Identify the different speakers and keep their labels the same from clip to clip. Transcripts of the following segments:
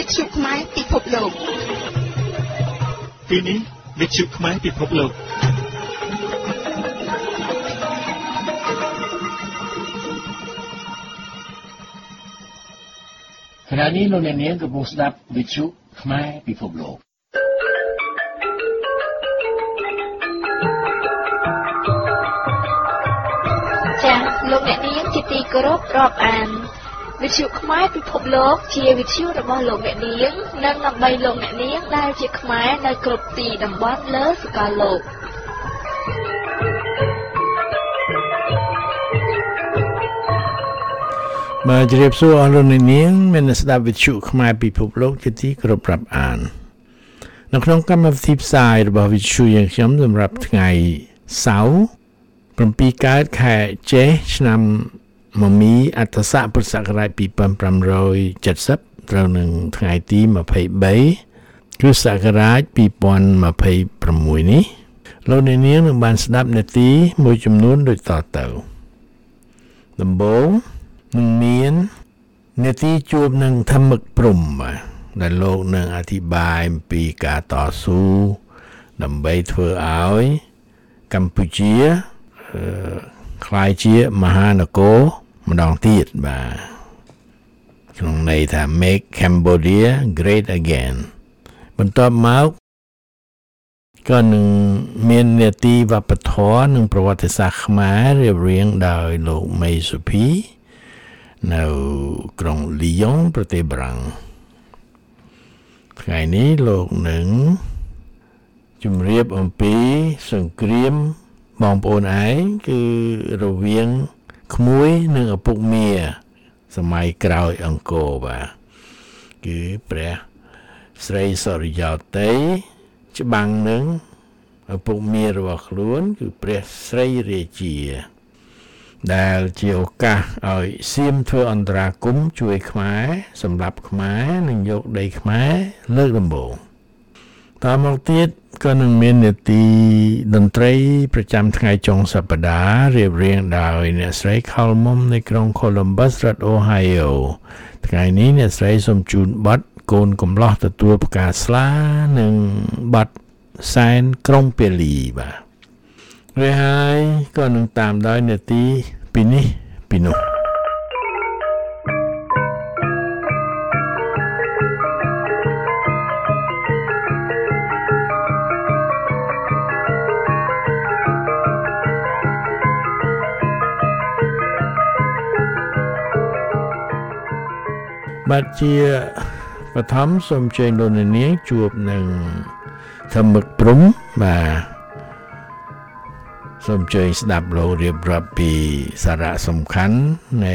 Speaker 1: វិទ្យុខ្មែរពិភពលោក
Speaker 2: ពេលនេះវិទ្យុខ្មែរពិភពលោក
Speaker 3: ខណៈនេះលោកអ្នកនាងកំពុងស្ដាប់វិទ្យុខ្មែរពិភពលោក
Speaker 1: ចា៎លោកអ្នកនាងជាទីគោរពរាប់អានវិទ្យុខ្មែរពិភពលោកជាវិទ្យុរបស់លោកអ្នកនាងនិងដើម្បីលោកអ្នកនាងដែលជាខ្មែរនៅគ្រប់ទីតំបន់លើសកលលោក
Speaker 4: បាទជម្រាបសួរអស់លោកអ្នកនាងមានស្ដាប់វិទ្យុខ្មែរពិភពលោកជាទីគោរពរាប់អាននៅក្នុងកម្មវិធីផ្សាយរបស់វិទ្យុយើងខ្ញុំសម្រាប់ថ្ងៃសៅរ៍7កើតខែចេឆ្នាំមមីអត្តស័កពុរសករាជ2570ត្រូវនឹងថ្ងៃទី23គ្រិស្តសករាជ2026នេះលោកអ្នកនាងនឹងបានស្ដាប់នាទីមួយចំនួនដូចតទៅដំបូងនឹងមាននាទីជួបនឹងធម្មឹកព្រំដែលលោកនឹងអធិប្បាយអំពីការតស៊ូដើម្បីធ្វើឲ្យកម្ពុជាក្លាយជាមហានគរម្ដងទៀតបាទក្នុងន័យថា Make Cambodia Great Again បន្ទាប់មកក៏នឹងមាននាទីវប្បធម៌និងប្រវត្តិសាស្ត្រខ្មែររៀបរៀងដោយលោកមេសុភីនៅក្រុងលីយ៉ុងប្រទេសបារាំងថ្ងៃនេះលោកនឹងជម្រាបអំពីសង្គ្រាមបងប្អូនឯងគឺរវាងក្មួយនិងឪពុកមាសម័យក្រោយអង្គរបាទគឺព្រះស្រីសុរិយោទ័យច្បាំងនឹងឪពុកមារបស់ខ្លួនគឺព្រះស្រីរាជាដែលជាឱកាសឲ្យសៀមធ្វើអន្តរាគមន៍ជួយខ្មែរសម្រាប់ខ្មែរនិងយកដីខ្មែរលើកដំបូងតមកទៀតក៏នឹងមាននាទីតន្ត្រីប្រចាំថ្ងៃចុងសប្តាហ៍រៀបរៀងដោយអ្នកស្រីខលមុំនៃក្រុង Columbus រដ្ឋ Ohio ថ្ងៃនេះអ្នកស្រីសូមជូនបទកូនកំឡោះទទួលផ្កាស្លានិងបទសែនក្រុងពាលីបាទហើយហើយក៏នឹងតាមដោយនាទីពីនេះពីនោះបាទជាបឋមសូមជើញលោកនាងជួបនឹងធម្មឹកព្រំបាទសូមជើញស្ដាប់លោករៀបរាប់ពីសារៈសំខាន់នៃ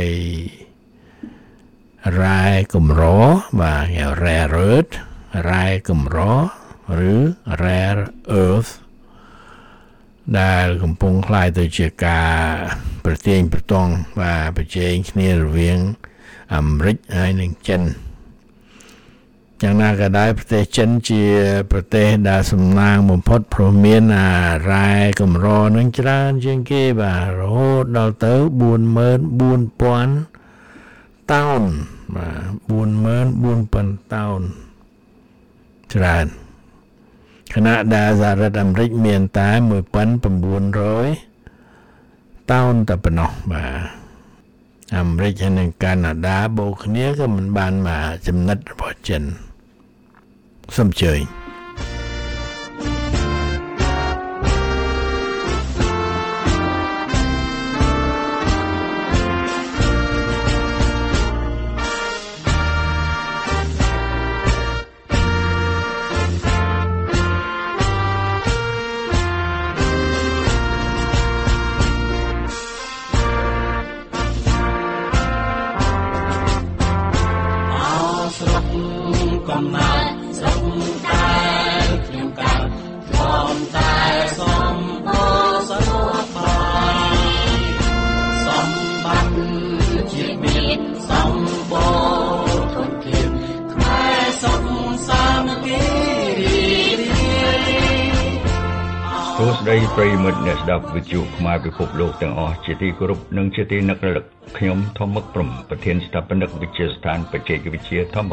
Speaker 4: រ៉ែកម្របាទ rare earth រ៉ែកម្រឬ rare earth ដែលកំពុងคล้ายទៅជាការប្រទាញប្រទង់បាទប្រជែងគ្នារវាងអាមេរិកហើយនិងចិនយ៉ាងណាក៏ដោយប្រទេសចិនជាប្រទេសដែលសំណាងបំផុតព្រោះមានរ៉ែកម្រនឹងច្រើនជាងគេបាទរហូតដល់ទៅ 44,000 តោនបាទ 44,000 តោនច្រើនខណៈដែលសហរដ្ឋអាមេរិកមានតែ 1,900 តោនតែប៉ុណ្ណោះបាទអាមេរិកហើយនិងកាណាដាបូកគ្នាក៏មិនបានមកចំណិតរបស់ចិនសូមជើញប្រិយមិត្តអ្នកស្ដាប់វិទ្យុខ្មែរពិភពលោកទាំងអស់ជាទីគោរពនិងជាទីនឹករលឹកខ្ញុំធម្មឹកព្រំប្រធានស្ថាបនិកវិទ្យាស្ថានបច្ចេកវិទ្យាធម្មឹក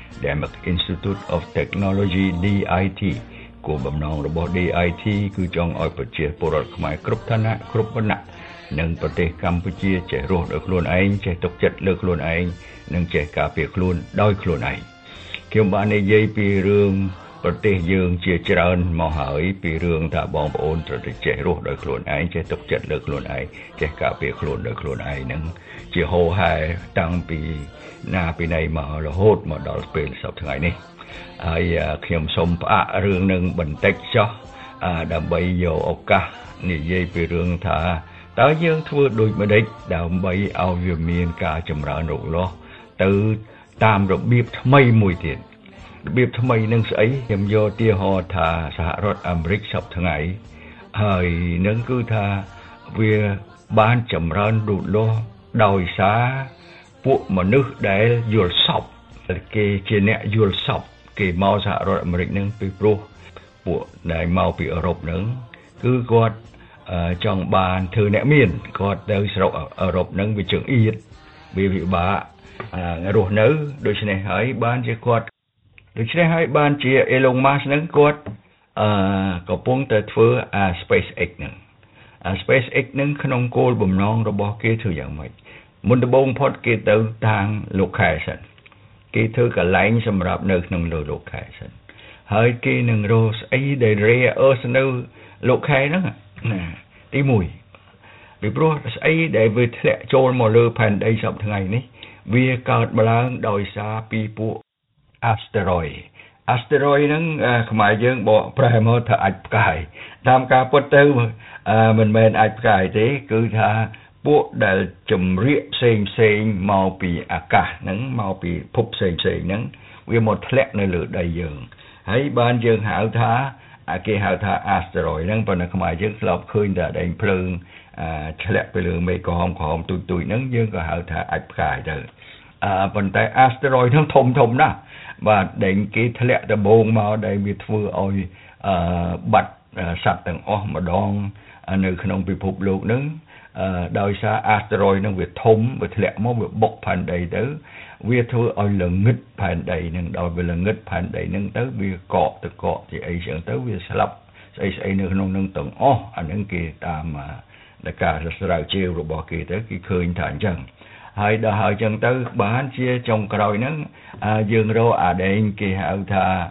Speaker 5: Denmark Institute of Technology DIT គោលបំណងរបស់ DIT គឺចង់ឲ្យប្រជាពលរដ្ឋខ្មែរគ្រប់ឋានៈគ្រប់វណ្ណៈនិងប្រទេសកម្ពុជាចេះរស់ដោយខ្លួនឯងចេះទុកចិត្តលើខ្លួនឯងនិងចេះការពារខ្លួនដោយខ្លួនឯងខ្ញុំបាននិយាយពីរឿងប្រទេសយើងជាច្រើនមកហើយពីរឿងថាបងប្អូនត្រូវតែចេះរស់ដោយខ្លួនឯងចេះទុកចិត្តលើខ្លួនឯងចេះការពារខ្លួនដោយខ្លួនឯងនឹងជាហោហែតាំងពីណាពីណីមករហូតមកដល់ពេលសប្តាហ៍ថ្ងៃនេះហើយខ្ញុំសូមផ្អាករឿងនឹងបន្តិចចុះដើម្បីយកឱកាសនិយាយពីរឿងថាតើយើងធ្វើដូចម្តេចដើម្បីឲ្យវាមានការចម្រើនរូបលាស់ទៅតាមរបៀបថ្មីមួយទៀតរបៀបថ្មីនឹងស្អីខ្ញុំយកឧទាហរណ៍ថាសហរដ្ឋអាមេរិកសប្តាហ៍ថ្ងៃហើយនឹងគឺថាវាបានចម្រើនរូបលាស់ដោយសារពួកមនុស្សដែលយល់សប្តិគេជាអ្នកយល់សប្តិគេមកសហរដ្ឋអាមេរិកនឹងពីព្រោះពួកដែលមកពីអឺរ៉ុបនឹងគឺគាត់ចង់បានធ្វើអ្នកមានគាត់ទៅស្រុកអឺរ៉ុបនឹងវាជើងអៀតវាពិបាករស់នៅដូច្នេះហើយបានជាគាត់ដូច្នេះហើយបានជា Elon Musk នឹងគាត់កំពុងតែធ្វើ SpaceX នឹង SpaceX នឹងក្នុងគោលបំណងរបស់គេធ្វើយ៉ាងម៉េចមុនដំបូងផុតគេទៅតាំង location គេធ្វើកន្លែងសម្រាប់នៅក្នុង location ហើយគេនឹងរកស្អីដែល rare earth នៅ location ហ្នឹងណាទី1ពីព្រោះស្អីដែលវាធ្លាក់ចូលមកលើផែនដីសប្តាហ៍ថ្ងៃនេះវាកើតឡើងដោយសារពីពួក asteroid ហ្នឹងខ្មែរយើងបកប្រែមកថាអាចផ្កាយតាមការពិតទៅមិនមែនអាចផ្កាយទេគឺថាពួកដែលជំរាកផ្សេងមកពីអាកាសហ្នឹងមកពីភពផ្សេងហ្នឹងវាមកធ្លាក់នៅលើដីយើងហើយបានយើងហៅថាគេហៅថា asteroid ហ្នឹងប៉ុន្តែខ្មែរយើងធ្លាប់ឃើញតែដែងភ្លើងធ្លាក់ទៅលើមេឃក្រហមទូចហ្នឹងយើងក៏ហៅថាអាចផ្កាយទៅប៉ុន្តែ asteroid ហ្នឹងធំណាស់បាទដែងគេធ្លាក់ដំបូងមកដែលវាធ្វើឲ្យបាត់សត្វទាំងអស់ម្ដងនៅក្នុងពិភពលោកហ្នឹងដោយសារ asteroid ហ្នឹងវាធំវាធ្លាក់មកវាបុកផែនដីទៅវាធ្វើឲ្យល្ងឹតផែនដីហ្នឹងដល់វាល្ងឹតផែនដីហ្នឹងទៅវាកកជាអីចឹងទៅវាស្លាប់ស្អីនៅក្នុងហ្នឹងទាំងអស់អាហ្នឹងគេតាមការស្រាវជ្រាវរបស់គេទៅគេឃើញថាអញ្ចឹងហើយដល់ហើយចឹងទៅបានជាចុងក្រោយហ្នឹងយើងរកអាដែងគេហៅថា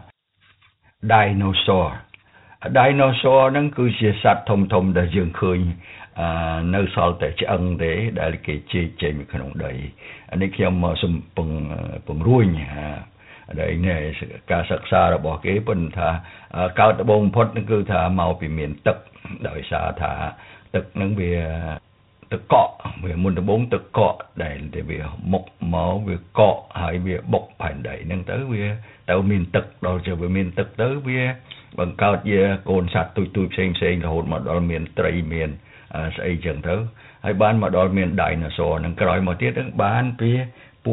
Speaker 5: dinosaur ហ្នឹងគឺជាសត្វធំដែលយើងឃើញនៅសល់តែឆ្អឹងទេដែលគេជែកចេញពីក្នុងដីអានេះខ្ញុំសំពង្រួញដែលនេះការសិក្សារបស់គេប៉ុន្តែកើតដំបូងផុតគឺថាមកពីមានទឹកដោយសារថាទឹកហ្នឹងវាទឹកកកវាមុនដំបូងទឹកកកដែលវាមុខមកវាកកហើយវាបុកផែនដីហ្នឹងទៅវាទៅមានទឹកដល់ជាវាមានទឹកទៅវាបង្កើតជាកូនសត្វទូចផ្សេងរហូតមកដល់មានត្រីមានស្អីចឹងទៅហើយបានមកដល់មាន dinosaur នឹងក្រោយមកទៀតហ្នឹងបានពីពួក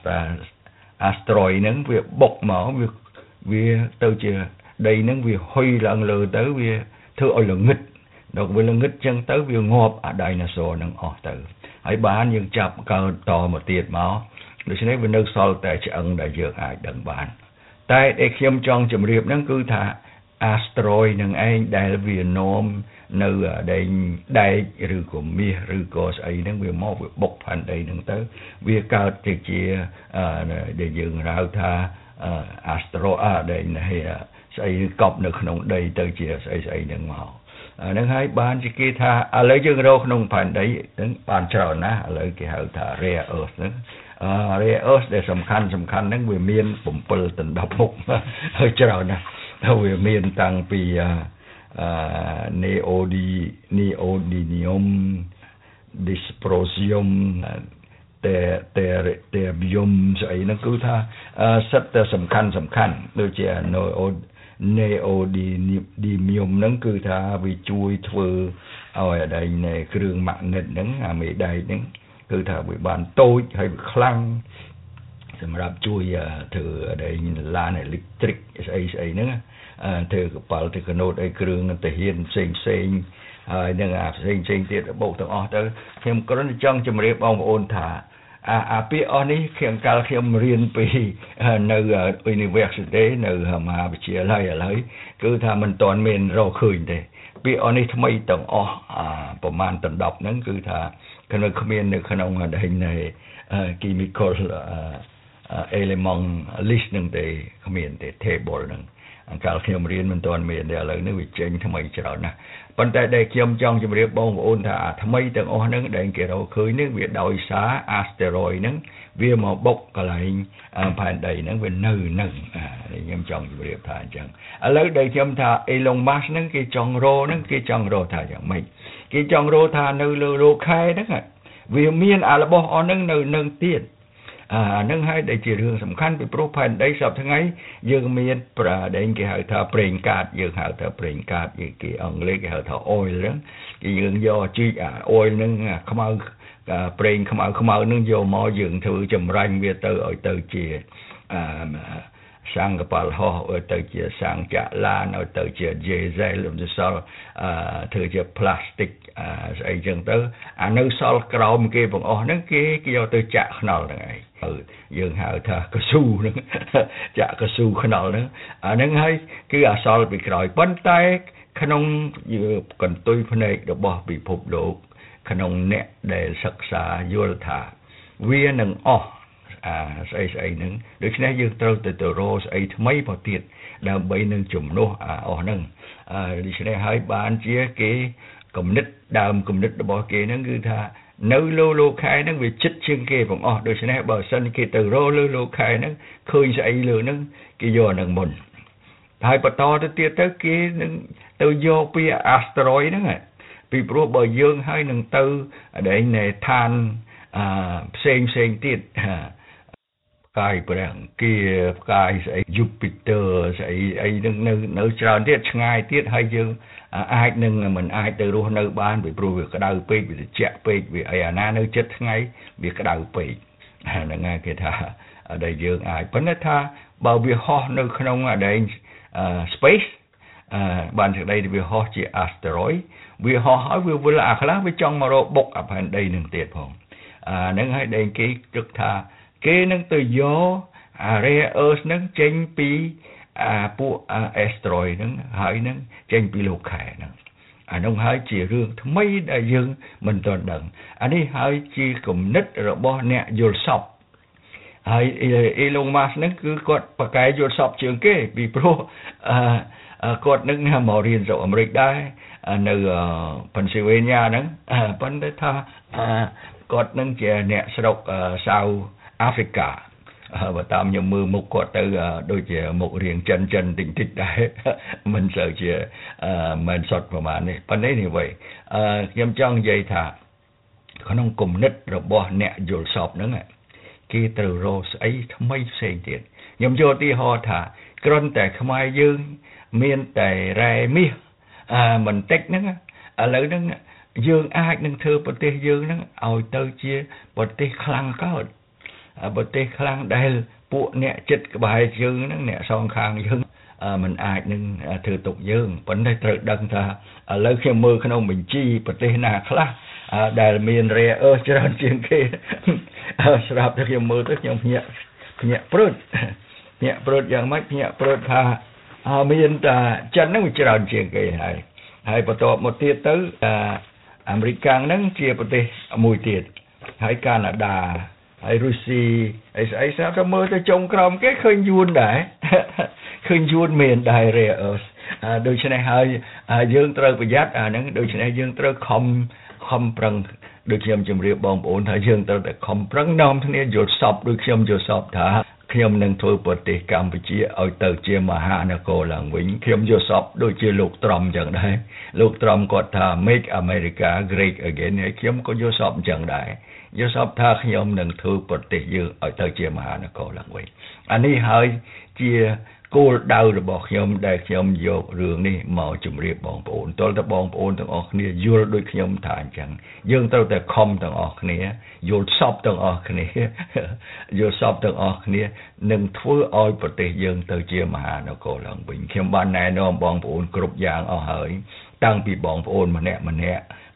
Speaker 5: asteroid ហ្នឹងវាបុកមកវាទៅជាដីហ្នឹងវាហុយឡើងលើទៅវាធ្វើឲ្យល្ងឹតដល់វាល្ងឹតចឹងទៅវាងាប់អា dinosaur ហ្នឹងអស់ទៅហើយបានយើងចាប់កើតតមកទៀតមកដូច្នេះវានៅសល់តែឆ្អឹងដែលយើងអាចដឹងបានតែដែលខ្ញុំចង់ជម្រាបហ្នឹងគឺថា asteroid នឹងឯងដែលវានាំនៅដែកឬក៏មាសឬក៏ស្អីហ្នឹងវាមកវាបុកផែនដីហ្នឹងទៅវាកើតទៅជាដែលយើងហៅថា asteroid ដែលស្អីកប់នៅក្នុងដីទៅជាស្អីហ្នឹងមកហ្នឹងហើយបានជាគេថាឥឡូវយើងរកក្នុងផែនដីហ្នឹងបានច្រើនណាស់ឥឡូវគេហៅថា rare earth ហ្នឹងrare earth ដែលសំខាន់ហ្នឹងវាមាន7ដណ្ដប់មុខហើយច្រើនណាស់ហើយវាមានតាំងពីneodymium dysprosium terbium ស្អីហ្នឹងគឺថាសិតតែសំខាន់ដូចជា neodymium ហ្នឹងគឺថាវាជួយធ្វើឲ្យអាដែងនៃគ្រឿងម៉ាក់ណិតហ្នឹងអាមេដែកហ្នឹងគឺថាវាបានតូចហើយវាខ្លាំងសម្រាប់ជួយធ្វើអាដែងឡានអេឡិចត្រូកស្អីហ្នឹងធ្វើកប៉ាល់ធ្វើកណូតអីគ្រឿងទាហានផ្សេងហើយនឹងផ្សេងទៀតបោកទាំងអស់ទៅខ្ញុំគ្រាន់តែចង់ជម្រាបបងប្អូនថាពាក្យអស់នេះខ្ញុំរៀនពីនៅ University នៅមហាវិទ្យាល័យឥឡូវគឺថាមិនទាន់មានរកឃើញទេពាក្យអស់នេះថ្មីទាំងអស់ប្រមាណដណ្ដប់ហ្នឹងគឺថាគ្មាននៅក្នុងដែងនៃ chemical element list ហ្នឹងទេគ្មានទេ table ហ្នឹងកាលខ្ញុំរៀនមិនទាន់មានទេឥឡូវនេះវាចេញថ្មីច្រើនណាស់ប៉ុន្តែដែលខ្ញុំចង់ជម្រាបបងប្អូនថាថ្មីទាំងអស់ហ្នឹងដែលគេរកឃើញនេះវាដោយសារ asteroid ហ្នឹងវាមកបុកកន្លែងផែនដីហ្នឹងវានៅនឹងខ្ញុំចង់ជម្រាបថាអញ្ចឹងឥឡូវដែលខ្ញុំថា Elon Musk ហ្នឹងគេចង់រកហ្នឹងគេចង់រកថាយ៉ាងម៉េចគេចង់រកថានៅលើលោកខែហ្នឹងវាមានរបស់អស់ហ្នឹងនៅនឹងទៀតនឹងហើយដែលជារឿងសំខាន់ពីព្រោះផែនដីសពថ្ងៃយើងមានប្រដែងគេហៅថាប្រេងកាតយើងហៅថាប្រេងកាតគេអង់គ្លេសគេហៅថា oil ហ្នឹងគេយើងយកជីកoil ហ្នឹងខ្មៅប្រេងខ្មៅហ្នឹងយកមកយើងធ្វើចម្រាញ់វាទៅឲ្យទៅជាសាំងកប៉ាល់ហោះឲ្យទៅជាសាំងចាក់ឡានឲ្យទៅជា diesel ទៅសល់ធ្វើជា plastic ស្អីចឹងទៅនៅសល់ក្រោមគេបងអស់ហ្នឹងគេយកទៅចាក់ខ្នុរហ្នឹងឯងយើងហៅថាកស៊ូហ្នឹងចាក់កស៊ូខ្នុរហ្នឹងហ្នឹងហើយគឺអសល់ពីក្រោយប៉ុន្តែក្នុងកន្ទុយភ្នែករបស់ពិភពលោកក្នុងអ្នកដែលសិក្សាយល់ថាវានឹងអស់ស្អីហ្នឹងដូច្នេះយើងត្រូវទៅរកស្អីថ្មីមកទៀតដើម្បីនឹងជំនួសអស់ហ្នឹងដូច្នេះហើយបានជាគេគំនិតដើមគំនិតរបស់គេហ្នឹងគឺថានៅលើលោកខែហ្នឹងវាចិត្តជាងគេបងអស់ដូច្នេះបើសិនគេទៅរកលើលោកខែហ្នឹងឃើញស្អីលើហ្នឹងគេយកហ្នឹងមុនហើយបន្តទៅទៀតទៅគេនឹងទៅយកពី asteroid ហ្នឹងពីព្រោះបើយើងហើយនឹងទៅដែងនៃឋានផ្សេងទៀតផ្កាយព្រះអង្គាផ្កាយស្អី Jupiter ស្អីហ្នឹងនៅច្រើនទៀតឆ្ងាយទៀតហើយយើងអាចនឹងមិនអាចទៅរស់នៅបានពីព្រោះវាក្តៅពេកវាត្រជាក់ពេកវាអីអាណានៅចិត្តថ្ងៃវាក្តៅពេកហ្នឹងហើយគេថាដែលយើងអាចប៉ុន្តែថាបើវាហោះនៅក្នុងដែងspace បានសេចក្តីវាហោះជា asteroid វាហោះហើយវាវិលអាខ្លះវាចង់មករកបុកអាផែនដីនឹងទៀតផងហ្នឹងហើយដែលគេគិតថាគេនឹងទៅយក rare earth ហ្នឹងចេញពីពួក asteroid ហ្នឹងហើយនឹងចេញពីលោកខែហ្នឹងអានោះហើយជារឿងថ្មីដែលយើងមិនទាន់ដឹងអានេះហើយជាគំនិតរបស់អ្នកយល់សប្តិហើយ Elon Musk ហ្នឹងគឺគាត់ប្រកែកយល់សប្តិជាងគេពីព្រោះគាត់នឹងមករៀនស្រុកអាមេរិកដែរនៅ Pennsylvania ហ្នឹងប៉ុន្តែថាគាត់នឹងជាអ្នកស្រុក South Africa បើតាមខ្ញុំមើលមុខគាត់ទៅដូចជាមុខរៀងចិនតិចដែរមិនសូវជាមិនសុទ្ធប្រហែលនេះប៉ុន្តែនេះវិញខ្ញុំចង់និយាយថាក្នុងគំនិតរបស់អ្នកយល់សប្តិហ្នឹងគេត្រូវរកស្អីថ្មីផ្សេងទៀតខ្ញុំយកឧទាហរណ៍ថាគ្រាន់តែខ្មែរយើងមានតែរ៉ែមាសបន្តិចហ្នឹងឥឡូវហ្នឹងយើងអាចនឹងធ្វើប្រទេសយើងហ្នឹងឲ្យទៅជាប្រទេសខ្លាំងកើតប្រទេសខ្លាំងដែលពួកអ្នកចិត្តក្បែរយើងហ្នឹងអ្នកសងខាងយើងមិនអាចនឹងធ្វើទុកយើងប៉ុន្តែត្រូវដឹងថាឥឡូវខ្ញុំមើលក្នុងបញ្ជីប្រទេសណាខ្លះដែលមាន rare earth ច្រើនជាងគេស្រាប់តែខ្ញុំមើលទៅខ្ញុំភ្ញាក់ព្រឹតយ៉ាងម៉េចភ្ញាក់ព្រឹតថាមានតែចិនហ្នឹងវាច្រើនជាងគេហើយបន្ទាប់មកទៀតទៅអាមេរិកហ្នឹងជាប្រទេសមួយទៀតហើយកាណាដាហើយរុស្ស៊ីអីស្រាប់តែមើលទៅចុងក្រោមគេឃើញយួនដែរឃើញយួនមានដែរ rare earth ដូច្នេះហើយយើងត្រូវប្រយ័ត្នអាហ្នឹងដូច្នេះយើងត្រូវខំប្រឹងដូចខ្ញុំជម្រាបបងប្អូនថាយើងត្រូវតែខំប្រឹងនាំគ្នាយល់សប្តិដូចខ្ញុំយល់សប្តិថាខ្ញុំនឹងធ្វើប្រទេសកម្ពុជាឲ្យទៅជាមហានគរឡើងវិញខ្ញុំយល់សប្តិដូចជាលោកត្រំចឹងដែរលោកត្រំគាត់ថា make America great again ហើយខ្ញុំក៏យល់សប្តិចឹងដែរយល់សប្តិថាខ្ញុំនឹងធ្វើប្រទេសយើងឲ្យទៅជាមហានគរឡើងវិញអានេះហើយជាគោលដៅរបស់ខ្ញុំដែលខ្ញុំយករឿងនេះមកជម្រាបបងប្អូនតើតើបងប្អូនទាំងអស់គ្នាយល់ដូចខ្ញុំថាអញ្ចឹងយើងត្រូវតែខំទាំងអស់គ្នាយល់សប្តិទាំងអស់គ្នាយល់សប្តិទាំងអស់គ្នានឹងធ្វើឲ្យប្រទេសយើងទៅជាមហានគរឡើងវិញខ្ញុំបានណែនាំបងប្អូនគ្រប់យ៉ាងអស់ហើយតាំងពីបងប្អូនម្នាក់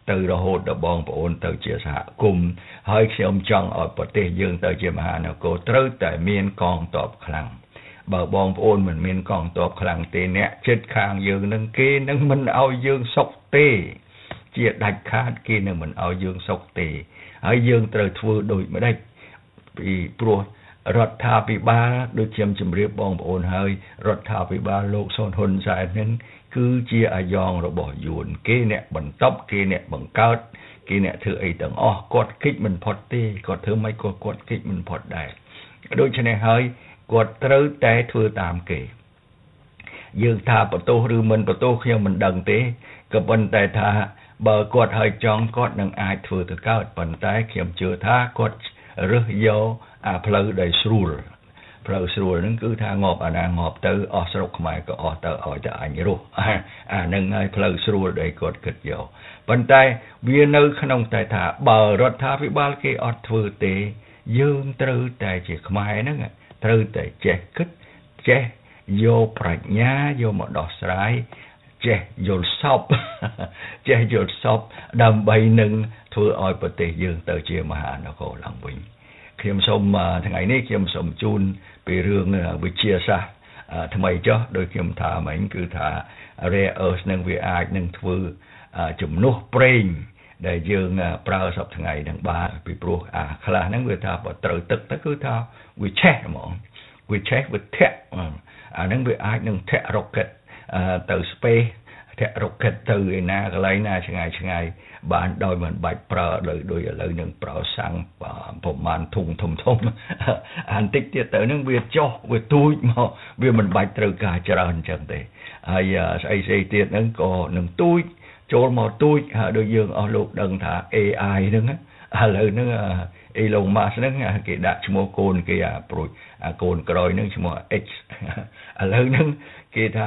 Speaker 5: ទៅរហូតដល់បងប្អូនទៅជាសហគមន៍ហើយខ្ញុំចង់ឲ្យប្រទេសយើងទៅជាមហានគរត្រូវតែមានកងទ័ពខ្លាំងបើបងប្អូនមិនមានកងទ័ពខ្លាំងទេអ្នកជិតខាងយើងនឹងគេនឹងមិនឲ្យយើងសុខទេជាដាច់ខាតគេនឹងមិនឲ្យយើងសុខទេហើយយើងត្រូវធ្វើដូចម្ដេចពីព្រោះរដ្ឋាភិបាលដូចខ្ញុំជម្រាបបងប្អូនហើយរដ្ឋាភិបាលលោកសុនហ៊ុនសែននឹងគឺជាអាយ៉ងរបស់យួនគេអ្នកបន្តគេអ្នកបង្កើតគេអ្នកធ្វើអីទាំងអស់គាត់គិតមិនផុតទេគាត់ធ្វើមិនគាត់គិតមិនផុតដែរដូច្នេះហើយគាត់ត្រូវតែធ្វើតាមគេយើងថាបន្ទោសឬមិនបន្ទោសខ្ញុំមិនដឹងទេក៏ប៉ុន្តែថាបើគាត់ហើយចង់គាត់នឹងអាចធ្វើទៅកើតប៉ុន្តែខ្ញុំជឿថាគាត់រើសយកអាផ្លូវដែលស្រួលផ្លូវស្រួលហ្នឹងគឺថាងាប់អាណាងាប់ទៅអស់ស្រុកខ្មែរក៏អស់ទៅឲ្យតែអញរស់អានឹងហើយផ្លូវស្រួលដែលគាត់គិតយកប៉ុន្តែវានៅក្នុងតែថាបើរដ្ឋាភិបាលគេអត់ធ្វើទេយើងត្រូវតែជាខ្មែរហ្នឹងត្រូវតែចេះគិតចេះយកប្រាជ្ញាយកមកដោះស្រាយចេះយល់សពចេះយល់សពដើម្បីនឹងធ្វើឲ្យប្រទេសយើងទៅជាមហានគរឡើងវិញខ្ញុំសូមថ្ងៃនេះខ្ញុំសូមជូនពីរឿងវិទ្យាសាស្ត្រថ្មីចុះដោយខ្ញុំថាមិញគឺថា rare earth នឹងវាអាចនឹងធ្វើជំនួសប្រេងដែលយើងប្រើសពថ្ងៃនឹងបានពីព្រោះខ្លះហ្នឹងវាថាបើត្រូវទឹកទៅគឺថាវាឆេះហ្មងវាឆេះវាធាក់អាហ្នឹងវាអាចនឹងធាក់ rocket ទៅ space ធាក់ rocket ទៅឯណាកន្លែងណាឆ្ងាយបានដោយមិនបាច់ប្រើដោយឥឡូវនឹងប្រើសាំងប្រមាណធុងធំអានតិចទៀតទៅហ្នឹងវាចុះវាទូចមកវាមិនបាច់ត្រូវការច្រើនអញ្ចឹងទេហើយស្អីទៀតហ្នឹងក៏នឹងទូចចូលមកទូចហើយដូចយើងអស់លោកដឹងថា AI ហ្នឹងឥឡូវហ្នឹងElon Musk ហ្នឹងគេដាក់ឈ្មោះកូនគេប្រួចកូនក្រោយហ្នឹងឈ្មោះ X ឥឡូវហ្នឹងគេថា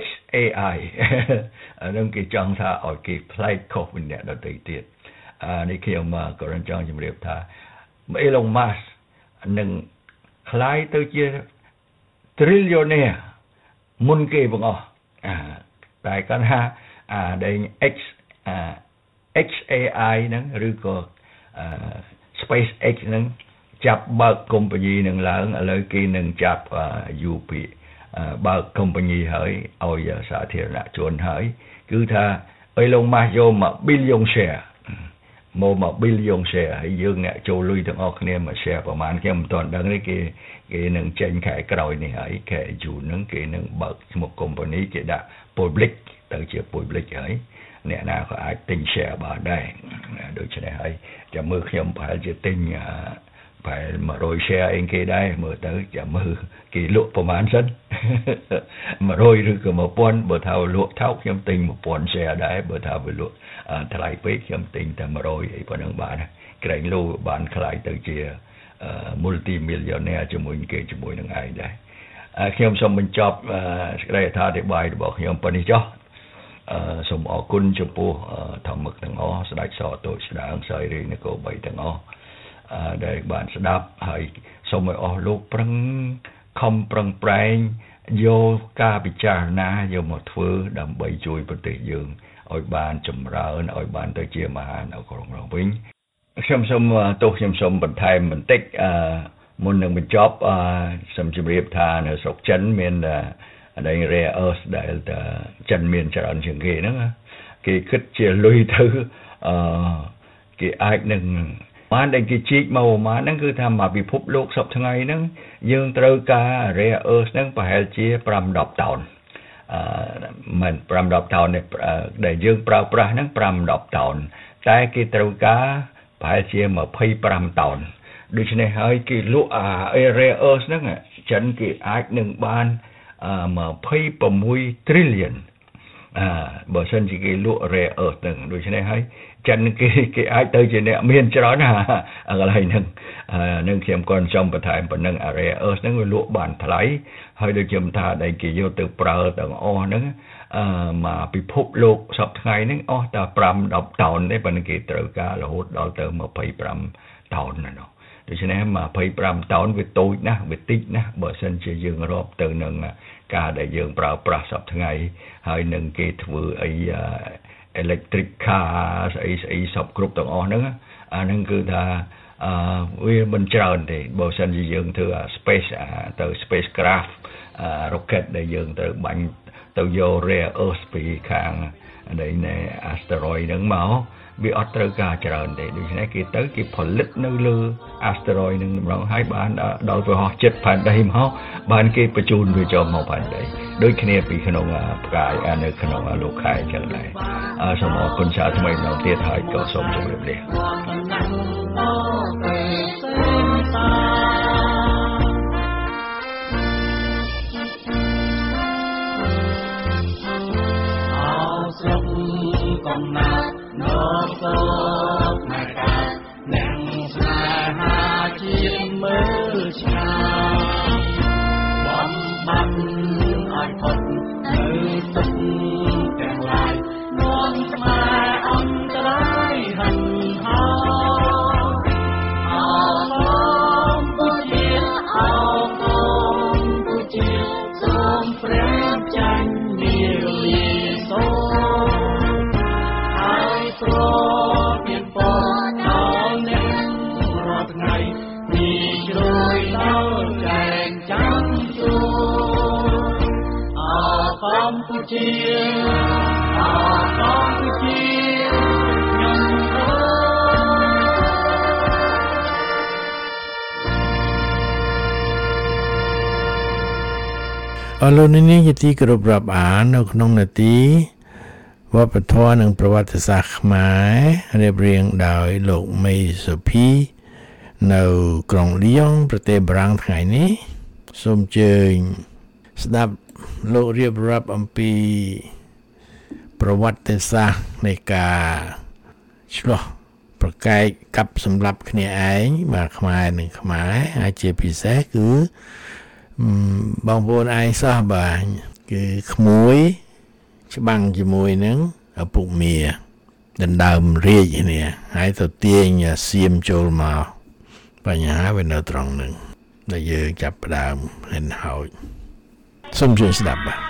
Speaker 5: XAI ហ្នឹងគេចង់ថាឲ្យគេផ្លែកខុសពីអ្នកដទៃទៀតនេះខ្ញុំក៏ចង់ជម្រាបថា Elon Musk នឹងคล้ายទៅជា trillionaire មុនគេបងអស់តែគាត់ថាដែល XAI ហ្នឹងឬក៏SpaceX ហ្នឹងចាប់បើកកុំប៉ានីនឹងឡើងឥឡូវគេនឹងចាប់UP បើកកុំប៉ានីហើយឲ្យសាធារណជនហើយគឺថាElon Muskយក1 billion share មក1 billion share ហើយយើងអ្នកចូលលុយទាំងអស់គ្នាមក share ប្រហែលខ្ញុំមិនទាន់ដឹងទេគេនឹងចេញខែក្រោយនេះហើយខែយូនហ្នឹងគេនឹងបើកឈ្មោះកុំប៉ានីគេដាក់ public ទៅជា public ហើយអ្នកណាក៏អាចទិញ share បានដែរដូច្នេះហើយចាំមើលខ្ញុំប្រហែលជាទិញប្រហែល100 share អីគេដែរមើលទៅចាំមើលគេលក់ប្រហែលសិន100ឬក៏1000បើថាលក់ថោកខ្ញុំទិញ1000 share ដែរបើថាវាលក់ថ្លៃពេកខ្ញុំទិញតែ100អីប៉ុណ្ណឹងបានក្រែងលោបានខ្លាយទៅជា multi millionaire ជាមួយគេជាមួយនឹងឯងដែរខ្ញុំសូមបញ្ចប់សេចក្តីអត្ថាធិប្បាយរបស់ខ្ញុំប៉ុណ្នេះចុះសូមអរគុណចំពោះធម្មឹកទាំងអស់ស្ដេចសតូចស្ដាងសយរាជនគរ3ទាំងអស់ដែលបានស្ដាប់ហើយសូមឲ្យអស់លោកខំប្រឹងប្រែងយកការពិចារណាយកមកធ្វើដើម្បីជួយប្រទេសយើងឲ្យបានចម្រើនឲ្យបានទៅជាមហានគរវិញខ្ញុំសូមបន្ថែមបន្តិចមុននឹងបញ្ចប់សូមជម្រាបថានៅស្រុកចិនមានដែល rare earth ដែលចិនមានច្រើនជាងគេហ្នឹងគេគិតជាលុយទៅគេអាចនឹងបានដែលគេជីកមកប្រហែលហ្នឹងគឺថាមកពិភពលោកសពថ្ងៃហ្នឹងយើងត្រូវការ rare earth ហ្នឹងប្រហែលជា 5-10 តោនមិន 5-10 តោនដែលយើងប្រើប្រាស់ហ្នឹង 5-10 តោនតែគេត្រូវការប្រហែលជា 25 តោនដូច្នេះហើយគេលក់rare earth ហ្នឹងចិនគេអាចនឹងបាន26 trillion បើសិនជាគេលក់ rare earth ហ្នឹងដូច្នេះហើយចិនគេអាចទៅជាអ្នកមានច្រើនណាកន្លែងហ្នឹងនឹងខ្ញុំក៏ចង់បន្ថែមប៉ុណ្ណឹង rare earth ហ្នឹងវាលក់បានថ្លៃហើយដូចខ្ញុំថាដែលគេយកទៅប្រើទាំងអស់ហ្នឹងមកពិភពលោកសពថ្ងៃហ្នឹងអស់តែ 5-10 តោនទេប៉ុន្តែគេត្រូវការរហូតដល់ទៅ 25 តោនណានោះដូច្នេះ25 តោនវាតូចណាស់វាតិចណាស់បើសិនជាយើងរាប់ទៅនឹងការដែលយើងប្រើប្រាស់សពថ្ងៃហើយនឹងគេធ្វើអី electric car ស្អីសពគ្រប់ទាំងអស់ហ្នឹងអាហ្នឹងគឺថាវាមិនច្រើនទេបើសិនជាយើងធ្វើ space ទៅ spacecraft rocket ដែលយើងទៅបាញ់ទៅយក rare earth ពីខាងនៃ asteroid ហ្នឹងមកវាអត់ត្រូវការច្រើនទេដូច្នេះគេផលិតនៅលើ asteroid ហ្នឹងម្ដងហើយបានដល់ប្រហោះចិត្តផែនដីមកបានគេបញ្ជូនវាចូលមកផែនដីដូចគ្នាពីក្នុងផ្កាយនៅក្នុងលោកខែអញ្ចឹងដែរសូមអរគុណសាថ្មីម្ដងទៀតហើយក៏សូមជម្រាបលា
Speaker 6: កំណាត់នោះសូមមកកាត់អ្នកស្នេហាជាតិមើលឆ្ងាយបំបាំងឲ្យផុតនៅទឹកទាំងឡាយនាំស្មាអន្តរាយហិនហោអរគុណជាអរគុណជាសូមព្រះចាញ់មានលាសូព្រោះមានពរដល់អ្នករាល់ថ្ងៃនេះជ្រោយដល់ចែកចាំជួអកម្ពុជាអកម្ពុជាខ្ញុំ
Speaker 4: អរលោកនេះជាទីគោរពរាប់អាននៅក្នុងនាទីវប្បធម៌និងប្រវត្តិសាស្ត្រខ្មែររៀបរៀងដោយលោកមេសុភីនៅក្រុងលីយ៉ុងប្រទេសបារាំងថ្ងៃនេះសូមអញ្ជើញស្ដាប់លោករៀបរាប់អំពីប្រវត្តិសាស្ត្រនៃការឆ្លោះប្រកែកកាប់សម្លាប់គ្នាឯងបាទខ្មែរនិងខ្មែរហើយជាពិសេសគឺបងប្អូនឯងសោះបាទគឺក្មួយច្បាំងជាមួយនឹងឪពុកមាដណ្ដើមរាជនេះហើយទៅទាញសៀមចូលមកបញ្ហាវានៅត្រង់ហ្នឹងដែលយើងចាប់ផ្ដើមហិនហោចសូមជួយស្ដាប់បាទ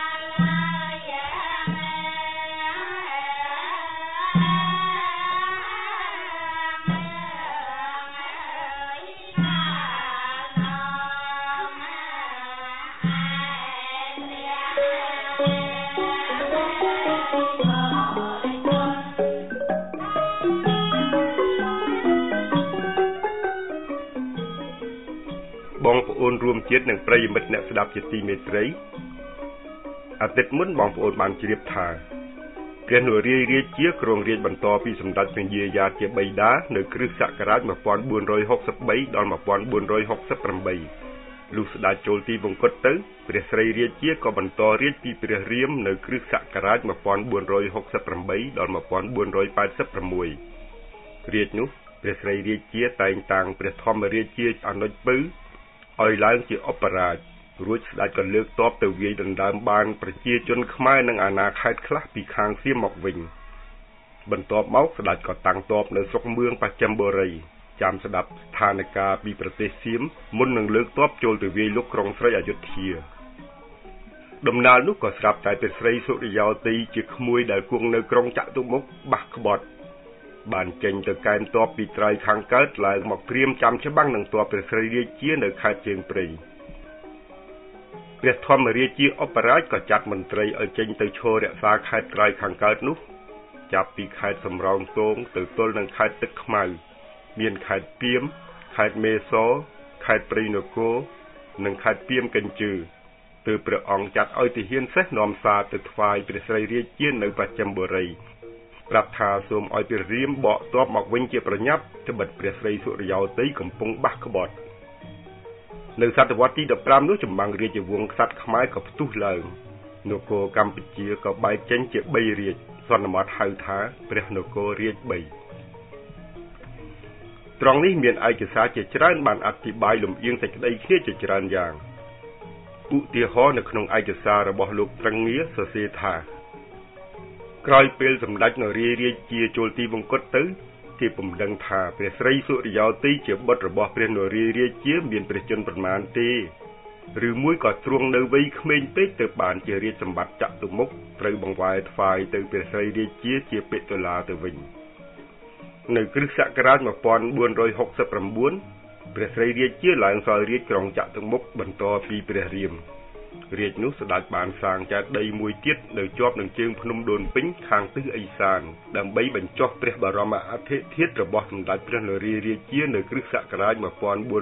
Speaker 7: បងប្អូនរួមជាតិនិងប្រិយមិត្តអ្នកស្ដាប់ជាទីមេត្រីអាទិត្យមុនបងប្អូនបានជ្រាបថាព្រះនរាយណ៍រាជាគ្រងរាជបន្តពីសម្ដេចព្រះយាយាជាបិតានៅគ្រិស្តសករាជ1463ដល់1468លុះស្ដេចចូលទីវង្គតទៅព្រះស្រីរាជាក៏បន្តរាជពីព្រះរាមនៅគ្រិស្តសករាជ1468ដល់1486រាជនោះព្រះស្រីរាជាតែងតាំងព្រះធម្មរាជាអនុជពៅឲ្យឡើងជាឧបរាជរួចស្ដេចក៏លើកទ័ពទៅវាយដណ្ដើមបានប្រជាជនខ្មែរនិងអាណាខេត្តខ្លះពីខាងសៀមមកវិញបន្ទាប់មកស្ដេចក៏តាំងទ័ពនៅស្រុកមឿងបស្ចិមបុរីចាំស្ដាប់ស្ថានភាពពីប្រទេសសៀមមុននឹងលើកទ័ពចូលទៅវាយលុកក្រុងស្រីអយុធ្យាដំណើរនោះក៏ស្រាប់តែព្រះស្រីសុរិយោទិជាក្មួយដែលគង់នៅក្រុងចតុមុខបាសក្បត់បានចេញទៅកែនទ័ពពីត្រើយខាងកើតឡើងមកព្រាមចាំច្បាំងនឹងទ័ពព្រះស្រីរាជានៅខេត្តជើងព្រៃព្រះធម្មរាជាឧបរាជក៏ចាត់មន្ត្រីឲ្យចេញទៅឈររក្សាខេត្តត្រើយខាងកើតនោះចាប់ពីខេត្តសំរោងទងទៅទល់នឹងខេត្តទឹកខ្មៅមានខេត្តពីមខេត្តមេសរខេត្តព្រៃនគរនិងខេត្តពីមកញ្ជើទើបព្រះអង្គចាត់ឲ្យទាហានសេះនាំសារទៅថ្វាយព្រះស្រីរាជានៅបស្ចិមបុរីប្រាប់ថាសូមឲ្យព្រះរាមបកទ័ពមកវិញជាប្រញាប់ត្បិតព្រះស្រីសុរិយោទិកំពុងបាសក្បត់នៅសតវត្សទី15នោះចម្បាំងរាជវង្សក្សត្រខ្មែរក៏ផ្ទុះឡើងនគរកម្ពុជាក៏បែកចេញជា3រាជសន្មតហៅថាព្រះនគររាជ3ត្រង់នេះមានឯកសារជាច្រើនបានអធិប្បាយលំអៀងសេចក្តីគ្នាជាច្រើនយ៉ាងឧទាហរណ៍នៅក្នុងឯកសាររបស់លោកត្រឹងងារសរសេរថាក្រោយពេលសម្ដេចនរាយណ៍រាជាចូលទីវង្គតទៅគេពំដឹងថាព្រះស្រីសុរិយោទិជាបុត្ររបស់ព្រះនរាយណ៍រាជាមានព្រះជន្មប្រមាណទេឬមួយក៏ទ្រង់នៅវ័យក្មេងពេកទៅបានជារាជសម្បត្តិចតុមុខត្រូវបង្វែរថ្វាយទៅព្រះស្រីរាជាពេតុលាទៅវិញនៅគ្រិស្តសករាជ1469ព្រះស្រីរាជាឡើងសោយរាជក្រុងចតុមុខបន្តពីព្រះរាមរាជនោះស្ដេចបានសាងចេតិយមួយទៀតនៅជាប់នឹងជើងភ្នំដូនពេញខាងទិសឦសានដើម្បីបញ្ចុះព្រះបរមអធិធាតុរបស់សម្ដេចព្រះនរារាជានៅគ្រិស្តសករាជ1471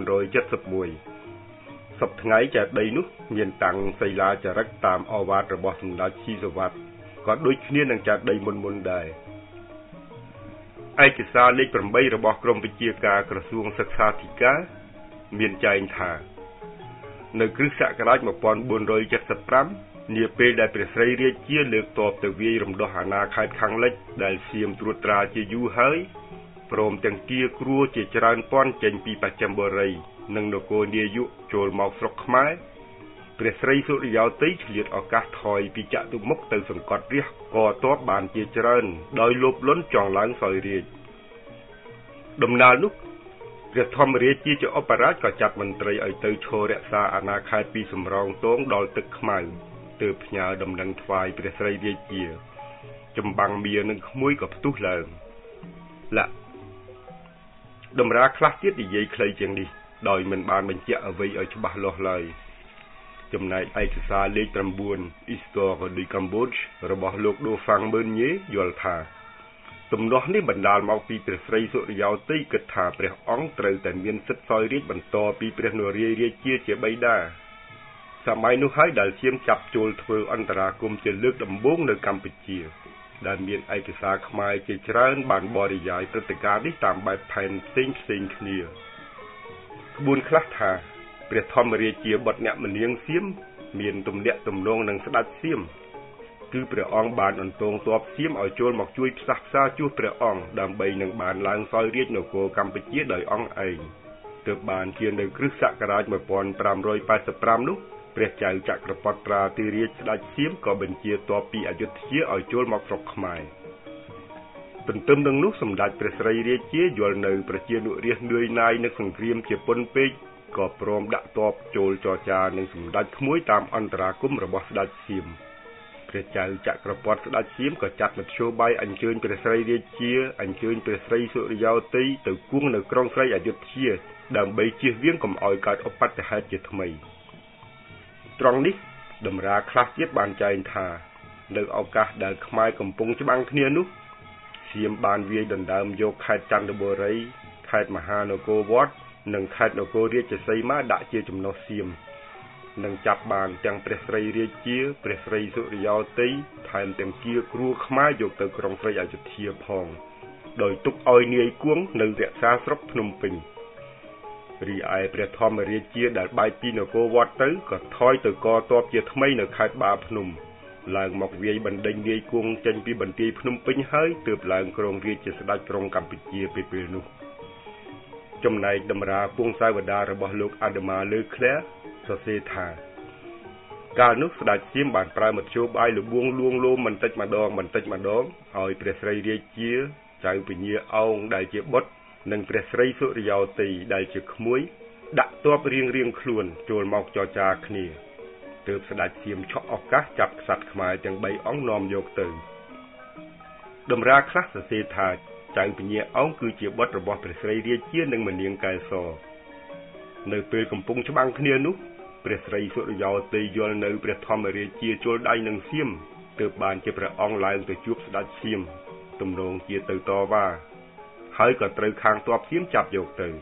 Speaker 7: សប្តាហ៍ថ្ងៃចេតិយនោះមានតាំងសីលាចារឹកតាមឱវាទរបស់សម្ដេចស៊ីសវត្តក៏ដូចគ្នានឹងចេតិយមុនដែរឯកសារលេខ8របស់ក្រមវិជាការក្រសួងសិក្សាធិការមានចែងថានៅគ្រិស្តសករាជ1475នាពេលដែលព្រះស្រីរាជាលើកទ័ពទៅវាយរំដោះអាណាខេត្តខាងលិចដែលសៀមត្រួតត្រាជាយូរហើយព្រមទាំងទាគ្រួជាច្រើនពាន់ចេញពីបច្ចឹមបុរីនិងនគរនាយុចូលមកស្រុកខ្មែរព្រះស្រីសុរិយោទ័យឆ្លៀតឱកាសថយពីចតុមុខទៅសង្កត់រាជកទ័ពបានជាច្រើនដោយលោភលន់ចង់ឡើងសោយរាជដំណើរនោះព្រះធម្មរាជាឧបរាជក៏ចាត់មន្ត្រីឲ្យទៅឈររក្សាអាណាខេត្តពីសំរោងទងដល់ទឹកខ្មៅទើបផ្ញើដំណឹងថ្វាយព្រះស្រីរាជាចម្បាំងមៀនឹងក្មួយក៏ផ្ទុះឡើងតម្រាខ្លះទៀតនិយាយខ្លីជាងនេះដោយមិនបានបញ្ជាក់អ្វីឲ្យច្បាស់លាស់ឡើយចំណែកឯកសារលេខ9 Histoire du Cambodge របស់លោកដូហ្វាំងមើនញេយល់ថាទំនាស់នេះបណ្ដាលមកពីព្រះស្រីសុរិយោទ័យគិតថាព្រះអង្គត្រូវតែមានសិទ្ធិសោយរាជបន្តពីព្រះនរារាជាបិតាសម័យនោះហើយដែលសៀមចាប់ចូលធ្វើអន្តរាគមន៍ជាលើកដំបូងនៅកម្ពុជាដែលមានឯកសារខ្មែរជាច្រើនបានបរិយាយព្រឹត្តិការណ៍នេះតាមបែបផែនផ្សេងគ្នាក្បួនខ្លះថាព្រះធម្មរាជាបុត្រអ្នកមនាងសៀមមានទំនាក់ទំនងនឹងស្ដេចសៀមគឺព្រះអង្គបានអន្តងទ័ពសៀមឲ្យចូលមកជួយផ្សះផ្សាជួសព្រះអង្គដើម្បីនឹងបានឡើងសោយរាជនគរកម្ពុជាដោយអង្គឯងទើបបានជានៅគ្រិស្តសករាជ1585នោះព្រះចៅចក្រពត្រាធិរាជស្ដេចសៀមក៏បញ្ជាទ័ពពីអយុធ្យាឲ្យចូលមកស្រុកខ្មែរទន្ទឹមនឹងនោះសម្ដេចព្រះស្រីរាជាយល់នៅប្រជានុរាស្ត្រនឿយណាយនឹងសង្គ្រាមជាពន់ពេកក៏ព្រមដាក់ទ័ពចូលចរចានឹងសម្ដេចក្មួយតាមអន្តរាគមន៍របស់ស្ដេចសៀមព្រះចៅចក្រពត្តិស្ដេចសៀមក៏ចាត់មធ្យោបាយអញ្ជើញព្រះស្រីរាជាអញ្ជើញព្រះស្រីសុរិយោទ័យទៅគង់នៅក្រុងស្រីអយុធ្យាដើម្បីជៀសវាងកុំឲ្យកើតឧបទ្ទហេតុជាថ្មីត្រង់នេះតម្រាខ្លះទៀតបានចែងថានៅឱកាសដែលខ្មែរកំពុងច្បាំងគ្នានោះសៀមបានវាយដណ្ដើមយកខេត្តចន្ទបុរីខេត្តមហានគរវត្តនិងខេត្តនគររាជសីមាដាក់ជាចំណុះសៀមនិងចាប់បានទាំងព្រះស្រីរាជាព្រះស្រីសុរិយោទ័យថែមទាំងគាគ្រួខ្មែរយកទៅក្រុងស្រីអយុធ្យាផងដោយទុកឲ្យនាយគួងនៅរក្សាស្រុកភ្នំពេញរីឯព្រះធម្មរាជាដែលបែកពីនគរវត្តទៅក៏ថយទៅកទ័ពជាថ្មីនៅខេត្តបាភ្នំឡើងមកវាយបណ្ដេញនាយគួងចេញពីបន្ទាយភ្នំពេញហើយទើបឡើងគ្រងរាជជាស្ដេចក្រុងកម្ពុជាពេលនោះចំណែកតម្រាពងសាវតារបស់លោកអាដាម៉ាលើឃ្លែសរសេរថាកាលនោះស្ដេចសៀមបានប្រើមធ្យោបាយលបួងលួងលោមបន្តិចម្ដងឲ្យព្រះស្រីរាជាចៅពញាអោងដែលជាបុត្រនិងព្រះស្រីសុរិយោទ័យដែលជាក្មួយដាក់ទ័ពរៀងខ្លួនចូលមកចរចាគ្នាទើបស្ដេចសៀមឆក់ឱកាសចាប់ក្សត្រខ្មែរទាំង3អង្គនាំយកទៅតម្រាខ្លះសរសេរថាចៅពញាអោងគឺជាបុត្ររបស់ព្រះស្រីរាជានិងមនាងកែសនៅពេលកំពុងច្បាំងគ្នានោះព្រះស្រីសុរិយោទ័យយល់នៅព្រះធម្មរាជាជល់ដៃនឹងសៀមទើបបានជាព្រះអង្គឡើងទៅជួបស្ដេចសៀមទំនងជាទៅតវ៉ាហើយក៏ត្រូវខាងទ័ពសៀមចាប់យកទៅ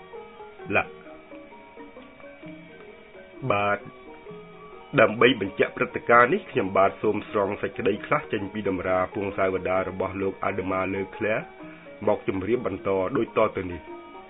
Speaker 7: បាទដើម្បីបញ្ជាក់ព្រឹត្តិការណ៍នេះខ្ញុំបាទសូមស្រង់សេចក្តីខ្លះចេញពីតម្រាពងសាវតារបស់លោកអាដាម៉ាលើឃ្លែមកជម្រាបបន្តដូចតទៅនេះ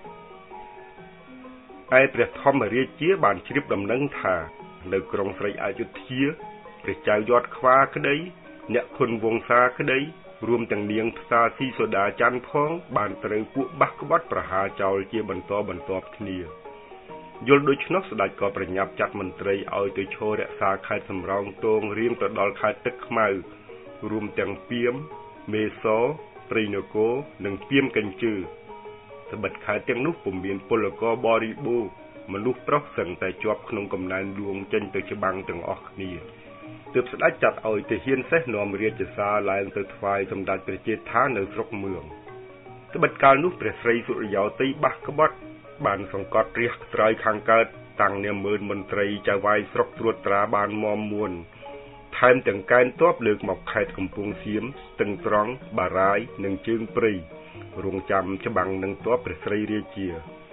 Speaker 7: ឯព្រះធម្មរាជាបានជ្រាបដំណឹងថានៅក្រុងស្រីអយុធ្យាព្រះចៅយ័តខ្វាក្តីអ្នកខុនវង្សាក្តីរួមទាំងនាងផ្សារស៊ីសូដាច័ន្ទផងបានត្រូវពួកបាសក្បត់ប្រហារចោលជាបន្តបន្ទាប់គ្នាយល់ដូច្នោះស្ដេចក៏ប្រញាប់ចាត់មន្ត្រីឲ្យទៅឈររក្សាខេត្តសំរោងទងរៀងទៅដល់ខេត្តទឹកខ្មៅរួមទាំងពីមមេសព្រៃនគរនិងពីមកញ្ជើត្បិតខេត្តទាំងនោះពុំមានពលករបរិបូរមនុស្សប្រុសសឹងតែជាប់ក្នុងកំណែនលួងចេញទៅច្បាំងទាំងអស់គ្នាទើបស្ដេចចាត់ឲ្យទាហានសេះនាំរាជសារឡើងទៅថ្វាយសម្ដេចព្រះជេដ្ឋានៅស្រុកមឿងត្បិតកាលនោះព្រះស្រីសុរិយោទ័យបាសក្បត់បានសង្កត់រាជត្រៃខាងកើតតាំងនាមឺនមន្ត្រីចៅវាយស្រុកត្រួតត្រាបានមមមួនថែមទាំងកែនទ័ពលើកមកខេត្តកំពង់សៀមស្ទឹងត្រង់បារាយនិងជើងព្រៃរងចាំច្បាំងនឹងទ័ពព្រះស្រីរាជា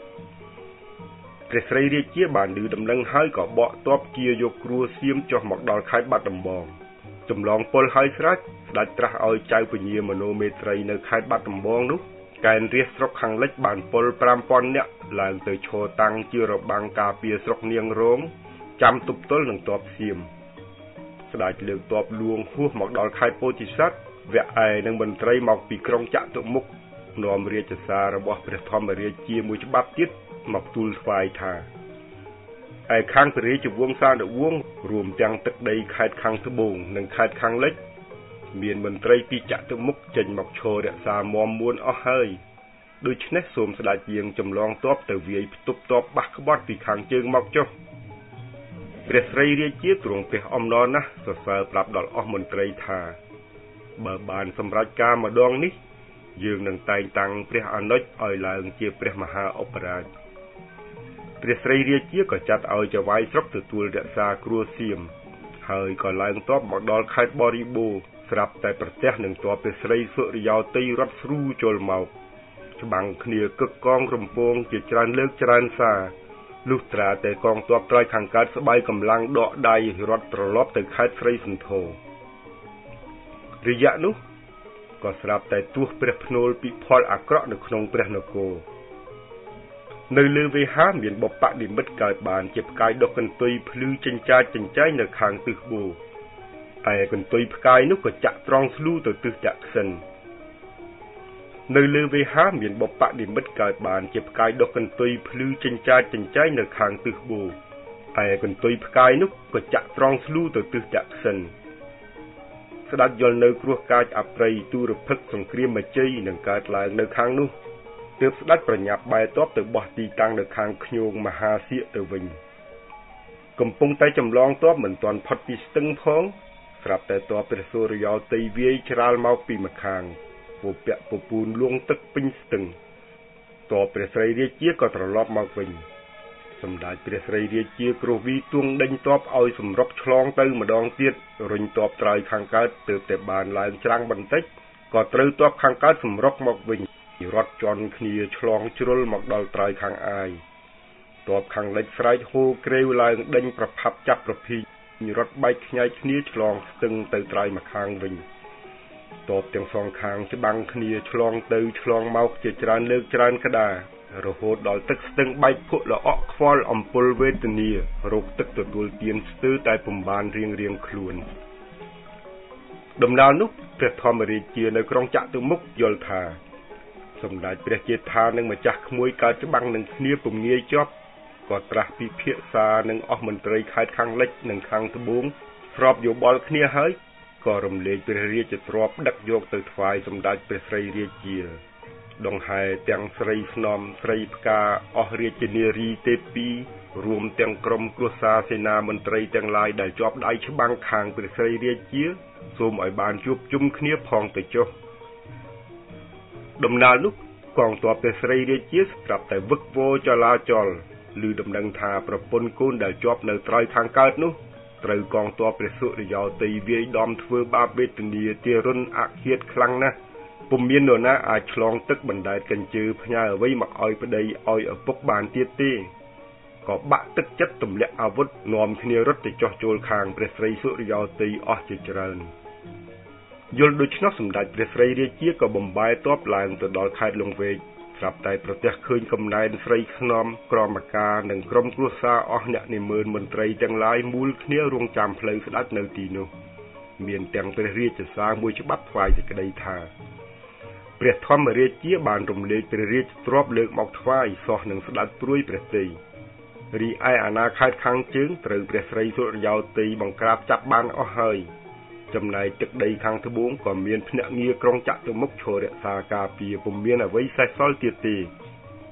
Speaker 7: ព្រះស្រីរាជាបានឮដំណឹងហើយក៏បកទ័ពគៀយកគ្រួសៀមចុះមកដល់ខេត្តបាត់ដំបងចម្លងពលហើយស្រេចស្ដេចត្រាស់ឲ្យចៅពញាមនោមេត្រីនៅខេត្តបាត់ដំបងនោះកែនរាជស្រុកខាងលិចបានពល 5000 នាក់ឡើងទៅឈរតាំងជារបាំងការពារស្រុកនាងរងចាំទប់ទល់នឹងទ័ពសៀមស្ដេចលើកទ័ពលួងហួសមកដល់ខេត្តពោធិសត្វវគ្គឯនិងមន្ត្រីមកពីក្រុងចតុមុខនាំរាជសាររបស់ព្រះធម្មរាជាមួយច្បាប់ទៀតមកទូលថ្វាយថាឯខាងព្រះរាជវង្សានុវង្សរួមទាំងទឹកដីខេត្តខាងត្បូងនិងខេត្តខាងលិចមានមន្ត្រីពីចតុមុខចេញមកឈររក្សាមមមួនអស់ហើយដូច្នេះសូមស្ដេចយាងចម្លងទ័ពទៅវាយផ្ទប់ទ័ពបាសក្បត់ពីខាងជើងមកចុះព្រះស្រីរាជាទ្រង់ព្រះអំណរណាស់សរសើរប្រាប់ដល់អស់មន្ត្រីថាបើបានសម្រេចការម្ដងនេះយើងនឹងតែងតាំងព្រះអនុជឲ្យឡើងជាព្រះមហាឧបរាជព្រះស្រីរាជាក៏ចាត់ឲ្យចៅវាយស្រុកទទួលរក្សាគ្រួសៀមហើយក៏ឡើងទ័ពមកដល់ខេត្តបរិបូរស្រាប់តែប្រទះនឹងទ័ពព្រះស្រីសុរិយោទ័យរត់ស្រូចូលមកច្បាំងគ្នាកឹកកងរំពងជាច្រើនលើកច្រើនសារលុះត្រាតែកងទ័ពត្រៃខាងកើតស្បាយកម្លាំងដកដៃរត់ត្រឡប់ទៅខេត្តស្រីសន្ធររយៈនោះក៏ស្រាប់តែទោះព្រះភ្នូលពិផលអាក្រក់នៅក្នុងព្រះនគរនៅលើវេហាមានបបនិមិត្តកើតបានជាផ្កាយដុះកន្ទុយភ្លឺចិញ្ចាចចិញ្ចែងនៅខាងទិសបូឯកន្ទុយផ្កាយនោះក៏ចាក់ត្រង់ស្លូទៅទិសចក្សិននៅលើវេហាមានបបនិមិត្តកើតបានជាផ្កាយដុះកន្ទុយភ្លឺចិញ្ចាចចិញ្ចែងនៅខាងទិសបូឯកន្ទុយផ្កាយនោះក៏ចាក់ត្រង់ស្លូទៅទិសចក្សិនស្ដេចយល់នៅគ្រោះកាចអប្រិយទូរភិក្សសង្គ្រាមមជ័យនឹងកើតឡើងនៅខាងនោះទើបស្ដេចប្រញាប់បែរទ័ពទៅបោះទីតាំងនៅខាងខ្ញូងមហាសៀកទៅវិញកំពុងតែចម្លងទ័ពមិនទាន់ផុតពីស្ទឹងផងស្រាប់តែទ័ពព្រះសូរិយោទ័យវាយច្រាលមកពីម្ខាងពពាក់ពពូនលួងទឹកពេញស្ទឹងទ័ពព្រះស្រីរាជាក៏ត្រឡប់មកវិញសម្ដេចព្រះស្រីរាជាគ្រោះវីទួងដេញទ័ពឲ្យសម្រុកឆ្លងទៅម្ដងទៀតរុញទ័ពត្រើយខាងកើតទើបតែបានឡើងច្រាំងបន្តិចក៏ត្រូវទ័ពខាងកើតសម្រុកមកវិញរត់ជន់គ្នាឆ្លងជ្រុលមកដល់ត្រើយខាងអាយទ័ពខាងលិចស្រែកហូក្រេវឡើងដេញប្រផាប់ចាប់ប្រភីរត់បែកខ្ញែកគ្នាឆ្លងស្ទឹងទៅត្រើយម្ខាងវិញទ័ពទាំងសងខាងច្បាំងគ្នាឆ្លងទៅឆ្លងមកជាច្រើនលើកច្រើនក្តាររហូតដល់ទឹកស្ទឹងបែកភក់ល្អក់ខ្វល់អំពុលវេទនារោគទឹកទទួលទានស្ទើរតែពុំបានរៀងខ្លួនដំណើរនោះព្រះធម្មរាជានៅក្រុងចតុមុខយល់ថាសម្ដេចព្រះជេដ្ឋានិងម្ចាស់ក្មួយកើតច្បាំងនឹងគ្នាពុំងាយជាប់ក៏ត្រាស់ពិភាក្សានឹងអស់មន្ត្រីខេត្តខាងលិចនិងខាងត្បូងស្របយោបល់គ្នាហើយក៏រំលែកព្រះរាជទ្រព្យដឹកយកទៅថ្វាយសម្ដេចព្រះស្រីរាជាដង្ហែទាំងស្រីស្នំស្រីផ្កាអស់រាជនារីទេពីរួមទាំងក្រុមគ្រួសារសេនាមន្ត្រីទាំងឡាយដែលជាប់ដៃច្បាំងខាងព្រះស្រីរាជាសូមឲ្យបានជួបជុំគ្នាផងទៅចុះដំណើរនោះកងទ័ពព្រះស្រីរាជាស្រាប់តែវឹកវរចលាចលឮដំណឹងថាប្រពន្ធកូនដែលជាប់នៅត្រើយខាងកើតនោះត្រូវកងទ័ពព្រះសុរិយោទ័យវាយដំធ្វើបាបវេទនាទារុណអឃាតខ្លាំងណាស់ពុំមាននរណាអាចឆ្លងទឹកបណ្ដែតកញ្ជើផ្ញើអ្វីមកឲ្យប្តីឲ្យឪពុកបានទៀតទេក៏បាក់ទឹកចិត្តទម្លាក់អាវុធនាំគ្នារត់ទៅចោះចូលខាងព្រះស្រីសុរិយោទ័យអស់ជាច្រើនយល់ដូច្នោះសម្ដេចព្រះស្រីរាជាក៏បំបែទ័ពឡើងទៅដល់ខេត្តលង្វែកស្រាប់តែប្រទះឃើញកំណែនស្រីខ្នំក្រមការនិងក្រុមគ្រួសារអស់អ្នកនិមឺនមន្ត្រីទាំងឡាយមូលគ្នារងចាំផ្លូវស្ដេចនៅទីនោះមានទាំងព្រះរាជសារមួយច្បាប់ថ្វាយសេចក្តីថាព្រះធម្មរាជាបានរំលែកព្រះរាជទ្រព្យលើកមកថ្វាយសោះនឹងស្ដេចព្រួយព្រះទ័យរីឯអាណាខេត្តខាងជើងត្រូវព្រះស្រីសុរិយោទ័យបង្ក្រាបចាប់បានអស់ហើយចំណែកទឹកដីខាងត្បូងក៏មានភ្នាក់ងារក្រុងចតុមុខឈររក្សាការពារពុំមានអ្វីសេសសល់ទៀតទេ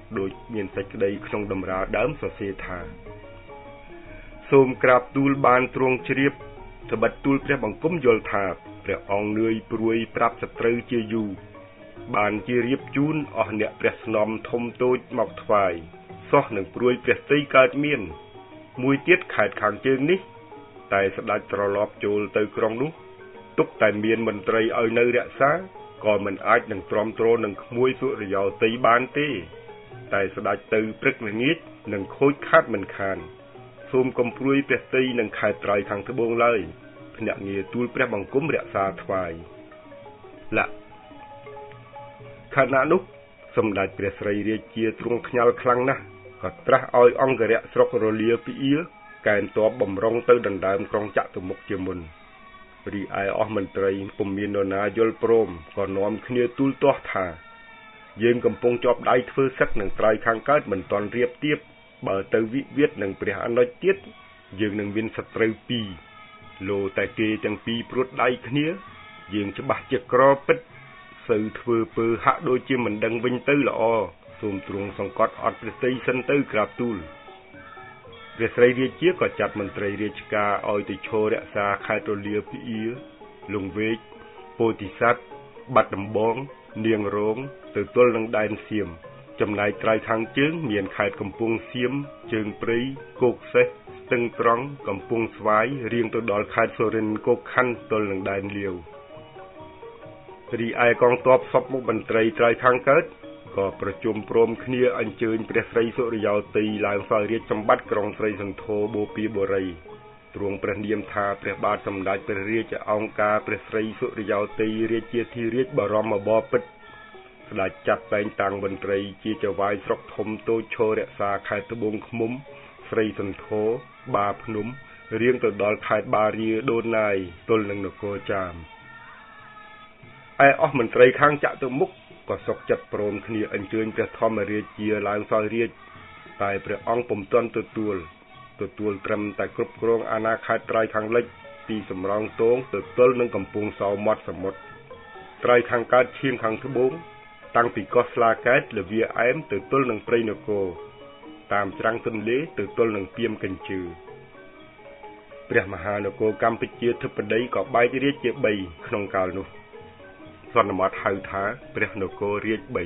Speaker 7: ដោយមានសេចក្តីក្នុងតម្រាដើមសរសេរថាសូមក្រាបទូលបានទ្រង់ជ្រាបត្បិតទូលព្រះបង្គំយល់ថាព្រះអង្គនឿយព្រួយប្រាប់សត្រូវជាយូរបានជារៀបជូនអស់អ្នកព្រះស្នំធំតូចមកថ្វាយសោះនឹងព្រួយព្រះស្ទ័យកើតមានមួយទៀតខេត្តខាងជើងនេះតែស្ដេចត្រឡប់ចូលទៅក្រុងនោះទុកតែមានមន្ត្រីឲ្យនៅរក្សាក៏មិនអាចនឹងទ្រាំទ្រនឹងក្មួយសុរិយោទ័យបានទេតែស្ដេចទៅព្រឹកល្ងាចនឹងខូចខាតមិនខានសូមកំព្រួយព្រះស្ទ័យនឹងខេត្តត្រៃខាងត្បូងឡើយភ្នាក់ងារទូលព្រះបង្គំរក្សាថ្វាយខណៈនោះសម្ដេចព្រះស្រីរាជាទ្រង់ខ្ញាល់ខ្លាំងណាស់ក៏ត្រាស់ឲ្យអង្គរៈស្រុករលាពីអ៊ាកែនទ័ពបំរុងទៅដណ្ដើមក្រុងចតុមុខជាមុនរីឯអស់មន្ត្រីពុំមាននរណាយល់ព្រមក៏នាំគ្នាទូលទាស់ថាយើងកំពុងជាប់ដៃធ្វើសឹកនឹងត្រៃខាងកើតមិនទាន់រៀបទៀបបើទៅវិវាទនឹងព្រះអនុជទៀតយើងនឹងមានសត្រូវពីរលោតែគេទាំងពីរព្រួតដៃគ្នាយើងច្បាស់ជាក្រពិតសូវធ្វើពើហាក់ដូចជាមិនដឹងវិញទៅល្អសូមទ្រង់សង្កត់អត់ព្រះស្ទ័យសិនទៅក្រាបទូលព្រះស្រីរាជាក៏ចាត់មន្ត្រីរាជការឲ្យទៅឈររក្សាខេត្តរលាពីអ៊ាលង្វែកពោធិសត្វបាត់ដំបងនាងរងទៅទល់នឹងដែនសៀមចំណែកក្រៅខាងជើងមានខេត្តកំពង់សៀមជើងព្រៃគោកសេះស្ទឹងត្រង់កំពង់ស្វាយរៀងទៅដល់ខេត្តសូរិនគោកខណ្ឌទល់នឹងដែនលាវរីឯកងទ័ពសពមុខមន្ត្រីត្រៃខាងកើតក៏ប្រជុំព្រមគ្នាអញ្ជើញព្រះស្រីសុរិយោទ័យឡើងសោយរាជសម្បត្តិក្រុងស្រីសន្ធរបូព៌ាបុរីទ្រង់ព្រះនាមថាព្រះបាទសម្ដេចព្រះរាជអង្គការព្រះស្រីសុរិយោទ័យរាជាធិរាជបរមបពិតស្ដេចចាត់តែងតាំងមន្ត្រីជាចៅហ្វាយស្រុកធំតូចឈររក្សាខេត្តត្បូងឃ្មុំស្រីសន្ធរបាភ្នំរៀងទៅដល់ខេត្តបារាដូនណាយទល់នឹងនគរចាមឯអស់មន្ត្រីខាងចតុមុខក៏សុខចិត្តព្រមគ្នាអញ្ជើញព្រះធម្មរាជាឡើងសោយរាជតែព្រះអង្គពុំទាន់ទទួលត្រឹមតែគ្រប់គ្រងអាណាខេត្តត្រៃខាងលិចពីសំរោងទងទៅទល់នឹងកំពង់សោមាត់សមុទ្រត្រៃខាងកើតឈៀងខាងត្បូងតាំងពីកោះស្លាកែតលវាអែមទៅទល់នឹងព្រៃនគរតាមច្រាំងទន្លេទៅទល់នឹងពីមកញ្ជើព្រះមហានគរកម្ពុជាធិបតីក៏បែករាជជា3ក្នុងកាលនោះសន្មតហៅថាព្រះនគររាជ3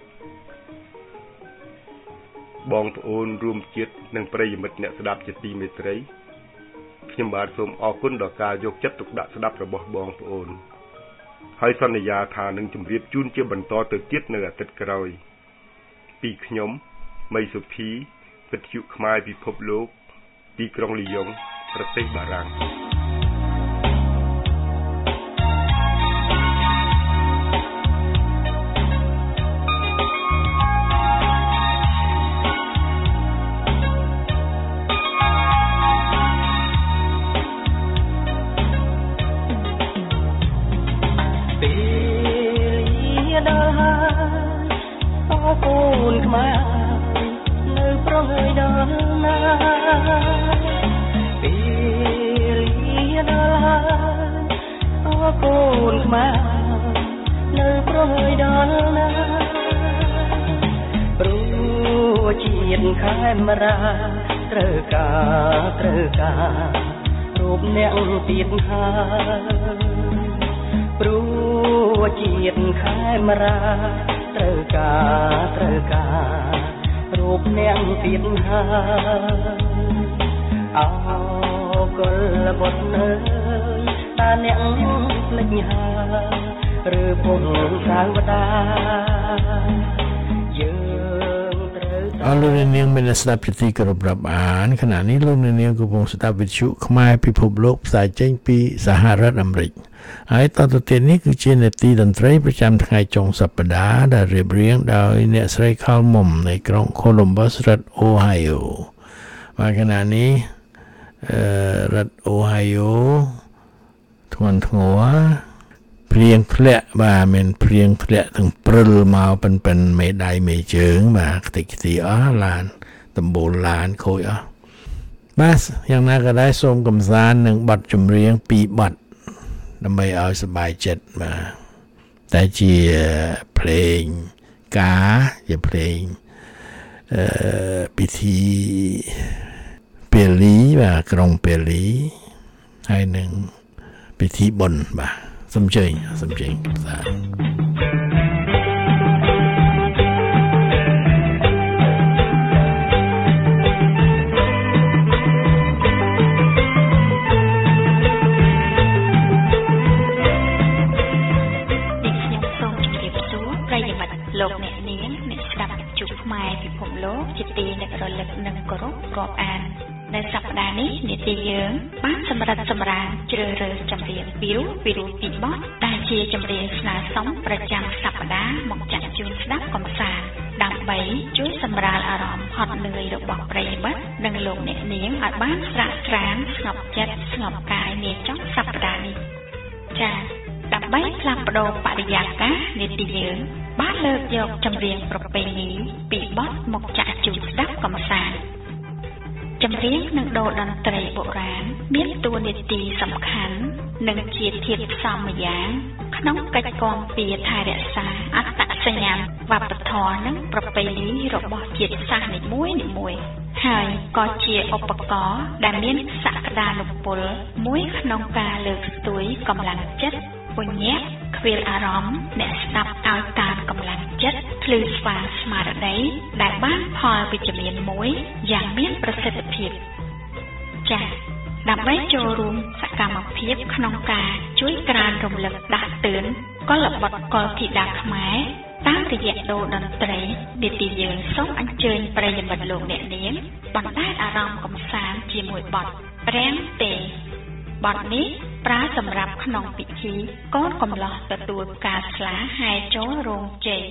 Speaker 7: បងប្អូនរួមជាតិនិងប្រិយមិត្តអ្នកស្ដាប់ជាទីមេត្រីខ្ញុំបាទសូមអរគុណដល់ការយកចិត្តទុកដាក់ស្ដាប់របស់បងប្អូនហើយសន្យាថានឹងជម្រាបជូនជាបន្តទៅទៀតនៅអាទិត្យក្រោយពីខ្ញុំមីសុភីវិទ្យុខ្មែរពិភពលោកទីក្រុងលីយ៉ុងប្រទេសបារាំង
Speaker 6: ត្រូវការរូបអ្នកទៀតហើយព្រោះជាតិខេមរាត្រូវការរូបអ្នកទៀតហើយអោគុលបុត្រនៅតាអ្នកភ្លេចហើយឬពុំសាវតា
Speaker 4: អរលោកនាងមានស្ដាប់ជាទីគោរពរាប់អានខណៈនេះលោកនាងកំពុងស្ដាប់វិទ្យុខ្មែរពិភពលោកផ្សាយចេញពីសហរដ្ឋអាមេរិកហើយតទៅទៀតនេះគឺជានាទីតន្ត្រីប្រចាំថ្ងៃចុងសប្តាហ៍ដែលរៀបរៀងដោយអ្នកស្រីខលមុំនៃក្រុង Columbus រដ្ឋ Ohio ហើយខណៈនេះរដ្ឋ Ohio ធ្ងន់ធ្ងរព្រៀងធ្លាក់បាទមានព្រៀងធ្លាក់ទាំងព្រិលមកប៉ិនមេដៃមេជើងបាទខ្ទេចខ្ទីអស់ឡានដំបូលឡានខូចអស់បាទយ៉ាងណាក៏ដោយសូមកំសាន្តនឹងបទចម្រៀង2បទដើម្បីឲ្យសប្បាយចិត្តបាទតែជាភ្លេងការជាភ្លេងពិធីពេលលីបាទក្រុងពេលលីហើយនឹងពិធីបុណ្យបាទសូមជើញបាទ
Speaker 8: លោកអ្នកនាងអ្នកស្ដាប់ជុកខ្មែរពិភពលោកជាទីអ្នករលឹកនិងគោរពរាប់អាននៅសប្តាហ៍នេះនាទីយើងបានសម្រិតសម្រាលជ្រើសរើសចម្រៀងពីរោះពីបទដែលជាចម្រៀងស្នើសុំប្រចាំសប្តាហ៍មកចាក់ជូនស្ដាប់កម្សាន្តដើម្បីជួយសម្រាលអារម្មណ៍ហត់នឿយរបស់ប្រិយមិត្តនិងលោកអ្នកនាងឲ្យបានស្រាកស្រានស្ងប់ចិត្តស្ងប់កាយនាចុងសប្តាហ៍នេះចា៎ដើម្បីផ្លាស់ប្ដូរបរិយាកាសនាទីយើងបានលើកយកចម្រៀងប្រពៃណីពីបទមកចាក់ជូនស្ដាប់កម្សាន្តចម្រៀងនិងតន្ត្រីបុរាណមានតួនាទីសំខាន់និងជាធាតុផ្សំម្យ៉ាងក្នុងកិច្ចគាំពារថែរក្សាអត្តសញ្ញាណវប្បធម៌និងប្រពៃណីរបស់ជាតិសាសន៍នីមួយៗហើយក៏ជាឧបករណ៍ដែលមានសក្តានុពលមួយក្នុងការលើកស្ទួយកម្លាំងចិត្តពញ្ញាខ្វៀលអារម្មណ៍អ្នកស្ដាប់ឲ្យតាមកម្លាំងចិត្តភ្លឺស្វាងស្មារតីដែលបានផលវិជ្ជមានមួយយ៉ាងមានប្រសិទ្ធភាពចា៎ដើម្បីចូលរួមសកម្មភាពក្នុងការជួយក្រើនរំលឹកដាស់តឿនកុលបុត្រកុលធីតាខ្មែរតាមរយៈតន្ត្រីនាទីយើងសូមអញ្ជើញប្រិយមិត្តលោកអ្នកនាងបណ្ដែតអារម្មណ៍កម្សាន្តជាមួយបទរាំងទេបទនេះប្រើសម្រាប់ក្នុងពិធីកូនកំលោះទទួលការស្លាហែចូលរោងជ័យ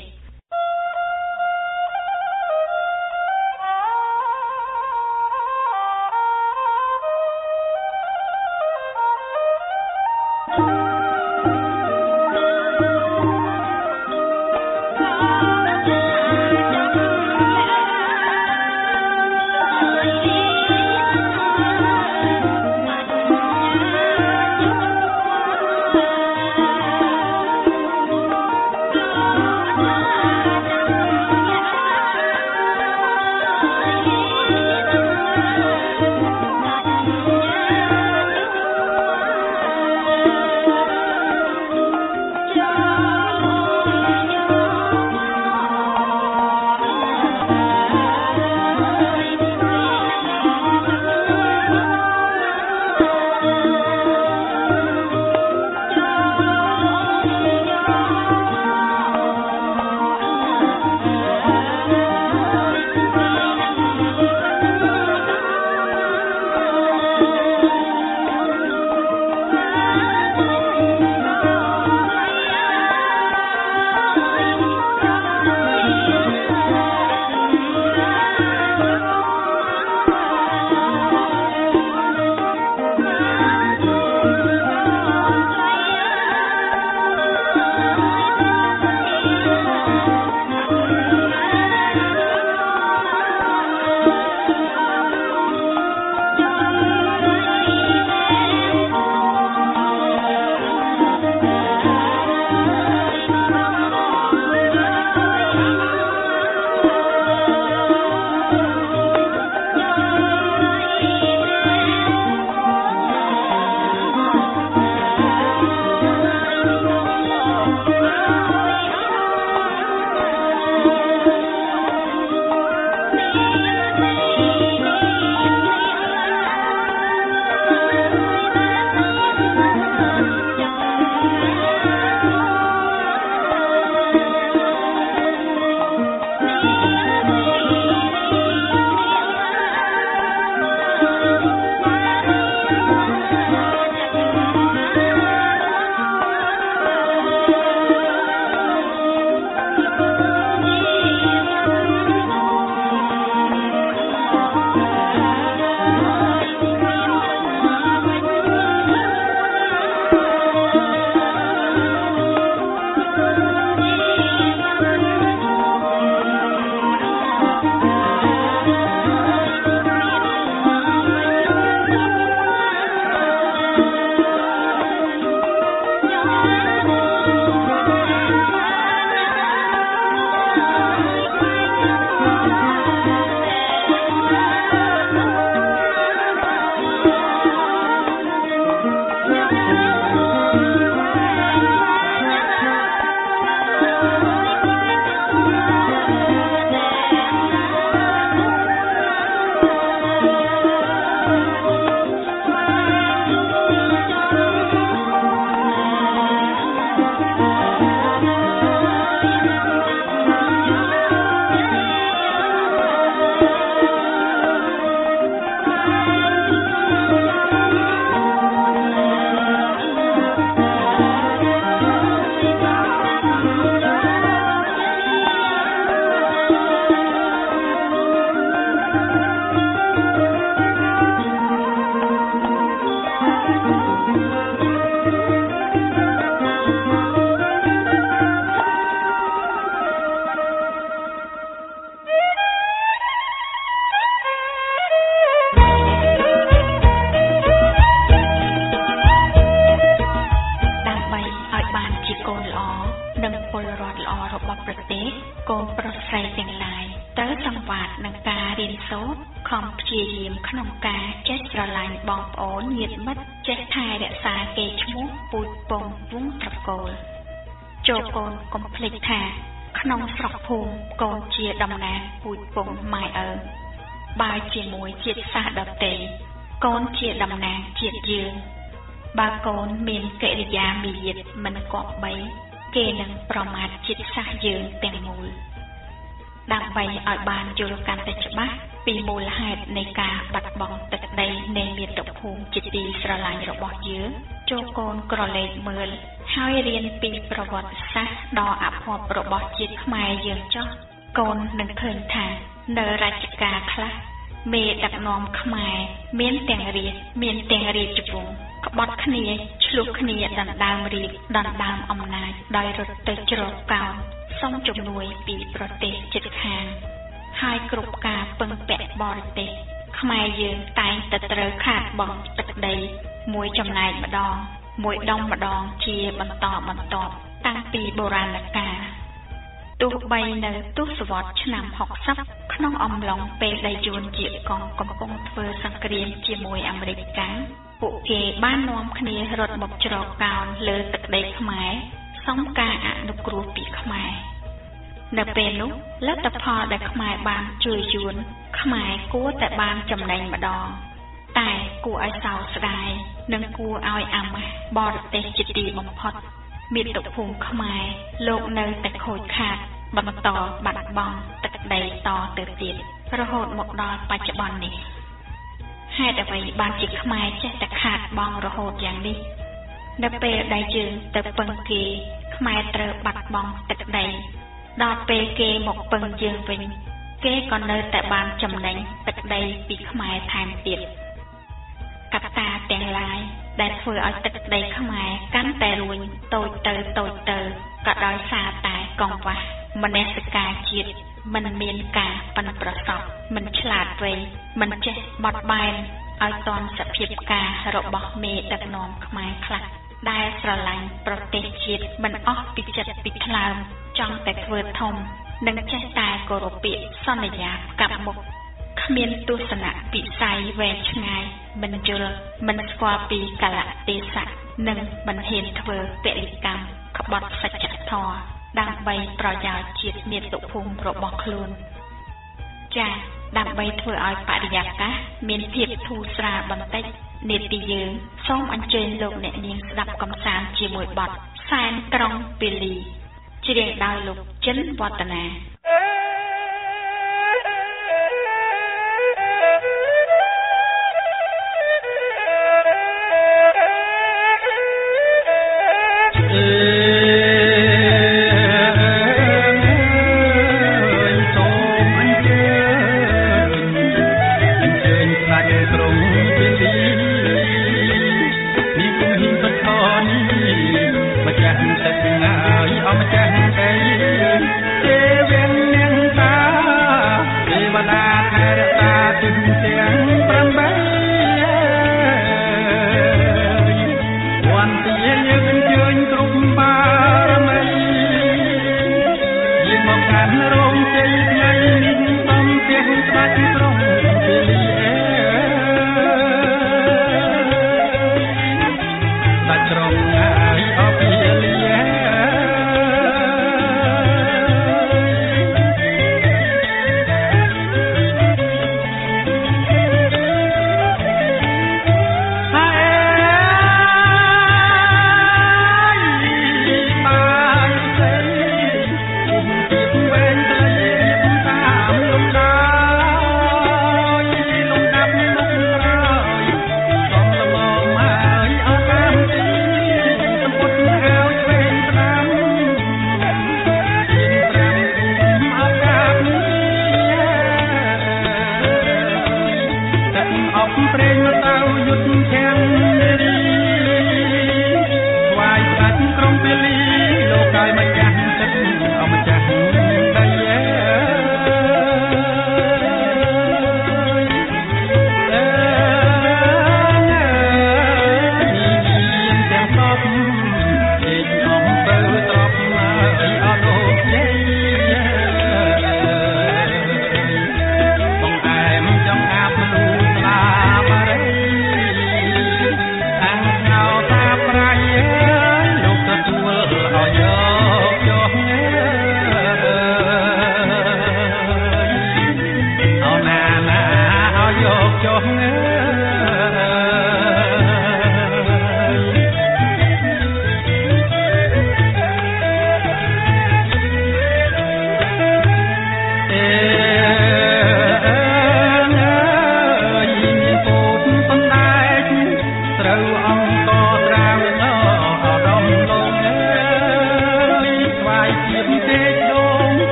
Speaker 8: ប្រទេសកូនប្រុសស្រីទាំងឡាយត្រូវសង្វាតនឹងការរៀនសូត្រខំព្យាយាមក្នុងការចេះស្រឡាញ់បងប្អូនញាតិមិត្តចេះថែរក្សាកេរ្តិ៍ឈ្មោះពូជពង្សវង្សត្រកូលចូលកូនកុំភ្លេចថាក្នុងស្រុកភូមិកូនជាតំណាងពូជពង្សម៉ែឪបើជាមួយជាតិសាសន៍ដទៃកូនជាតំណាងជាតិយើងបើកូនមានកិរិយាមាយាទមិនគប្បីគេនឹងប្រមាថជាតិសាសន៍យើងទាំងមូលដើម្បីឲ្យបានយល់កាន់តែច្បាស់ពីមូលហេតុនៃការបាត់បង់ទឹកដីនៃមាតុភូមិជាទីស្រឡាញ់របស់យើងចូលកូនក្រឡេកមើលហើយរៀនពីប្រវត្តិសាស្ត្រដ៏អភ័ព្វរបស់ជាតិខ្មែរយើងចុះកូននឹងឃើញថានៅរជ្ជកាលខ្លះមេដឹកនាំខ្មែរមានទាំងរាជមានទាំងរាជវង្សក្បត់គ្នាឆ្លោះគ្នាដណ្ដើមរាជដណ្ដើមអំណាចដោយរត់ទៅជ្រកកោនសុំជំនួយពីប្រទេសជិតខាងហើយគ្រប់ការពឹងពាក់បរទេសខ្មែរយើងតែងតែត្រូវខាតបង់ទឹកដីមួយចំណែកម្ដងមួយដុំម្ដងជាបន្តបន្ទាប់តាំងពីបុរាណកាលទោះបីនៅទសវត្សរ៍ឆ្នាំ60ក្នុងអំឡុងពេលដែលយួនជាកងកំពុងធ្វើសង្គ្រាមជាមួយអាមេរិកកាំងពួកគេបាននាំគ្នារត់មកជ្រកកោនលើទឹកដីខ្មែរសុំការអនុគ្រោះពីខ្មែរនៅពេលនោះលទ្ធផលដែលខ្មែរបានជួយយួនខ្មែរគួរតែបានចំណេញម្ដងតែគួរឲ្យសោកស្ដាយនិងគួរឲ្យអាម៉ាស់បរទេសជាទីបំផុតមាតុភូមិខ្មែរលោកនៅតែខូចខាតបន្តបាត់បង់ទឹកដីតទៅទៀតរហូតមកដល់បច្ចុប្បន្ននេះហេតុអ្វីបានជាខ្មែរចេះតែខាតបង់រហូតយ៉ាងនេះនៅពេលដែលយើងទៅពឹងគេខ្មែរត្រូវបាត់បង់ទឹកដីដល់ពេលគេមកពឹងយើងវិញគេក៏នៅតែបានចំណេញទឹកដីពីខ្មែរថែមទៀតកត្តាទាំងឡាយដែលធ្វើឲ្យទឹកដីខ្មែរកាន់តែរួញតូចទៅក៏ដោយសារតែកង្វះមនសិការជាតិមិនមានការប៉ិនប្រសប់មិនឆ្លាតវៃមិនចេះបត់បែនឲ្យទាន់សភាពការរបស់មេដឹកនាំខ្មែរខ្លះដែលស្រឡាញ់ប្រទេសជាតិមិនអស់ពីចិត្តពីថ្លើមចង់តែធ្វើធំនិងចេះតែគោរពពាក្យសន្យាកាប់មុខគ្មានទស្សនៈវិស័យវែងឆ្ងាយមិនយល់មិនស្គាល់ពីកលៈទេសៈនិងមិនហ៊ានធ្វើពលិកម្មក្បត់សច្ចធម៌ដើម្បីប្រយោជន៍ជាតិមាតុភូមិរបស់ខ្លួនចា៎ដើម្បីធ្វើឲ្យបរិយាកាសមានភាពធូរស្រាលបន្តិចនាទីយើងសូមអញ្ជើញលោកអ្នកនាងស្ដាប់កំសាន្តជាមួយបទសែនក្រុងពាលីច្រៀងដោយលោកចិនវឌ្ឍនា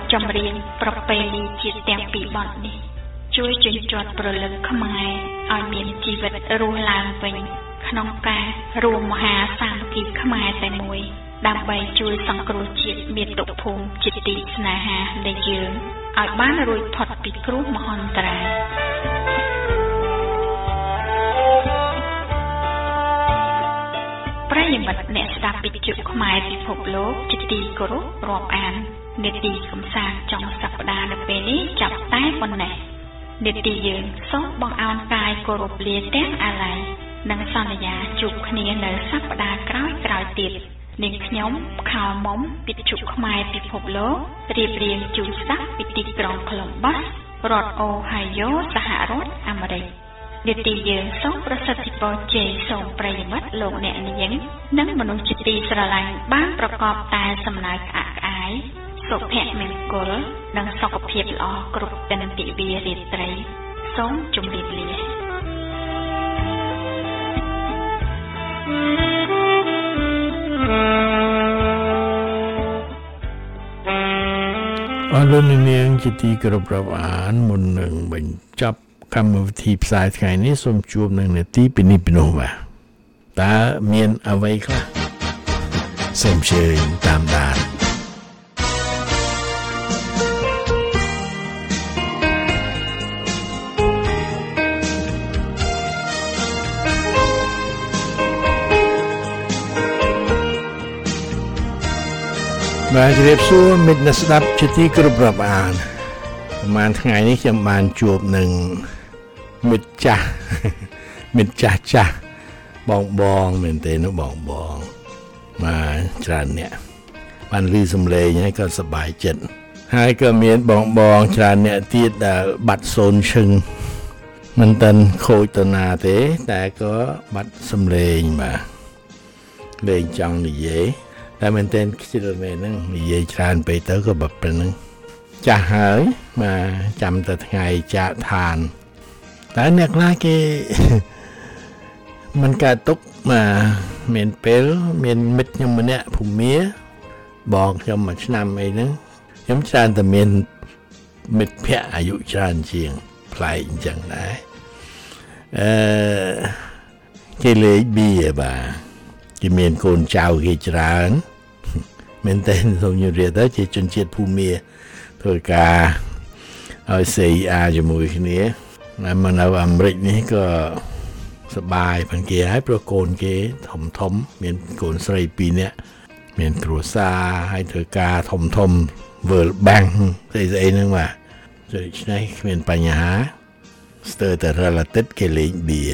Speaker 8: ចម្រៀងប្រពៃណីជាតិទាំងពីរបទនេះជួយជញ្ជាត់ព្រលឹងខ្មែរឲ្យមានជីវិតរស់ឡើងវិញក្នុងការរួមមហាសាមគ្គីខ្មែរតែមួយដើម្បីជួយសង្គ្រោះជាតិមាតុភូមិជាទីស្នេហានៃយើងឲ្យបានរួចផុតពីគ្រោះមហន្តរាយប្រិយមិត្តអ្នកស្ដាប់វិទ្យុខ្មែរពិភពលោកជាទីគោរពរាប់អាននេតិកម្សាន្តចុងសប្តាហ៍នៅពេលនេះចាប់តែប៉ុណ្ណេះនេតិយើងសូមបងអោនកាយគោរពលាទាំងអាឡ័យនិងសន្យាជួបគ្នានៅសប្តាហ៍ក្រោយៗទៀតនាងខ្ញុំខោមុំវិទ្យុខ្មែរពិភពលោករៀបរៀងជូនស្ដាប់ពីទីក្រុង Columbus រដ្ឋ Ohio សហរដ្ឋអាមេរិកនេតិយើងសូមប្រសិទ្ធពរជ័យសូមប្រិយមិត្តលោកអ្នកនាងនិងមនុស្សជាទីស្រឡាញ់បានប្រកបតែសំណើក្អាកក្អាយសុភមង្គលនិងសុខភាពល្អគ្រប់ទិដ្ឋិវារាត្រីសូមជម្រាបលា
Speaker 4: អរលោកនាងជាទីគោរពរាប់អានមុននឹងបញ្ចប់កម្មវិធីផ្សាយថ្ងៃនេះសូមជួបនឹងនេតិពីនេះពីនោះបាទតើមានអ្វីខ្លះសូមជើញតាមដានបាទជម្រាបសួរមិត្តអ្នកស្ដាប់ជាទីគោរពរាប់អានប្រហែលថ្ងៃនេះខ្ញុំបានជួបនឹងមិត្តចាស់បងមែនទេនោះបងបាទច្រើនអ្នកបានឮសំឡេងហើយក៏សប្បាយចិត្តហើយក៏មានបងច្រើនអ្នកទៀតដែលបាត់សូនឈឹងមិនទាន់ខូចទៅណាទេតែក៏បាត់សំឡេងបាទលេងចង់និយាយតែមែនទែនខ្ជិលមែនហ្នឹងនិយាយច្រើនពេកទៅក៏បែបប៉ុណ្្នឹងចាស់ហើយបាទចាំតែថ្ងៃចាក់ឋានតែអ្នកខ្លះគេមិនកើតទុកបាទមានពេលមានមិត្តខ្ញុំម្នាក់ភូមិបងខ្ញុំមួយឆ្នាំអីហ្នឹងខ្ញុំច្រើនតែមានមិត្តភ័ក្តិអាយុច្រើនជាងប្លែកអញ្ចឹងដែរគេលេងបៀបាទគេមានកូនចៅគេច្រើនមែនតើសូមជម្រាបទៅជាជនជាតិភូមិធ្វើការឲ្យ CIA ជាមួយគ្នាមកនៅអាមេរិកនេះក៏សប្បាយផងគេហើយព្រោះកូនគេធំមានកូនស្រី2នាក់មានគ្រួសារហើយធ្វើការធំ World Bank ស្អីហ្នឹងបាទដូច្នេះគ្មានបញ្ហាស្ទើរតែ relative គេលេងបៀ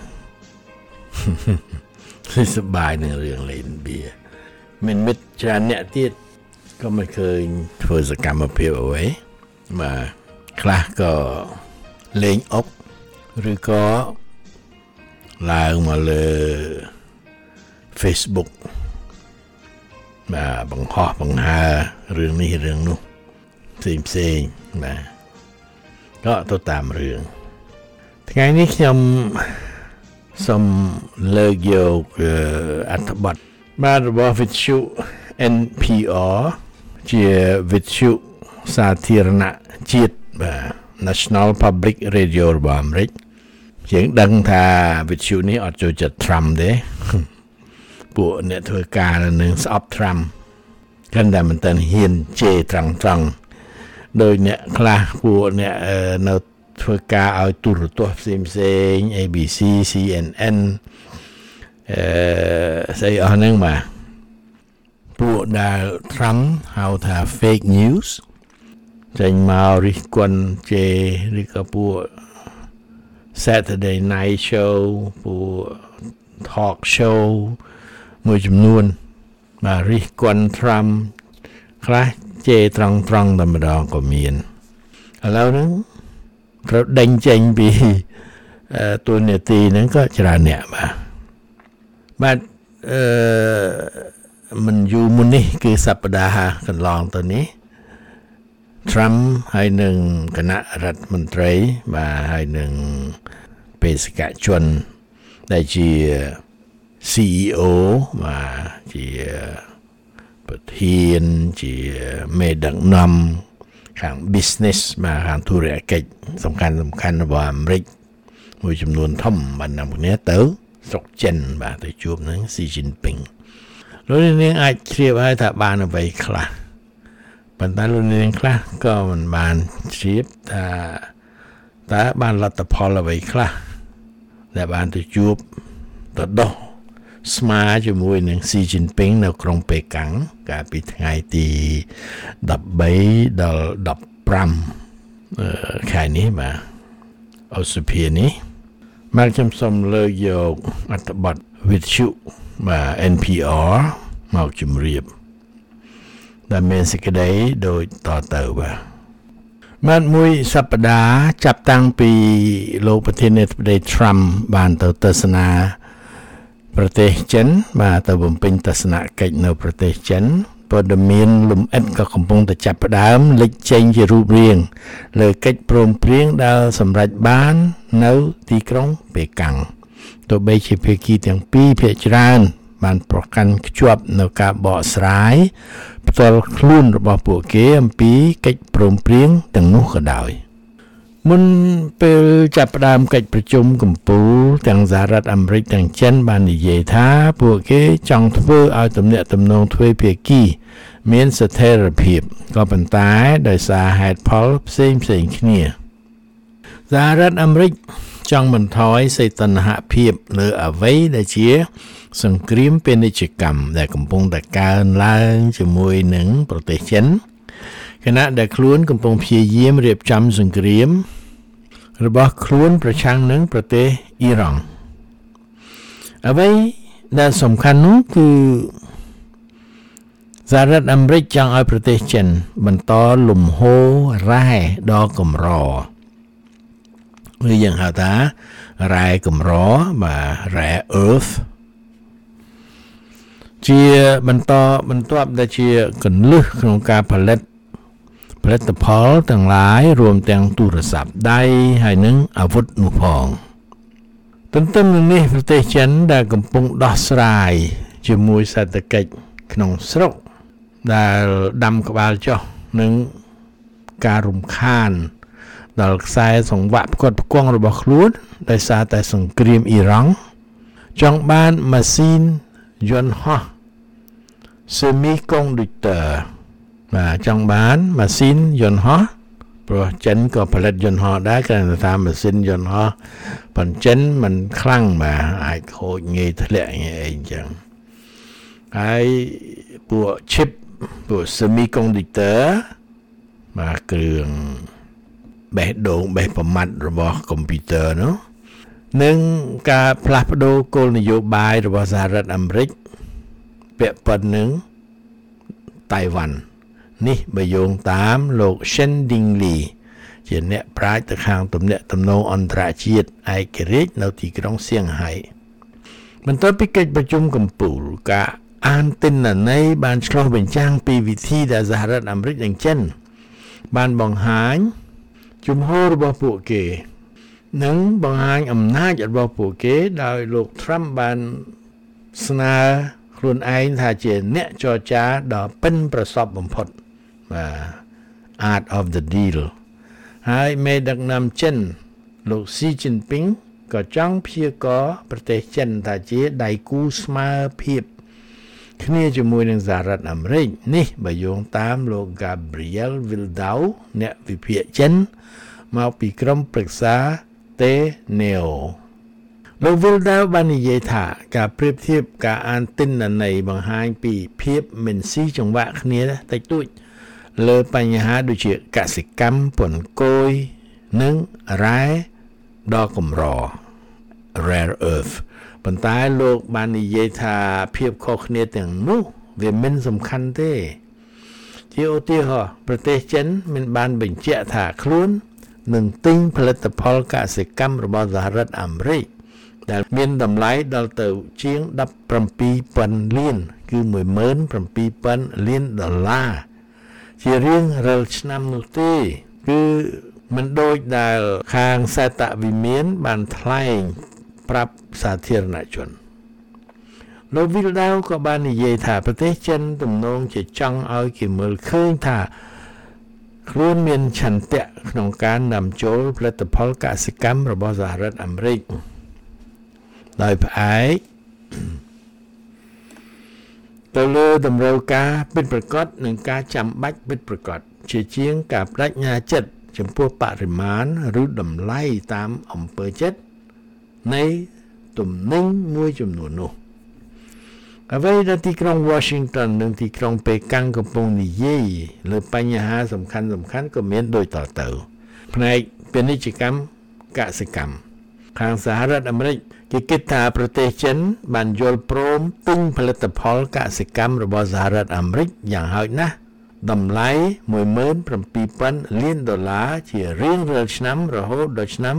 Speaker 4: បាទសប្បាយនឹងរឿងលេងបៀមានមិត្តច្រើនអ្នកទៀតក៏មិនឃើញធ្វើសកម្មភាពអ្វីបាទខ្លះក៏លេងអុកឬក៏ឡើងមកលើ Facebook បាទបង្ហោះបង្ហើររឿងនេះរឿងនោះផ្សេងបាទក៏ទៅតាមរឿងថ្ងៃនេះខ្ញុំសូមលើកយកអត្ថបទបាទរបស់វិទ្យុ NPR ជាវិទ្យុសាធារណជាតិបាទ National Public Radio របស់អាមេរិកយើងដឹងថាវិទ្យុនេះអត់ចូលចិត្ត Trump ទេពួកអ្នកធ្វើការនឹងស្អប់ Trump កាន់តែមិនទាន់ហ៊ានជេរត្រង់ដោយអ្នកខ្លះពួកអ្នកនៅធ្វើការឲ្យទូរទស្សន៍ផ្សេង ABC CNN ស្អីអស់ហ្នឹងបាទពួកដែល Trump ហៅថា fake news ចេញមករិះគន់ជេរឬក៏ពួក Saturday Night Show ពួក Talk Show មួយចំនួនបាទរិះគន់ Trump ខ្លះជេរត្រង់តែម្ដងក៏មានឥឡូវហ្នឹងត្រូវដេញចេញពីទូនាទីហ្នឹងក៏ច្រើនអ្នកបាទមិនយូរមុននេះគឺសប្តាហ៍កន្លងទៅនេះ Trump ហើយនឹងគណៈរដ្ឋមន្ត្រីបាទហើយនឹងបេសកជនដែលជា CEO បាទជាប្រធានជាមេដឹកនាំខាង business បាទខាងធុរកិច្ចសំខាន់របស់អាមេរិកមួយចំនួនធំបាននាំគ្នាទៅស្រុកចិនបាទទៅជួបនឹងស៊ីជីនពីងលោកនាងអាចជ្រាបហើយថាបានអ្វីខ្លះប៉ុន្តែលោកនាងខ្លះក៏មិនបានជ្រាបថាតើបានលទ្ធផលអ្វីខ្លះដែលបានទៅជួបទៅដោះស្មាជាមួយនឹងស៊ីជីនពីងនៅក្រុងប៉េកាំងកាលពីថ្ងៃទី13ដល់15ខែនេះបាទអូសុភានេះមកខ្ញុំសូមលើកយកអត្ថបទវិទ្យុបាទ NPR មកជម្រាបដែលមានសេចក្តីដូចតទៅបាទមួយសប្តាហ៍ចាប់តាំងពីលោកប្រធានាធិបតី Trump បានទៅទស្សនាប្រទេសចិនបាទទៅបំពេញទស្សនកិច្ចនៅប្រទេសចិនព័ត៌មានលំអិតក៏កំពុងតែចាប់ផ្ដើមលេចចេញជារូបរាងលើកិច្ចព្រមព្រៀងដែលសម្រេចបាននៅទីក្រុងប៉េកាំងទោះបីជាភាគីទាំងពីរភាគច្រើនបានប្រកាន់ខ្ជាប់នៅការបកស្រាយផ្ទាល់ខ្លួនរបស់ពួកគេអំពីកិច្ចព្រមព្រៀងទាំងនោះក៏ដោយមុនពេលចាប់ផ្ដើមកិច្ចប្រជុំកំពូលទាំងសហរដ្ឋអាមេរិកទាំងចិនបាននិយាយថាពួកគេចង់ធ្វើឲ្យទំនាក់ទំនងទ្វេភាគីមានស្ថិរភាពក៏ប៉ុន្តែដោយសារហេតុផលផ្សេងគ្នាសហរដ្ឋអាមេរិកចង់បន្ថយសីតុណ្ហភាពលើអ្វីដែលជាសង្គ្រាមពាណិជ្ជកម្មដែលកំពុងតែកើនឡើងជាមួយនឹងប្រទេសចិនខណៈដែលខ្លួនកំពុងព្យាយាមរៀបចំសង្គ្រាមរបស់ខ្លួនប្រឆាំងនឹងប្រទេសអ៊ីរ៉ង់អ្វីដែលសំខាន់នោះគឺសហរដ្ឋអាមេរិកចង់ឲ្យប្រទេសចិនបន្តលំហូររ៉ែដ៏កម្រឬយ៉ាងហៅថារ៉ែកម្របាទ rare earth ជាបន្តបន្ទាប់ដែលជាកន្លឹះក្នុងការផលិតផលទាំងឡាយរួមទាំងទូរស័ព្ទដៃហើយនិងអាវុធនោះផងទន្ទឹមនឹងនេះប្រទេសចិនដែលកំពុងដោះស្រាយជាមួយសេដ្ឋកិច្ចក្នុងស្រុកដែលដាំក្បាលចុះនឹងការរំខានដល់ខ្សែសង្វាក់ផ្គត់ផ្គង់របស់ខ្លួនដោយសារតែសង្គ្រាមអ៊ីរ៉ង់ចង់បានម៉ាស៊ីនយន្តហោះ semiconductor បាទចង់បានម៉ាស៊ីនយន្តហោះព្រោះចិនក៏ផលិតយន្តហោះដែរគ្រាន់តែថាម៉ាស៊ីនយន្តហោះប៉ុន្តែចិនมันខ្លាំងបាទអាចខូចងាយធ្លាក់អីអញ្ចឹងហើយពួក chip ពួក semiconductor បាទគ្រឿងបេះដូងបេះប្រមាត់របស់កុំព្យូទ័រនោះនិងការផ្លាស់ប្ដូរគោលនយោបាយរបស់សហរដ្ឋអាមេរិកពាក់ព័ន្ធនឹងតៃវ៉ាន់នេះបើយោងតាមលោក Shen Dingley ជាអ្នកប្រាជ្ញទៅខាងទំនាក់ទំនងអន្តរជាតិឯករាជ្យនៅទីក្រុងសៀងហៃបន្ទាប់ពីកិច្ចប្រជុំកំពូលការអានទិន្នន័យបានឆ្លុះបញ្ចាំងពីវិធីដែលសហរដ្ឋអាមេរិកនិងចិនបានបង្ហាញជំហររបស់ពួកគេនិងបង្ហាញអំណាចរបស់ពួកគេដោយលោក Trump បានស្នើខ្លួនឯងថាជាអ្នកចរចាដ៏ប៉ិនប្រសប់បំផុតបាទ Art of the Deal ហើយមេដឹកនាំចិនលោក Xi Jinping ក៏ចង់ព្យាករណ៍ប្រទេសចិនថាជាដៃគូស្មើភាពគ្នាជាមួយនឹងសហរដ្ឋអាមេរិកនេះបើយោងតាមលោក Gabriel Wildau អ្នកវិភាគចិនមកពីក្រុមប្រឹក្សា TNEO លោក Wildau បាននិយាយថាការប្រៀបធៀបការអានទិន្នន័យបង្ហាញពីភាពមិនស៊ីចង្វាក់គ្នាតិចតួចលើបញ្ហាដូចជាកសិកម្មពន្ធគយនិងរ៉ែដ៏កម្រ rare earth ប៉ុន្តែលោកបាននិយាយថាភាពខុសគ្នាទាំងនោះវាមិនសំខាន់ទេជាឧទាហរណ៍ប្រទេសចិនមិនបានបញ្ជាក់ថាខ្លួននឹងទិញផលិតផលកសិកម្មរបស់សហរដ្ឋអាមេរិកដែលមានតម្លៃដល់ទៅជាង 17,000 លានគឺ 17,000 លានដុល្លារជារៀងរាល់ឆ្នាំនោះទេគឺមិនដូចដែលខាងសេតវិមានបានថ្លែងប្រាប់សាធារណជនលោក Wildau ក៏បាននិយាយថាប្រទេសចិនទំនងជាចង់ឲ្យគេមើលឃើញថាខ្លួនមានឆន្ទៈក្នុងការនាំចូលផលិតផលកសិកម្មរបស់សហរដ្ឋអាមេរិកដោយផ្អែកទៅលើតម្រូវការពិតប្រាកដនិងការចាំបាច់ពិតប្រាកដជាជាងការបដិញ្ញាចិត្តចំពោះបរិមាណឬតម្លៃតាមអំពើចិត្តនៃទំនិញមួយចំនួននោះអ្វីដែលទីក្រុង Washington និងទីក្រុងប៉េកាំងកំពុងនិយាយលើបញ្ហាសំខាន់ក៏មានដូចតទៅផ្នែកពាណិជ្ជកម្មកសិកម្មខាងសហរដ្ឋអាមេរិកគេគិតថាប្រទេសចិនបានយល់ព្រមទិញផលិតផលកសិកម្មរបស់សហរដ្ឋអាមេរិកយ៉ាងហោចណាស់តម្លៃ $17,000 លានជារៀងរាល់ឆ្នាំរហូតដល់ឆ្នាំ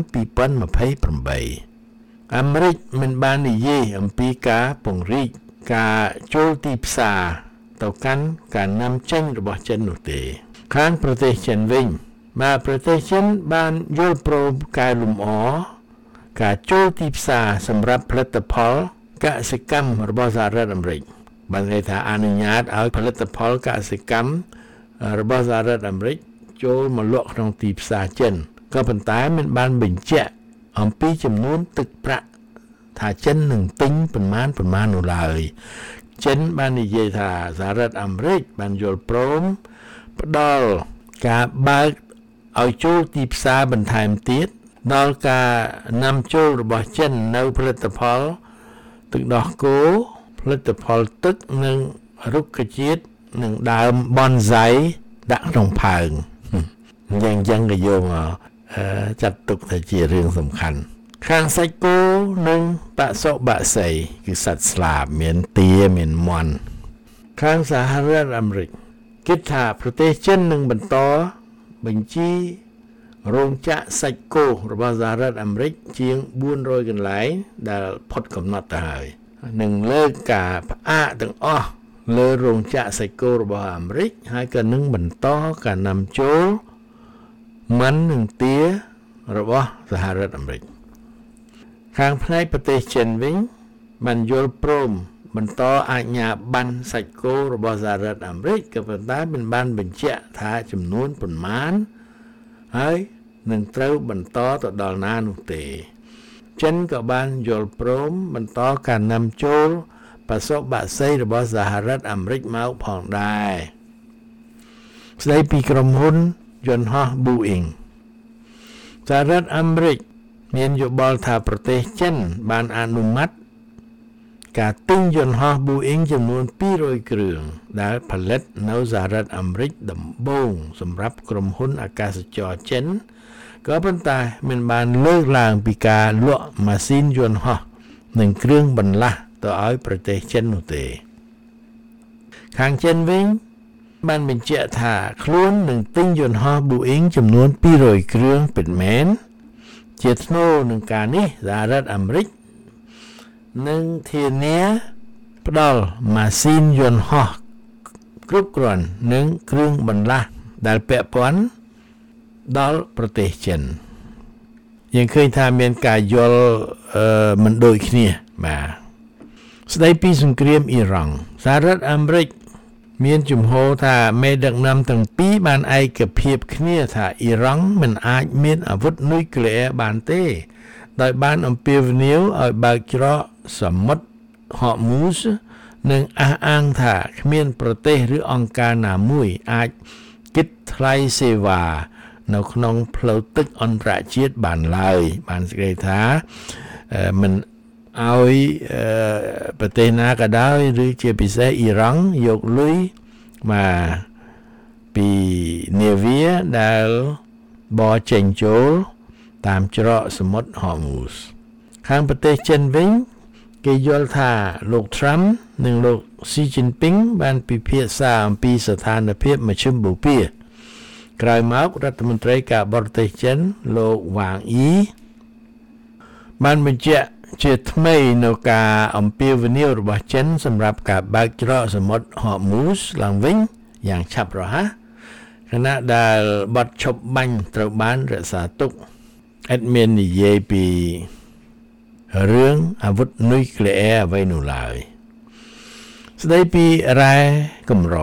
Speaker 4: 2028អាមេរិកមិនបាននិយាយអំពីការពង្រីកការចូលទីផ្សារទៅកាន់ការនាំចេញរបស់ចិននោះទេខាងប្រទេសចិនវិញមកប្រទេសចិនបានយល់ព្រមកែលម្អការចូលទីផ្សារសម្រាប់ផលិតផលកសិកម្មរបស់សហរដ្ឋអាមេរិកបានគេថាអនុញ្ញាតឲ្យផលិតផលកសិកម្មរបស់សហរដ្ឋអាមេរិកចូលមកលក់ក្នុងទីផ្សារចិនក៏ប៉ុន្តែមិនបានបញ្ជាក់អំពីចំនួនទឹកប្រាក់ថាចិននឹងទិញប្រមាណនោះឡើយចិនបាននិយាយថាសហរដ្ឋអាមេរិកបានយល់ព្រមផ្ដល់ការបើកឲ្យចូលទីផ្សារបន្ថែមទៀតដល់ការនាំចូលរបស់ចិននៅផលិតផលទឹកដោះគោផលិតផលទឹកនិងរុក្ខជាតិនិងដើម bonsai ដាក់ក្នុងផើងយ៉ាងក៏យកមកចាត់ទុកថាជារឿងសំខាន់ខាងសាច់គោនិងបសុបក្សីគឺសត្វស្លាបមានទាមានមាន់ខាងសហរដ្ឋអាមេរិកគិតថាប្រទេសចិននឹងបន្តបញ្ជីរោងចក្រសាច់គោរបស់សហរដ្ឋអាមេរិកជាង400កន្លែងដែលផុតកំណត់ទៅហើយនឹងលើកការផ្អាកទាំងអស់លើរោងចក្រសាច់គោរបស់អាមេរិកហើយក៏នឹងបន្តការនាំចូលមាន់និងទារបស់សហរដ្ឋអាមេរិកខាងផ្នែកប្រទេសចិនវិញបានយល់ព្រមបន្តអាជ្ញាប័ណ្ណសាច់គោរបស់សហរដ្ឋអាមេរិកក៏ប៉ុន្តែមិនបានបញ្ជាក់ថាចំនួនប៉ុន្មានហើយនឹងត្រូវបន្តទៅដល់ណានោះទេចិនក៏បានយល់ព្រមបន្តការនាំចូលបសុបក្សីរបស់សហរដ្ឋអាមេរិកមកផងដែរស្ដីពីក្រុមហ៊ុនយន្តហោះ Boeing សហរដ្ឋអាមេរិកមានយោបល់ថាប្រទេសចិនបានអនុម័តការទិញយន្តហោះ Boeing ចំនួន200គ្រឿងដែលផលិតនៅសហរដ្ឋអាមេរិកដំបូងសម្រាប់ក្រុមហ៊ុនអាកាសចរចិនក៏ប៉ុន្តែមិនបានលើកឡើងពីការលក់ម៉ាស៊ីនយន្តហោះនិងគ្រឿងបន្លាស់ទៅឲ្យប្រទេសចិននោះទេខាងចិនវិញបានបញ្ជាក់ថាខ្លួននឹងទិញយន្តហោះ Boeing ចំនួន200គ្រឿងពិតមែនជាថ្នូរនឹងការនេះសហរដ្ឋអាមេរិកនឹងធានាផ្ដល់ម៉ាស៊ីនយន្តហោះគ្រប់គ្រាន់និងគ្រឿងបន្លាស់ដែលពាក់ព័ន្ធដល់ប្រទេសចិនយើងឃើញថាមានការយល់មិនដូចគ្នាបាទស្ដីពីសង្គ្រាមអ៊ីរ៉ង់សហរដ្ឋអាមេរិកមានជំហរថាមេដឹកនាំទាំងពីរបានឯកភាពគ្នាថាអ៊ីរ៉ង់មិនអាចមានអាវុធនុយក្លេអ៊ែរបានទេដោយបានអំពាវនាវឲ្យបើកច្រកសមុទ្រ Hormuz និងអះអាងថាគ្មានប្រទេសឬអង្គការណាមួយអាចគិតថ្លៃសេវានៅក្នុងផ្លូវទឹកអន្តរជាតិបានឡើយបានសេចក្តីថាមិនឲ្យប្រទេសណាក៏ដោយឬជាពិសេសអ៊ីរ៉ង់យកលុយមកពីនាវាដែលបរចេញចូលតាមច្រកសមុទ្រ Hormuz ខាងប្រទេសចិនវិញគេយល់ថាលោក Trump និងលោក Xi Jinping បានពិភាក្សាអំពីស្ថានភាពមជ្ឈិមបូព៌ាក្រោយមករដ្ឋមន្ត្រីការបរទេសចិនលោកវ៉ាងអ៊ីបានបញ្ជាក់ជាថ្មីនៅការអំពាវនាវរបស់ចិនសម្រាប់ការបើកច្រកសមុទ្រ Hormuz ឡើងវិញយ៉ាងឆាប់រហ័សខណៈដែលបទឈប់បាញ់ត្រូវបានរក្សាទុកឥតមាននិយាយពីរឿងអាវុធនុយក្លេអ៊ែរអ្វីនោះឡើយស្ដីពីរ៉ែកម្រ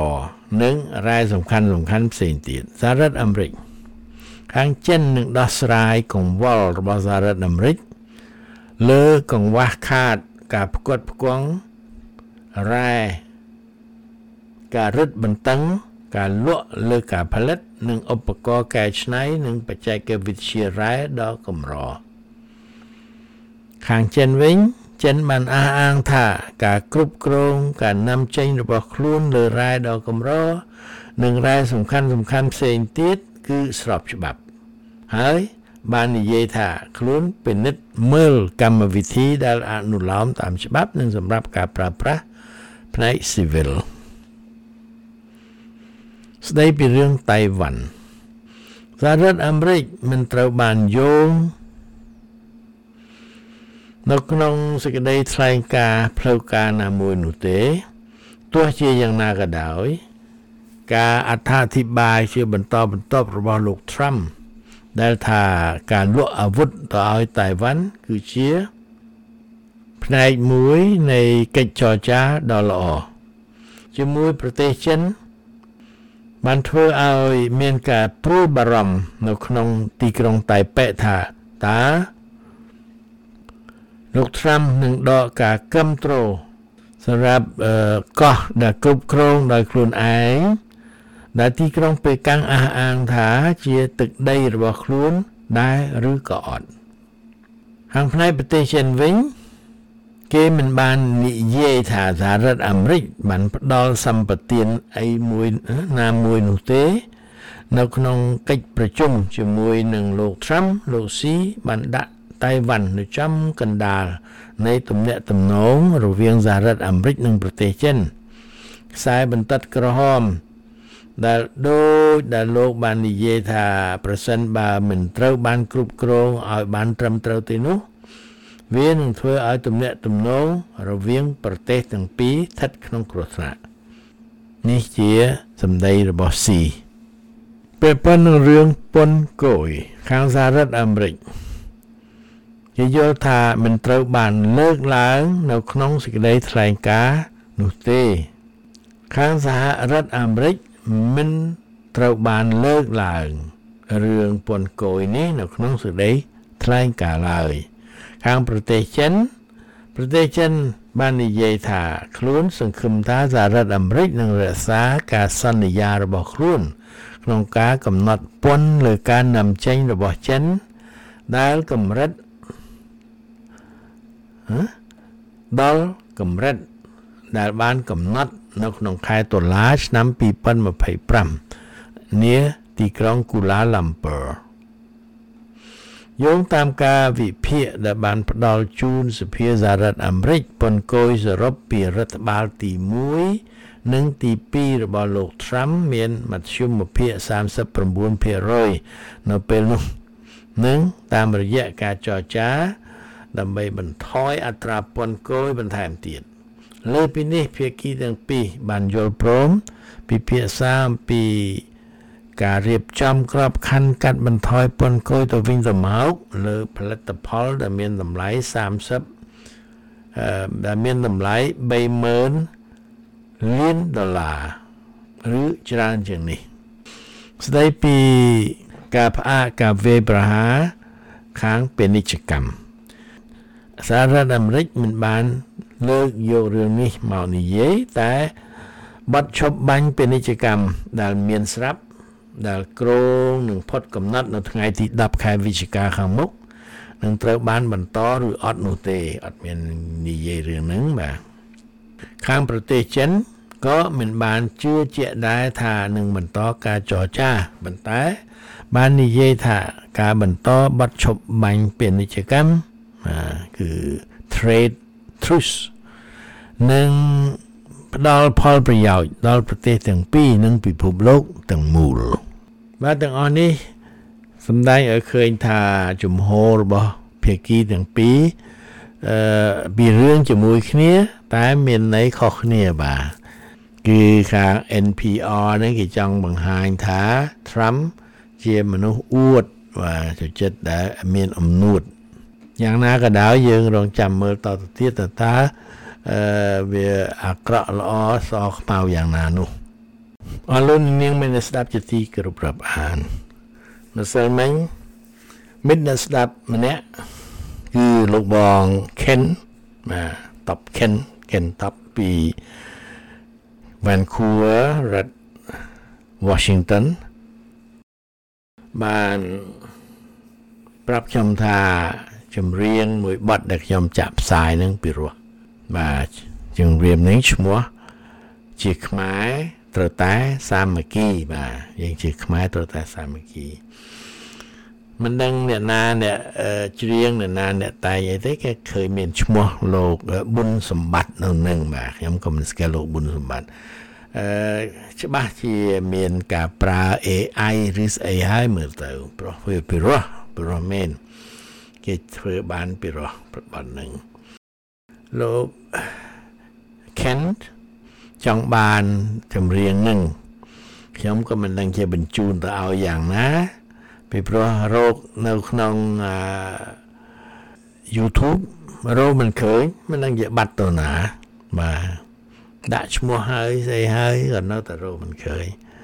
Speaker 4: និងរ៉ែសំខាន់ផ្សេងទៀតសហរដ្ឋអាមេរិកខាងចិននឹងដោះស្រាយកង្វល់របស់សហរដ្ឋអាមេរិកលើកង្វះខាតការផ្គត់ផ្គង់រ៉ែការរឹតបន្តឹងការលក់លើការផលិតនិងឧបករណ៍កែច្នៃនិងបច្ចេកវិទ្យារ៉ែដ៏កម្រខាងចិនវិញចិនបានអះអាងថាការគ្រប់គ្រងការនាំចេញរបស់ខ្លួនលើរ៉ែដ៏កម្រនិងរ៉ែសំខាន់ផ្សេងទៀតគឺស្របច្បាប់ហើយបាននិយាយថាខ្លួនពិនិត្យមើលកម្មវិធីដែលអនុលោមតាមច្បាប់និងសម្រាប់ការប្រើប្រាស់ផ្នែកស៊ីវិលស្ដីពីរឿងតៃវ៉ាន់សហរដ្ឋអាមេរិកមិនត្រូវបានយោងនៅក្នុងសេចក្តីថ្លែងការណ៍ផ្លូវការណាមួយនោះទេទោះជាយ៉ាងណាក៏ដោយការអត្ថាធិប្បាយជាបន្តបន្ទាប់របស់លោក Trump ដែលថាការលក់អាវុធទៅឲ្យតៃវ៉ាន់គឺជាផ្នែកមួយនៃកិច្ចចរចាដ៏ល្អជាមួយប្រទេសចិនបានធ្វើឲ្យមានការព្រួយបារម្ភនៅក្នុងទីក្រុងតៃប៉េថាតើលោក Trump នឹងដកការគាំទ្រសម្រាប់កោះដែលគ្រប់គ្រងដោយខ្លួនឯងដែលទីក្រុងប៉េកាំងអះអាងថាជាទឹកដីរបស់ខ្លួនដែរឬក៏អត់ខាងផ្នែកប្រទេសចិនវិញគេមិនបាននិយាយថាសហរដ្ឋអាមេរិកបានផ្ដល់សម្បទានអីមួយណាមួយនោះទេនៅក្នុងកិច្ចប្រជុំជាមួយនឹងលោក Trump លោក Xi បានដាក់តៃវ៉ាន់នៅចំកណ្ដាលនៃទំនាក់ទំនងរវាងសហរដ្ឋអាមេរិកនិងប្រទេសចិនខ្សែបន្ទាត់ក្រហមដែលដូចដែលលោកបាននិយាយថាប្រសិនបើមិនត្រូវបានគ្រប់គ្រងឲ្យបានត្រឹមត្រូវទេនោះវានឹងធ្វើឲ្យទំនាក់ទំនងរវាងប្រទេសទាំងពីរស្ថិតក្នុងគ្រោះថ្នាក់នេះជាសម្ដីរបស់ ស៊ីពេលប៉ុណ្ណឹងរឿងពន្ធគយខាងសហរដ្ឋអាមេរិកគេយល់ថាមិនត្រូវបានលើកឡើងនៅក្នុងសេចក្តីថ្លែងការណ៍នោះទេខាងសហរដ្ឋអាមេរិកមិនត្រូវបានលើកឡើងរឿងពន្ធគយនេះនៅក្នុងសេចក្តីថ្លែងការណ៍ឡើយខាងប្រទេសចិនបាននិយាយថាខ្លួនសង្ឃឹមថាសហរដ្ឋអាមេរិកនឹងរក្សាការសន្យារបស់ខ្លួនក្នុងការកំណត់ពន្ធលើការនាំចេញរបស់ចិនដែលកម្រិតដល់កម្រិតដែលបានកំណត់នៅក្នុងខែតុលាឆ្នាំ2025នាទីក្រុងគូឡាឡាំពើយោងតាមការវិភាគដែលបានផ្ដល់ជូនសភាសហរដ្ឋអាមេរិកពន្ធគយសរុបពីរដ្ឋបាលទី1និងទី2របស់លោក Trump មានមធ្យមភាព 39% នៅពេលនោះនិងតាមរយៈការចរចាដើម្បីបន្ថយអត្រាពន្ធគយបន្ថែមទៀតលើពីនេះភាគីទាំងពីរបានយល់ព្រមពិភាក្សាអំពីការរៀបចំក្របខ័ណ្ឌកាត់បន្ថយពន្ធគយទៅវិញទៅមកលើផលិតផលដែលមានតម្លៃដែលមានតម្លៃ$30,000 លានឬច្រើនជាងនេះស្ដីពីការផ្អាកការវាយប្រហារខាងពាណិជ្ជកម្មសហរដ្ឋអាមេរិកមិនបានលើកយករឿងនេះមកនិយាយតែបទឈប់បាញ់ពាណិជ្ជកម្មដែលមានស្រាប់ដែលគ្រោងនឹងផុតកំណត់នៅថ្ងៃទី10ខែវិច្ឆិកាខាងមុខនឹងត្រូវបានបន្តឬអត់នោះទេអត់មាននិយាយរឿងហ្នឹងបាទខាងប្រទេសចិនក៏មិនបានជឿជាក់ដែរថានឹងបន្តការចរចាប៉ុន្តែបាននិយាយថាការបន្តបទឈប់បាញ់ពាណិជ្ជកម្មគឺ trade truce នឹងផ្ដល់ផលប្រយោជន៍ដល់ប្រទេសទាំងពីរនិងពិភពលោកទាំងមូលបាទទាំងអស់នេះសម្ដែងឲ្យឃើញថាជំហររបស់ភាគីទាំងពីរពីរឿងជាមួយគ្នាតែមានន័យខុសគ្នាបាទគឺខាង NPR នេះគេចង់បង្ហាញថា Trump ជាមនុស្សអួតបាទចិត្តដែលមានអំនួតយ៉ាងណាក៏ដោយយើងរងចាំមើលតទៅទៀតតើវាអាក្រក់ល្អសខ្មៅយ៉ាងណានោះអរលោកនាងមានស្ដាប់ជាទីគោរពរាប់អានម្សិលមិញមិត្តអ្នកស្ដាប់ម្នាក់គឺលោកបង Ken តប Ken តបពី Vancouver រដ្ឋ Washington បានប្រាប់ខ្ញុំថាចម្រៀងមួយបទដែលខ្ញុំចាក់ផ្សាយនឹងពីរោះបាទចម្រៀងនេះឈ្មោះជាខ្មែរត្រូវតែសាមគ្គីបាទយើងជាខ្មែរត្រូវតែសាមគ្គីមិនដឹងអ្នកណាអ្នកច្រៀងអ្នកណាអ្នកតែងអីទេគេឃើញមានឈ្មោះលោកប៊ុនសម្បត្តិនៅនឹងបាទខ្ញុំក៏មិនស្គាល់លោកប៊ុនសម្បត្តិច្បាស់ជាមានការប្រើ AI ឬស្អីហើយមើលទៅព្រោះវាពីរោះមែនគេធ្វើបានពីរោះប្រព័ន្ធនឹងលោក Kent ចង់បានចម្រៀងនឹងខ្ញុំក៏មិនដឹងជាបញ្ជូនទៅឲ្យយ៉ាងណាពីព្រោះរោគនៅក្នុង YouTube រោគមិនឃើញមិនដឹងជាបាត់ទៅណាបាទដាក់ឈ្មោះហើយស្អីហើយក៏នៅតែរោគមិនឃើញ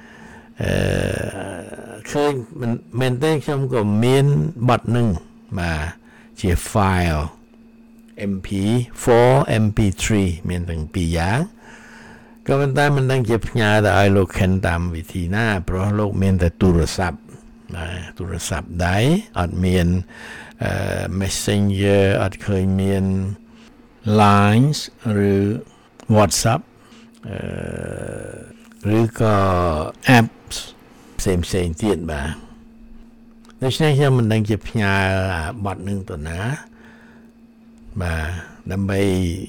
Speaker 4: ឃើញមែនទេខ្ញុំក៏មានបទនឹងបាទជា file MP4 MP3 មានទាំងពីរយ៉ាងក៏ប៉ុន្តែមិនដឹងជាផ្ញើទៅឲ្យលោក Ken តាមវិធីណាព្រោះលោកមានតែទូរស័ព្ទដៃអត់មាន Messenger អត់ឃើញមាន Lines ឬ WhatsApp ឬក៏ apps ផ្សេងទៀតបាទដូច្នេះខ្ញុំមិនដឹងជាផ្ញើបទនឹងទៅណាបាទដើម្បី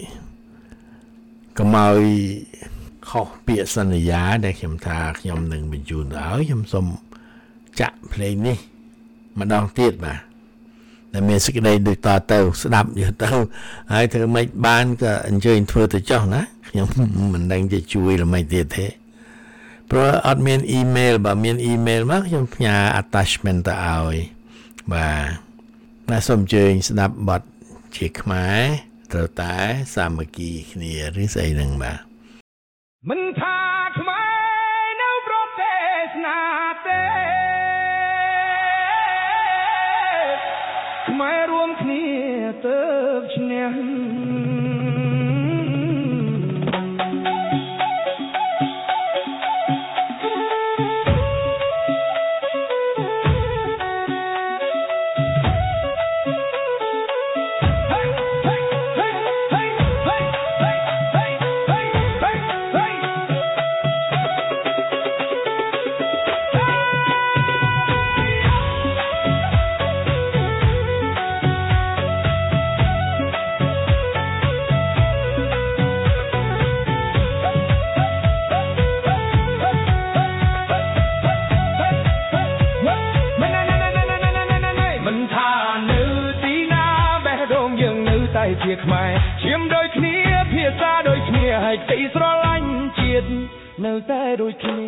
Speaker 4: កុំឲ្យខុសពាក្យសន្យាដែលខ្ញុំថាខ្ញុំនឹងបញ្ជូនទៅឲ្យខ្ញុំសូមចាក់ភ្លេងនេះម្ដងទៀតបាទដែលមានសេចក្តីដូចតទៅស្ដាប់យកទៅហើយធ្វើម៉េចបានក៏អញ្ជើញធ្វើទៅចុះណាខ្ញុំមិនដឹងជាជួយល្មិចទៀតទេព្រោះអត់មានអ៊ីមែលបើមានអ៊ីមែលមកខ្ញុំផ្ញើ attachment ទៅឲ្យបាទសូមអញ្ជើញស្ដាប់បទជាខ្មែរត្រូវតែសាមគ្គីគ្នាឬស្អីហ្នឹងបាទ
Speaker 6: មិនថាខ្មែរនៅប្រទេសណាទេខ្មែររួមគ្នាទៅឈ្នះជាខ្មែរឈាមដូចគ្នាភាសាដូចគ្នាហើយទីស្រឡាញ់ជាតិនៅតែដូចគ្នា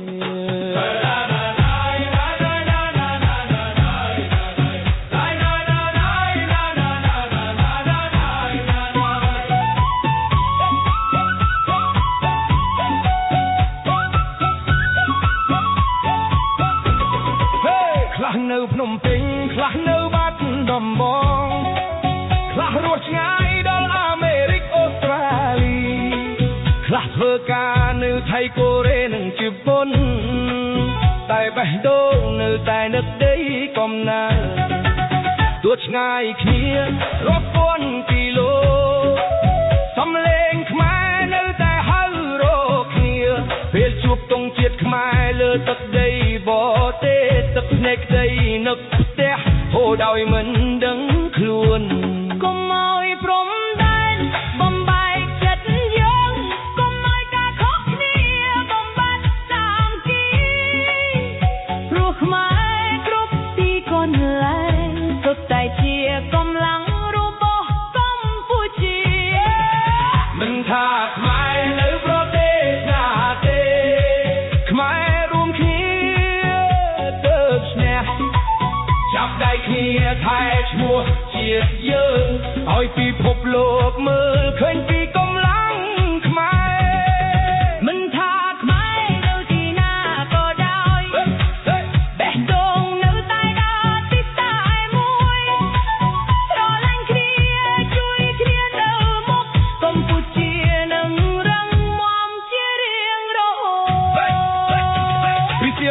Speaker 6: ខ្លះនៅភ្នំពេញខ្លះនៅបាត់ដំបងខ្លះរស់ឆ្ងាយដល់អាមេរិកអូស្ត្រាលីខ្លះធ្វើការនៅថៃកូរ៉េនិងជប៉ុនតែបេះដូងនៅតែនឹកដីកំណើតទោះឆ្ងាយគ្នារាប់ពាន់គីឡូសំឡេងខ្មែរនៅតែហៅរកគ្នាពេលជួបទង់ជាតិខ្មែរលើទឹកដីបរទេសទឹកភ្នែកដីនឹកផ្ទះហូរដោយមិនដឹងខ្លួនកុំឲ្យព្រំដែនបំបែកចិត្តយើងកុំឲ្យការខុសគ្នាបំបត្តិសាមគ្គីព្រោះខ្មែរគ្រប់ទីកន្លែងសុទ្ធតែជាកម្លាំងរបស់កម្ពុជាមិនថាខ្មែរនៅប្រទេសណាទេខ្មែររួមគ្នាទៅឈ្នះចាប់ដៃគ្នាថែឈ្មោះជាតិយើងឲ្យពិភពលោកមើលឃើញពីកម្លាំងខ្មែរមិនថាខ្មែរនៅទីណា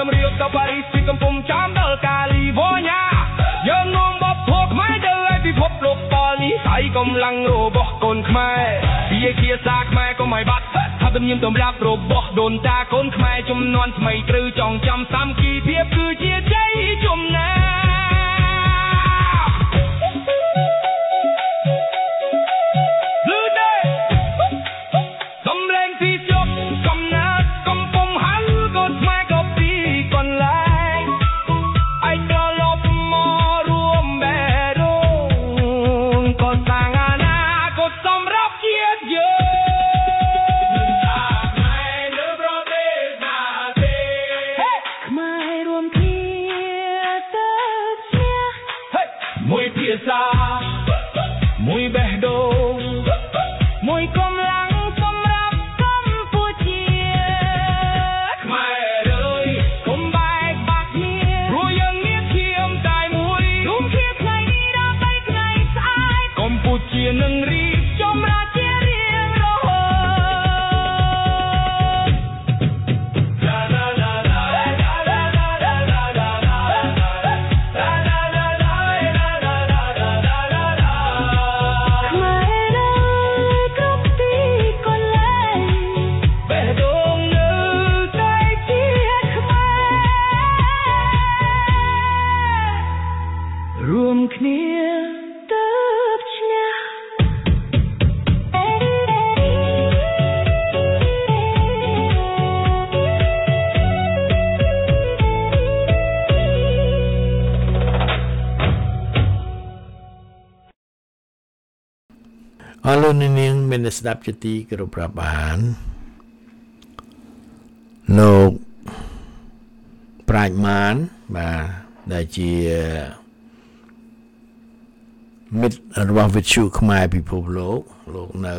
Speaker 6: មរៀបទៅប៉ារីសពីកំពុងចាំដល់កាលីហ្វ័រញ៉ាយើងនាំបបធម៌ខ្មែរទៅឲ្យពិភពលោកតនេះស្អីកម្លាំងរបស់កូនខ្មែរវាជាសាខ្មែរក៏មិនបាត់ថាទំនៀមទម្លាប់របស់ដូនតាកូនខ្មែរជំនាន់ថ្មីត្រូវចងចាំសាមគ្គីភាពគឺជាជ័យជំនះ
Speaker 4: អរលោកនាងមានស្ដាប់ជាទីគោរពរាប់អានលោកប្រាជ្ញមានបាទដែលជាមិត្តរបស់វិទ្យុខ្មែរពិភពលោកនៅ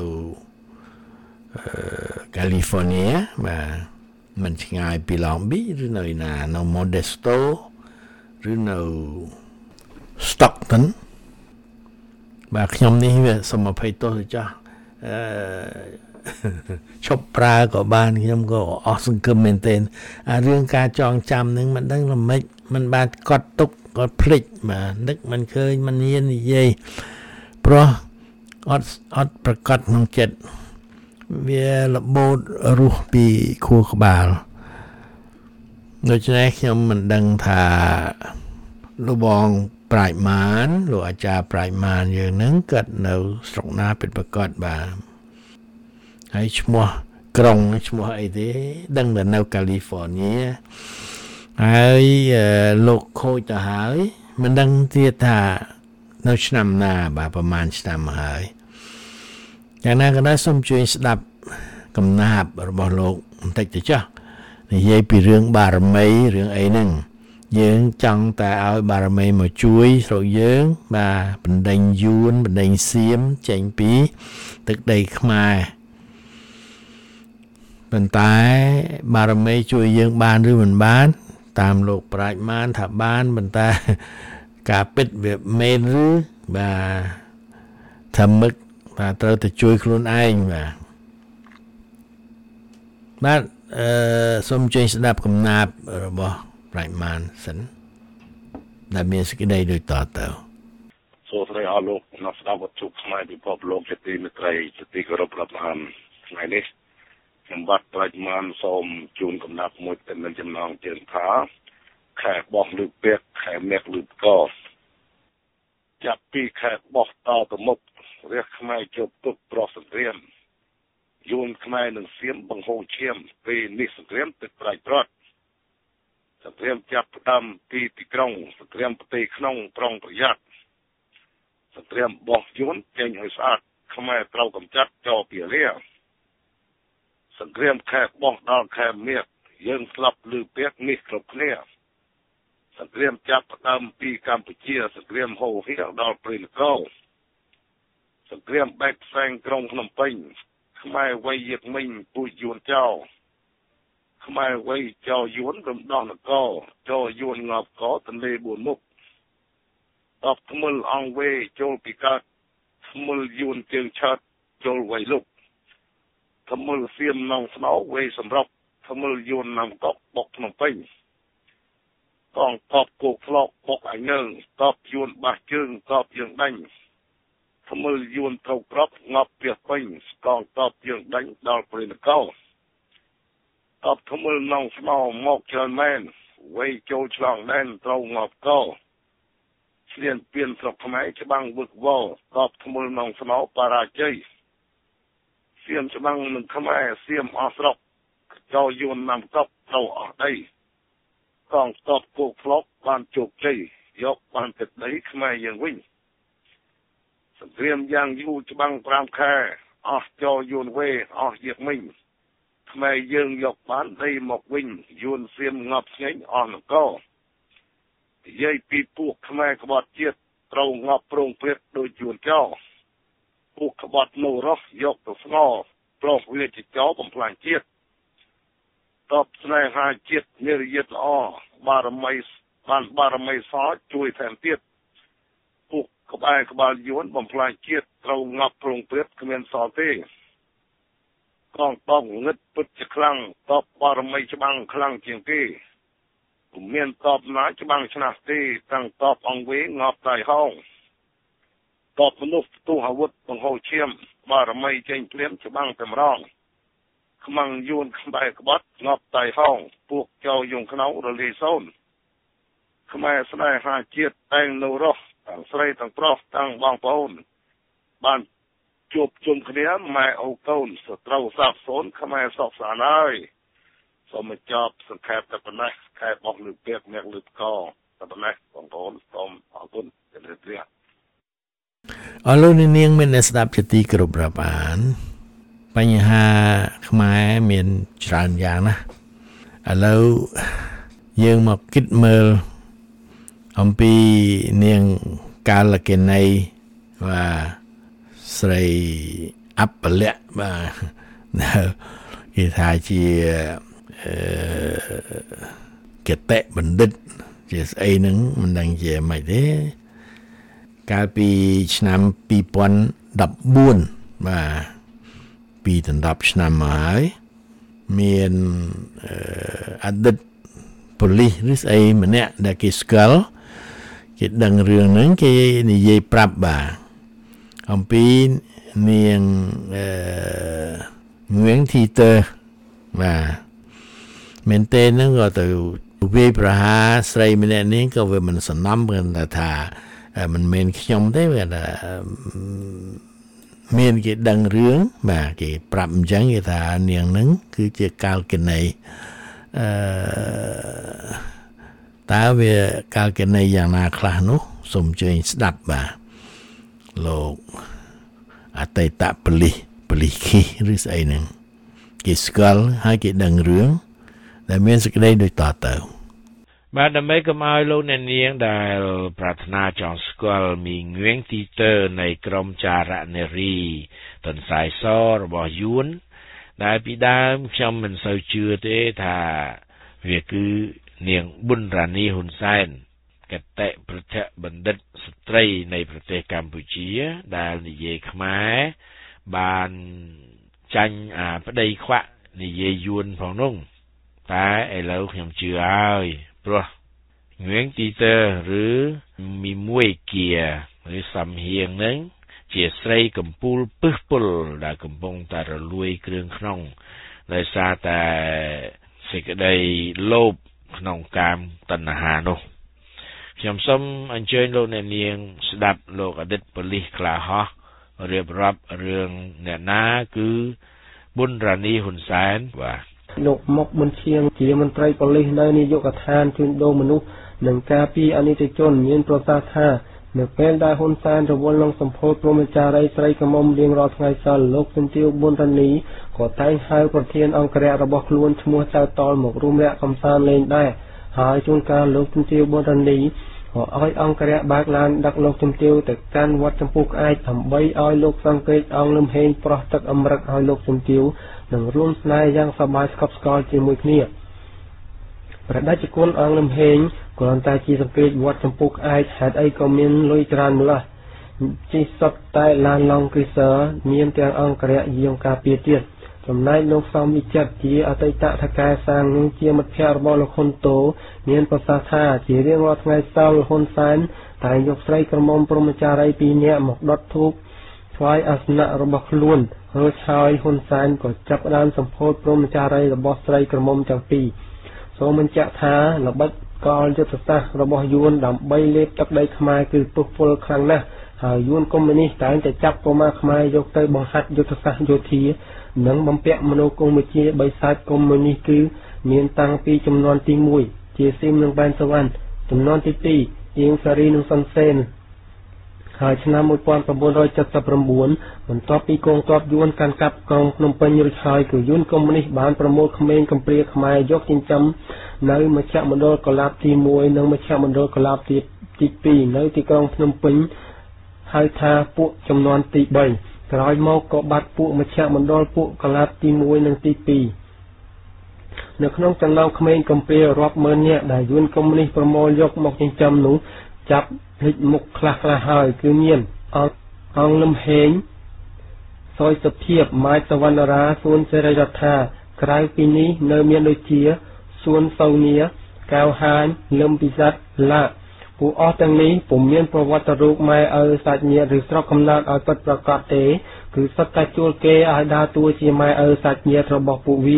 Speaker 4: កាលីហ្វ័រញ៉ាបាទមិនឆ្ងាយពី Long Beach ឬនៅណានៅ Modesto ឬនៅ Stockton បាទខ្ញុំនេះវាសូមអភ័យទោសទៅចាស់ឈប់ប្រើក៏បានខ្ញុំក៏អស់សង្ឃឹមមែនទែនរឿងការចងចាំនឹងមិនដឹងល្មិចមិនបានកត់ទុកក៏ភ្លេចបាទនឹកមិនឃើញមិនហ៊ាននិយាយព្រោះអត់ប្រកាសក្នុងចិត្តវាលបូតរស់ពីខួរក្បាលដូច្នេះខ្ញុំមិនដឹងថាលោកបងប្រាជ្ញមានលោកអាចារ្យប្រាជ្ញមានយើងនឹងកើតនៅស្រុកណាពិតប្រាកដបាទហើយឈ្មោះក្រុងឈ្មោះអីទេដឹងតែនៅកាលីហ្វ័រញ៉ាហើយលោកខូចទៅហើយមិនដឹងទៀតថានៅឆ្នាំណាបាទប្រហែលឆ្នាំហើយយ៉ាងណាក៏ដោយសូមជួយស្ដាប់កំណាព្យរបស់លោកបន្តិចទៅចុះនិយាយពីរឿងបារមីរឿងអីហ្នឹងយើងចង់តែឲ្យបារមីមកជួយស្រុកយើងបាទបណ្ដេញយួនបណ្ដេញសៀមចេញពីទឹកដីខ្មែរប៉ុន្តែបារមីជួយយើងបានឬមិនបានតាមលោកប្រាជ្ញមានថាបានប៉ុន្តែការពិតវាមែនឬបាទថាមឹកបាទត្រូវតែជួយខ្លួនឯងបាទសូមជួយស្ដាប់កំណាព្យរបស់ប្រាជ្ញមានសិនដែលមានសេចក្តីដូចតទៅ
Speaker 9: សូមស្ដីអរលោកអ្នកស្ដាប់វត្ថុខ្មែរពិភពលោកជាទីមេត្រីជាទីគោរពរាប់អានថ្ងៃនេះខ្ញុំបាទប្រាជ្ញមានសូមជូនកំណាព្យមួយទៅនឹងចំណងជើងថាខែបោះលើពេកខែមេឃលើកចាប់ពីខែបោះតទៅមុខរះខ្មែរជប់ទុកប្រសង្គ្រាមយួនខ្មែរនឹងសៀមបង្ហូរឈាមពេលនេះសង្គ្រាមទឹកប្រៃប្រត់សង្គ្រាមចាប់ផ្ដើមពីទីក្រុងសង្គ្រាមប្រទេសក្នុងប្រុងប្រយ័ត្នសង្គ្រាមបោះយួនចេញឲ្យស្អាតខ្មែរត្រូវកម្ចាត់ចោលពីរាសង្គ្រាមខែបោះដល់ខែមេឃយើងស្លាប់លឺពេកនេះគ្រប់គ្នាសង្គ្រាមចាប់ផ្ដើមពីកម្ពុជាសង្គ្រាមហូរហៀងដល់ព្រៃនគរសង្គ្រាមបែកផ្សែងក្រុងភ្នំពេញខ្មែរវ័យយកមិញពូជយួនចោលខ្មែរវ័យចោលយួនរំដោះនគរចោលយួនងាប់កទន្លេ4មុខតបថ្មិលអង្គវេចូលពីកើតថ្មិលយួនជើងឆើតចូលវ័យលុកថ្មិលសៀមនងស្នោវេសម្រាប់ថ្មិលយួនណាំកុកបុកភ្នំពេញកងតបគោកផ្លោកបុកឲ្យងើងតបយួនបាសជើងតបយើងដាញ់ថ្មើលយួនត្រូវក្របងប់ពីពេញកងតបយើងដាញ់ដល់ព្រៃនគរតបថ្មើលនងស្មោមកច្រើនមែនវ័យចូលឆ្លងដែនត្រូវងាប់កោឆ្លៀនពៀនស្រុកខ្មែរច្បាំងវឹកវរតបថ្មើលនងស្មោបរាជ័យសៀមច្បាំងនឹងខ្មែរសៀមអស់ស្រុកចោលយួនណាំកប់ត្រូវអស់ដីកងតបគោកផ្លុកបានជោគជ័យយកបានទឹកដីខ្មែរយើងវិញសង្គ្រាមយ៉ាងយូរច្បាំង5ខែអស់ចោលយួនវេអស់យាកមិញខ្មែរយើងយកបានដីមកវិញយួនសៀមងាប់ស្ងេងអស់នគរនិយាយពីពួកខ្មែរក្បត់ជាតិត្រូវងាប់ប្រងព្រាតដោយយួនចោលពួកក្បត់នៅរស់យកទៅស្ងោប្រុសវាជាចោលបំផ្លាញជាតិតបស្នេហាជាតិនិរយិតល្អបារមីសជួយថែមទៀតពួកក្បាលយួនបំផ្លាញជាតិត្រូវងាប់ប្រងព្រាតគ្មានសល់ទេកងតបងឹតពិតជាខ្លាំងតបបារមីច្បាំងខ្លាំងជាងគេពុំមានតបណាច្បាំងឆ្នះទេតាំងតបអង្គវេងាប់តែហោងតបមនុស្សទូអាវុធបង្ហូរឈាមបារមីចេញព្រាមច្បាំងតែម្ដងខ្មាំងយួនក្បែរក្បត់ងាប់តែហោងពួកចៅយងខ្នៅរលាយសូនខ្មែរស្នេហាជាតិតែងនៅរស់ទាំងស្រីទាំងប្រុសទាំងបងប្អូនបានជួបជុំគ្នាម៉ែអូកូនសត្រូវសាបសូន្យខ្មែរសោកស្អាតហើយសូមចប់សង្ខេបតែប៉ុណ្ណេះខែបោះលើពេកអ្នកលើកកតែប៉ុណ្ណេះបងប្អូនសូមអរគុណជម្រាបលា
Speaker 4: អរលោកនាងមានស្ដាប់ជាទីគោរពរាប់អានបញ្ហាខ្មែរមានច្រើនយ៉ាងណាឥឡូវយើងមកគិតមើលអំពីនាងកាលកិនីបាទស្រីអពលៈបាទគេថាជាគតិបណ្ឌិតជាស្អីហ្នឹងមិនដឹងជាម៉េចទេកាលពីឆ្នាំ2014បាទពី10ឆ្នាំមកហើយមានអតីតប៉ូលីសឬស្អីម្នាក់ដែលគេស្គាល់គេដឹងរឿងហ្នឹងគេនិយាយប្រាប់បាទអំពីនាងងឿងធីទ័របាទមែនទេហ្នឹងក៏ទៅវាយប្រហារស្រីម្នាក់នេះក៏វាមិនសំណំគាត់ថាមិនមែនខ្ញុំទេគាត់ថាមានគេដឹងរឿងបាទគេប្រាប់អញ្ចឹងគេថានាងហ្នឹងគឺជាកាលកិនីតើវាកាលកិនីយ៉ាងណាខ្លះនោះសូមជួយស្ដាប់បាទលោកអតីតប៉ូលីសឬស្អីហ្នឹងគេស្គាល់ហើយគេដឹងរឿងដែលមានសេចក្តីដូចតទៅ
Speaker 10: បាទដើម្បីកុំឲ្យលោកអ្នកនាងដែលប្រាថ្នាចង់ស្គាល់មីងឿងទីទ័រនៃក្រុមចារនារីទន្សាយសរបស់យួនដែលពីដើមខ្ញុំមិនសូវជឿទេថាវាគឺនាងប៊ុនរ៉ានីហ៊ុនសែនគតិប្រតិបណ្ឌិតស្ត្រីនៃប្រទេសកម្ពុជាដែលនិយាយខ្មែរបានចាញ់ប្តីខ្វាក់និយាយយួនផងនោះតែឥឡូវខ្ញុំជឿហើយព្រោះងឿងទីទ័រឬមីមួយគៀឬសំហៀងនឹងជាស្រីកំពូលពឹសពុលដែលកំពុងតែរលួយគ្រឿងក្នុងដោយសារតែសេចក្តីលោភក្នុងកាមតណ្ហានោះខ្ញុំសូមអញ្ជើញលោកអ្នកនាងស្ដាប់លោកអតីតប៉ូលីសក្លាហោះរៀបរាប់រឿងអ្នកណាគឺប៊ុនរ៉ានីហ៊ុនសែនបាទ
Speaker 11: លោកមកមុនឈៀងជាមន្ត្រីប៉ូលីសនៅនាយកដ្ឋានជួញដូរមនុស្សនិងការពារអនិច្ចជនមានប្រសាសន៍ថានៅពេលដែលហ៊ុនសែនរវល់នឹងសម្ពោធព្រហ្មចារីស្រីកមុំរៀងរាល់ថ្ងៃសិលលោកជំទាវប៊ុនរ៉ានីក៏តែងហៅប្រធានអង្គរៈរបស់ខ្លួនឈ្មោះចៅតលមករួមរយៈកំសាន្តលេងដែរហើយជួនកាលលោកជំទាវប៊ុនរ៉ានីក៏ឲ្យអង្គរៈបើកឡានដឹកលោកជំទាវទៅកាន់វត្តចម្ពោះក្អែកដើម្បីឲ្យលោកសង្កេតអង្គលឹមហេងប្រោះទឹកអមរឹកឲ្យលោកជំទាវនឹងរួមស្នេហ៍យ៉ាងសប្បាយស្កប់ស្កល់ជាមួយគ្នាព្រះតេជគុណអង្គលឹមហេងគ្រាន់តែជាសង្កេតវត្តចម្ពោះក្អែកហេតុអីក៏មានលុយច្រើនម្ល៉េះជិះសុទ្ធតែឡានឡង់គ្រីសើមានទាំងអង្គរៈយាមការពារទៀតចំណែកលោកសំវិចិត្រជាអតីតថកែសាងនឹងជាមិត្តភក្តិរបស់លោកហ៊ុនតូមានប្រសាសន៍ថាជារៀងរាល់ថ្ងៃសៅរ៍ហ៊ុនសែនតែយកស្រីក្រមុំព្រហ្មចារី2នាក់មកដុតធូបថ្វាយអាសនៈរបស់ខ្លួនរួចហើយហ៊ុនសែនក៏ចាប់ផ្ដើមសម្ពោធព្រហ្មចារីរបស់ស្រីក្រមុំទាំងពីរសូមបញ្ជាក់ថាល្បិចកលយុទ្ធសាស្ត្ររបស់យួនដើម្បីលេបទឹកដីខ្មែរគឺពុះពុលខ្លាំងណាស់ហើយយួនកុម្មុយនីសតែងតែចាប់កុមារខ្មែរយកទៅបង្ហាត់យុទ្ធសាស្ត្រយោធានិងបំពាក់មនោគមវិជ្ជាបិសាចកុម្មុយនីសគឺមានតាំងពីចំនួនទី1ជាស៊ីមនិងបែនសវណ្ណចំនួនទី2អៀងសារីនិងសុនសេនហើយឆ្នាំ1979បន្ទាប់ពីកងទ័ពយួនកាន់កាប់ក្រុងភ្នំពេញរួចហើយគឺយួនកុម្មុយនីសបានប្រមូលក្មេងកំព្រាខ្មែរយកចិញ្ចឹមនៅមជ្ឈមណ្ឌលកលាបទី1និងមជ្ឈមណ្ឌលកលាបទី2នៅទីក្រុងភ្នំពេញហៅថាពួកចំនួនទី3ក្រោយមកក៏បាត់ពួកមជ្ឈមណ្ឌលពួកកលាបទី1និងទី2នៅក្នុងចំណោមក្មេងកំព្រារាប់ម៉ឺននាក់ដែលយួនកុម្មុយនីសប្រមូលយកមកចិញ្ចឹមនោះចាប់ភ្លេចមុខខ្លះហើយគឺមានអង្គលឹមហេងសុយសុភាពម៉ាយសវណ្ណរាសួនសេរីរដ្ឋាក្រៅពីនេះនៅមានដូចជាសួនសោនីកៅហាញលឹមពិសិដ្ឋឡាពួកអស់ទាំងនេះពុំមានប្រវត្តិរូបម៉ែឪសាច់ញាតិឬស្រុកកំណើតឲ្យពិតប្រាកដទេគឺសុទ្ធតែជួលគេឲ្យដើរតួជាម៉ែឪសាច់ញាតិរបស់ពួកវា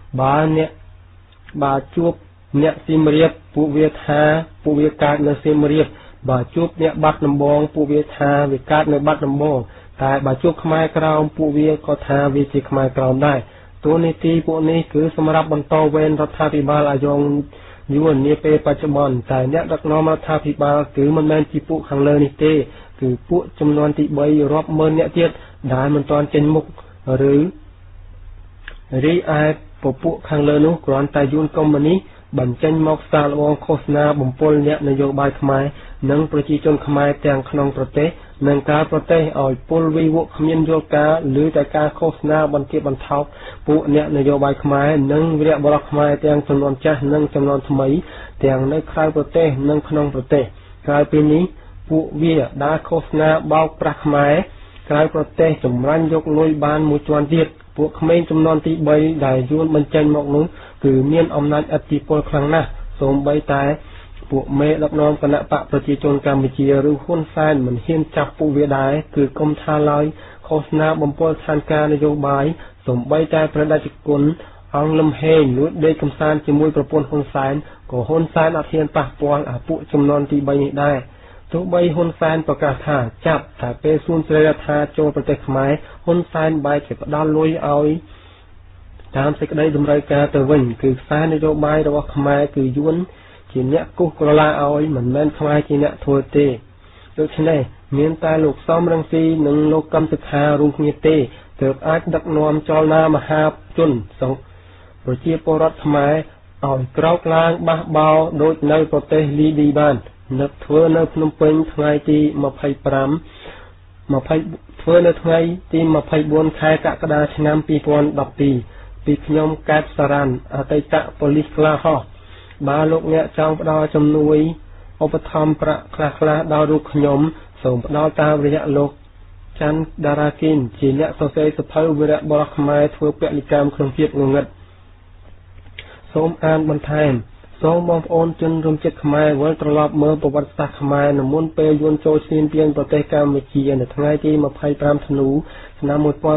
Speaker 11: បើជួបអ្នកសៀមរាបពួកវាថាពួកវាកើតនៅសៀមរាបបើជួបអ្នកបាត់ដំបងពួកវាថាវាកើតនៅបាត់ដំបងតែបើជួបខ្មែរក្រោមពួកវាក៏ថាវាជាខ្មែរក្រោមដែរតួនាទីពួកនេះគឺសម្រាប់បន្តវេនរដ្ឋាភិបាលអាយ៉ងយួននាពេលបច្ចុប្បន្នតែអ្នកដឹកនាំរដ្ឋាភិបាលគឺមិនមែនជាពួកខាងលើនេះទេគឺពួកចំនួនទី3រាប់ម៉ឺនអ្នកទៀតដែលមិនទាន់ចេញមុខឬរីឯពួកខាងលើនោះគ្រាន់តែយួនកុម្មុយនីសបញ្ចេញមកសាកល្បងឃោសនាបំពុលអ្នកនយោបាយខ្មែរនិងប្រជាជនខ្មែរទាំងក្នុងប្រទេសនិងការប្រទេសឲ្យពលវិវគ្គគ្មានយល់ការឬតែការឃោសនាបន្ទាបបន្ថោកពួកអ្នកនយោបាយខ្មែរនិងវីរបុរសខ្មែរទាំងចំនួនចាស់និងចំនួនថ្មីទាំងនៅក្រៅប្រទេសនិងក្នុងប្រទេសក្រៅពីនេះពួកវាđãឃោសនាបោកប្រាស់ខ្មែរក្រៅប្រទេសចម្រាញ់យកលុយបានមួយជាន់ទៀតពួកក្មេងចំនួនទី3ដែលយួនបញ្ចេញមកនោះគឺមានអំណាចឥទ្ធិពលខ្លាំងណាស់សូម្បីតែពួកមេដឹកនាំគណៈបកប្រជាជនកម្ពុជាឬហ៊ុនសែនមិនហ៊ានចាប់ពួកវាដែរគឺកុំថាឡើយឃោសនាបំពុលស្ថានភាពនយោបាយសូម្បីតែប្រដាជគុណអង្គលឹមហេងលួចដេកកំសាន្តជាមួយប្រពន្ធហ៊ុនសែនក៏ហ៊ុនសែនអត់ហ៊ានប៉ះពាល់អាពួកចំនួនទី3នេះដែរទោះបីហ៊ុនសែនប្រកាសថាចាប់តែពេលសួនស្រីរដ្ឋាចូលប្រទេសខ្មែរហ៊ុនសែនបែរជាផ្ដាល់លុយឲ្យតាមសេចក្តីតម្រូវការទៅវិញគឺខ្សែនយោបាយរបស់ខ្មែរគឺយួនជាអ្នកគូសក្រឡាឲ្យមិនមែនខ្មែរជាអ្នកធ្វើទេដូច្នេះមានតែលោកសំរងស៊ីនិងលោកកឹមសុខារួមគ្នាទេទើបអាចដឹកនាំចលនាមហាជនសង្ឃប្រជាពលរដ្ឋខ្មែរឲ្យក្រោកឡើងបះបោដូចនៅប្រទេសលីប៊ីបាននឹកធ្វើនៅភ្នំពេញថ្ងៃទីធ្វើនៅថ្ងៃទី24ខែកក្កដាឆ្នាំ2012ពីខ្ញុំកែបសារ៉ាន់អតីតប៉ូលីសក្លាហោះបើលោកអ្នកចង់ផ្ដល់ជំនួយឧបត្ថម្ភប្រាក់ខ្លះៗដល់រូបខ្ញុំសូមផ្ដល់តាមរយៈលោកច័ន្ទដារាគីនជាអ្នកសរសេរសភៅវីរបុរសខ្មែរធ្វើពលិកម្មក្នុងភាពងងឹតសូមអានបន្ថែមសូមបងប្អូនជនរួមជាតិខ្មែរវិលត្រឡប់មើលប្រវត្តិសាស្ត្រខ្មែរនៅមុនពេលយួនចូលឈ្លានពានប្រទេសកម្ពុជានៅថ្ងៃទី25ធ្នូឆ្នាំ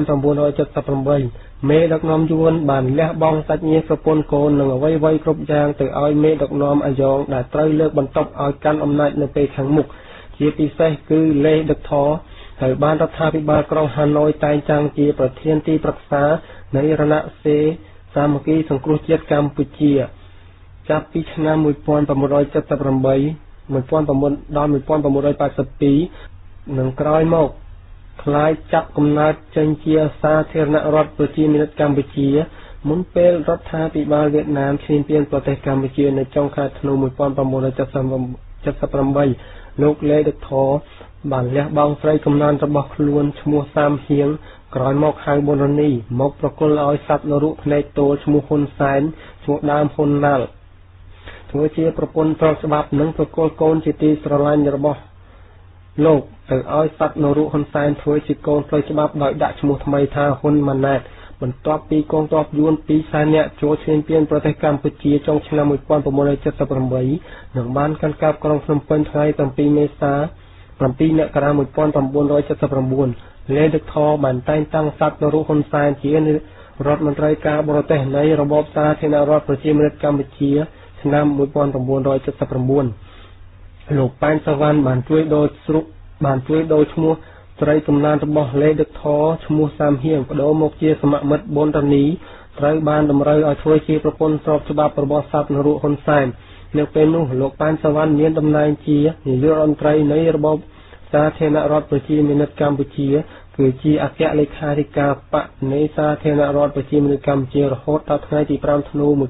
Speaker 11: 1978មេដឹកនាំយួនបានលះបង់សាច់ញាតិប្រពន្ធកូននិងអ្វីៗគ្រប់យ៉ាងទៅឲ្យមេដឹកនាំអាយ៉ងដែលត្រូវលើកបន្ទប់ឲ្យកាន់អំណាចនៅពេលខាងមុខជាពិសេសគឺលេដឹកថហើយបានរដ្ឋាភិបាលក្រុងហាណូយតែងតាំងជាប្រធានទីប្រឹក្សានៃរណសេរសាមគ្គីសង្គ្រោះជាតិកម្ពុជាចាប់ពីឆ្នាំ1978ដល់1982និងក្រោយមកคล้ายចាប់កំណើតចេញជាសាធារណរដ្ឋប្រជាមានិតកម្ពុជាមុនពេលរដ្ឋាភិបាលវៀតណាមឈ្លានពានប្រទេសកម្ពុជានៅចុងខែធ្នូ1978លោកលេដឹកថបានលះបង់ស្រីកំណើតរបស់ខ្លួនឈ្មោះសាមហៀងក្រោយមកហៅប៊ុនរនីមកប្រគល់ឲ្យសត្វនរកភ្នែកតូលឈ្មោះហ៊ុនសែនឈ្មោះដើមហ៊ុនណាល់ធ្វើជាប្រពន្ធស្របច្បាប់និងប្រគល់កូនជាទីស្រឡាញ់របស់លោកទៅឲ្យសត្វនរកហ៊ុនសែនធ្វើជាកូនផ្លូវច្បាប់ដោយដាក់ឈ្មោះថ្មីថាហ៊ុនម៉ាណែតបន្ទាប់ពីកងទ័ពយួន2សែននាក់ចូលឈ្លានពានប្រទេសកម្ពុជាចុងឆ្នាំ1978និងបានកាន់កាប់ក្រុងភ្នំពេញថ្ងៃ7មេសា7មករា1979លេដឹកថបានតែងតាំងសត្វនរុហ៊ុនសែនជារដ្ឋមន្ត្រីការបរទេសនៃរបបសាធារណរដ្ឋប្រជាមានិតកម្ពុជាឆ្នាំ1979លោកប៉ែនសាវ៉ាន់បានជួយដូរឈ្មោះត្រីកំណើតរបស់លេដឹកថឈ្មោះសាមហៀងបដូរមកជាសមមិត្តប៊ុនរនីត្រូវបានតម្រូវឲ្យធ្វើជាប្រពន្ធស្របច្បាប់របស់សត្វនរុហ៊ុនសែននៅពេលនោះលោកប៉ែនសាវ៉ាន់មានតំណែងជានាយករដ្ឋមន្ត្រីនៃរបបសាធារណរដ្ឋប្រជាមានិតកម្ពុជាគឺជាអគ្គលេខាធិការបកនៃសាធារណរដ្ឋប្រជាមានិតកម្ពុជារហូតដល់ថ្ងៃទី5ធ្នូ1981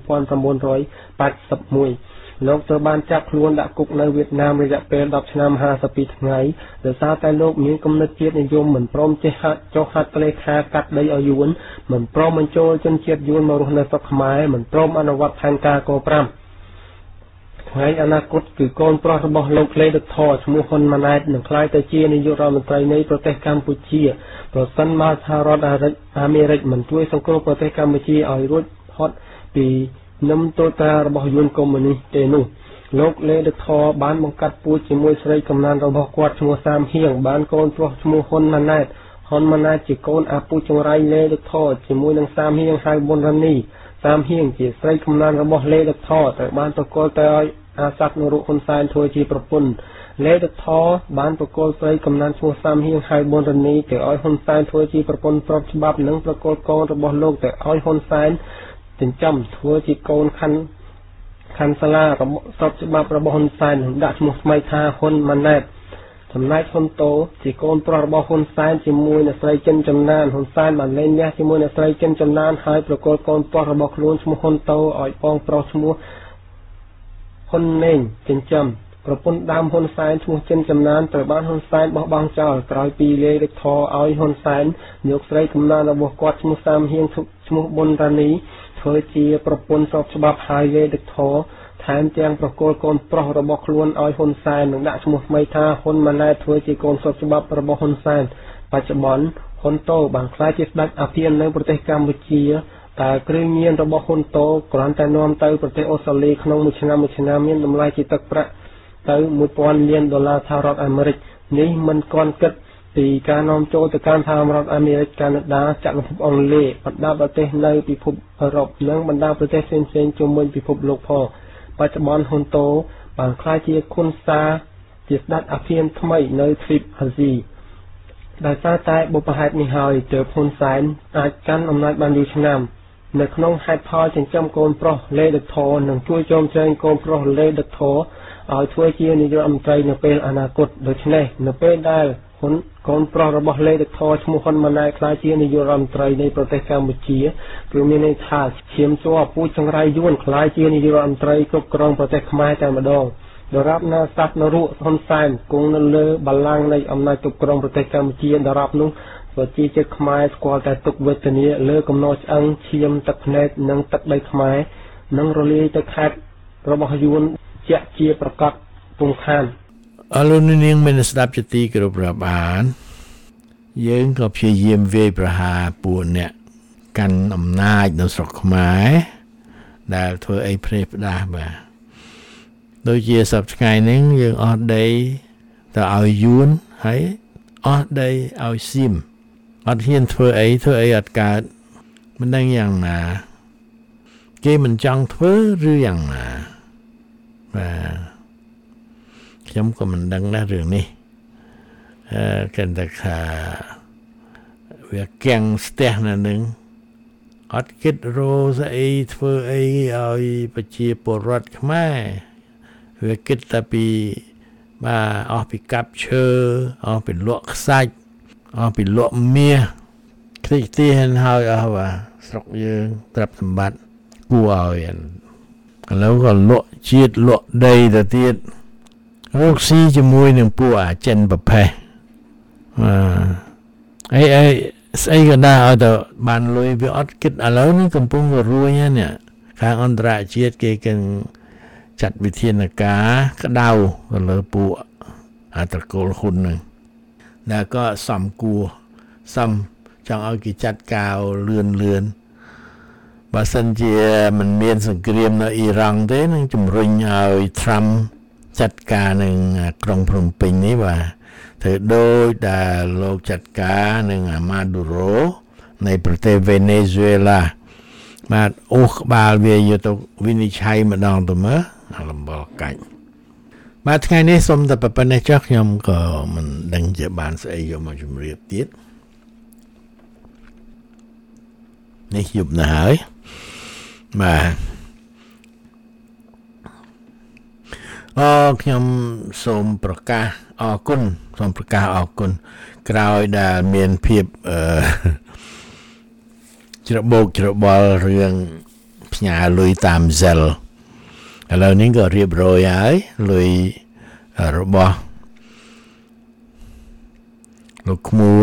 Speaker 11: លោកត្រូវបានចាប់ខ្លួនដាក់គុកនៅវៀតណាមរយៈពេល10ឆ្នាំ52ថ្ងៃដោយសារតែលោកមានគំនិតជាតិនិយមមិនព្រមចេះចុះហត្ថលេខាកាត់ដីឲ្យយួនមិនព្រមបញ្ចូលជនជាតិយួនមករស់នៅស្រុកខ្មែរមិនព្រមអនុវត្តផែនការក5ថ្ងៃអនាគតគឺកូនប្រុសរបស់លោកលេដឹកថឈ្មោះហ៊ុនម៉ាណែតនឹងក្លាយទៅជានាយករដ្ឋមន្ត្រីនៃប្រទេសកម្ពុជាប្រសិនបើសហរដ្ឋអាមេរិកមិនជួយសង្គ្រោះប្រទេសកម្ពុជាឲ្យរួចផុតពីនឹមទោលការរបស់យួនកុម្មុយនីសទេនោះលោកលេដឹកថបានបង្កាត់ពូជជាមួយស្រីកំណានរបស់គាត់ឈ្មោះសាមហៀងបានកូនប្រុសឈ្មោះហ៊ុនម៉ាណែតជាកូនអាពូចង្រៃលេដឹកថជាមួយនឹងសាមហៀងហៅប៊ុនរនីសាមហៀងជាស្រីកំណានរបស់លេដឹកថត្រូវបានប្រគល់ទៅឲ្យអាសត្វនរុហ៊ុនសែនធ្វើជាប្រពន្ធលេដឹកថបានប្រគល់ស្រីកំណានឈ្មោះសាមហៀងហៅប៊ុនរនីទៅឲ្យហ៊ុនសែនធ្វើជាប្រពន្ធស្របច្បាប់និងប្រគល់កូនរបស់លោកទៅឲ្យហ៊ុនសែនចិញ្ចឹមធ្វើជាកូនខាន់សាលារបស់ស្របច្បាប់របស់ហ៊ុនសែននិងដាក់ឈ្មោះថ្មីថាហ៊ុនម៉ាណែតចំណែកហ៊ុនតូជាកូនប្រុសរបស់ហ៊ុនសែនជាមួយអ្នកស្រីចិនចំណានហ៊ុនសែនបានលែងញ៉ាស់ជាមួយអ្នកស្រីចិនចំណានហើយប្រគល់កូនប្រុសរបស់ខ្លួនឈ្មោះហ៊ុនតូឲ្យបងប្រុសឈ្មោះហ៊ុនណេងចិញ្ចឹមប្រពន្ធដើមហ៊ុនសែនឈ្មោះចិនចំណានត្រូវបានហ៊ុនសែនបោះបង់ចោលក្រោយពីលេដឹកថឲ្យហ៊ុនសែនយកស្រីកំណើតរបស់គាត់ឈ្មោះសាមហៀងឈ្មោះប៊ុនរនីធ្វើជាប្រពន្ធស្របច្បាប់ហើយលេដឹកថថែមទាំងប្រគល់កូនប្រុសរបស់ខ្លួនឲ្យហ៊ុនសែននិងដាក់ឈ្មោះថ្មីថាហ៊ុនម៉ាណែតធ្វើជាកូនស្របច្បាប់របស់ហ៊ុនសែនបច្ចុប្បន្នហ៊ុនតូបានក្លាយជាស្ដេចអភិនៅប្រទេសកម្ពុជាតែគ្រឿងញៀនរបស់ហ៊ុនតូគ្រាន់តែនាំទៅប្រទេសអូស្ត្រាលីក្នុងមួយឆ្នាំមានតម្លៃជាទឹកប្រាក់ទៅ$1000 លានសហរដ្ឋអាមេរិកនេះមិនទាន់គិតពីការនាំចូលទៅកាន់សហរដ្ឋអាមេរិកកាណាដាចក្រភពអង់គ្លេសបណ្ដាប្រទេសនៅពិភពអឺរ៉ុបនិងបណ្ដាប្រទេសផ្សេងៗជុំវិញពិភពលោកផងបច្ចុប្បន្នហ៊ុនតូបានក្លាយជាគុនសាជាស្ដេចអភិថ្មីនៅទ្វីបអាស៊ីដោយសារតែបុព្វហេតុនេះហើយទើបហ៊ុនសែនអាចកាន់អំណាចបានយូរឆ្នាំនៅក្នុងហេតុផលចិញ្ចឹមកូនប្រុសលេដឹកថនិងជួយចងចែងកូនប្រុសលេដឹកថឲ្យធ្វើជានាយករដ្ឋមន្ត្រីនៅពេលអនាគតដូច្នេះនៅពេលដែលកូនប្រុសរបស់លេដឹកថឈ្មោះហ៊ុនម៉ាណែតក្លាយជានាយករដ្ឋមន្ត្រីនៃប្រទេសកម្ពុជាគឺមានន័យថាឈាមជ័រពូជចង្រៃយួនក្លាយជានាយករដ្ឋមន្ត្រីគ្រប់គ្រងប្រទេសខ្មែរតែម្ដងដរាបណាសត្វនរុហ៊ុនសែនគង់នៅលើបល្ល័ង្កនៃអំណាចគ្រប់គ្រងប្រទេសកម្ពុជាដរាបនោះប្រជាជាតិខ្មែរស្គាល់តែទុក្ខវេទនាលើកំណោឆ្អឹងឈាមទឹកភ្នែកនិងទឹកដីខ្មែរនិងរលាយទៅខេត្តរបស់យួនជាក់ជាប្រកាសពុំខាន
Speaker 4: អរលោកនាងមានស្ដាប់ជាទីគោរពរាប់អានយើងក៏ព្យាយាមវាយប្រហារពួកអ្នកកាន់អំណាចនៅស្រុកខ្មែរដែលធ្វើអីផ្លេសផ្ដាសបាទដូចជាសប្តាហ៍ថ្ងៃនេះយើងអស់ដីទៅឲ្យយួនហើយអស់ដីឲ្យស៊ីមអត់ហ៊ានធ្វើអីអត់កើតមិនដឹងយ៉ាងណាគេមិនចង់ធ្វើឬយ៉ាងណាបាទខ្ញុំក៏មិនដឹងដែររឿងនេះគេថាវាកាំងស្ទះណានឹងអត់គិតរោស្អីធ្វើអីឲ្យប្រជាពលរដ្ឋខ្មែរវាគិតតែពីបាទអស់ពីកាប់ឈើអស់ពីលក់ខ្សាច់អស់ពីលក់មាសខ្ទេចខ្ទីហើយអស់បាទស្រុកយើងទ្រព្យសម្បត្តិគួរឲ្យឥឡូវក៏លក់ជាតិលក់ដីទៅទៀតរកស៊ីជាមួយនឹងពួកអាចិនប្រភេទស្អីក៏ដែរឲ្យទៅបានលុយវាអត់គិតឥឡូវនេះកំពុងរួញហ្នឹងខាងអន្តរជាតិគេគិតចាត់វិធានការក្តៅទៅលើពួកអាត្រកូលហ៊ុនហ្នឹងដែលក៏សំគួរសំចង់ឲ្យគេចាត់ការលឿនបើសិនជាមិនមានសង្គ្រាមនៅអ៊ីរ៉ង់ទេនឹងជំរុញឲ្យ Trump ចាត់ការនឹងក្រុងភ្នំពេញនេះបាទធ្វើដូចដែលលោកចាត់ការនឹងMaduro នៃប្រទេស Venezuela បាទអូសក្បាលវាយកទៅវិនិច្ឆ័យម្ដងទៅមើលលំបកាច់បាទថ្ងៃនេះសូមតែប៉ុណ្ណេះចុះខ្ញុំក៏មិនដឹងជាបានស្អីយកមកជម្រាបទៀតនេះយប់ណាស់ហើយបាទខ្ញុំសូមប្រកាសអរគុណក្រោយដែលមានភាពច្របូកច្របល់រឿងផ្ញើលុយតាម Zelle ឥឡូវនេះក៏រៀបរយហើយលុយរបស់លោកក្មួយ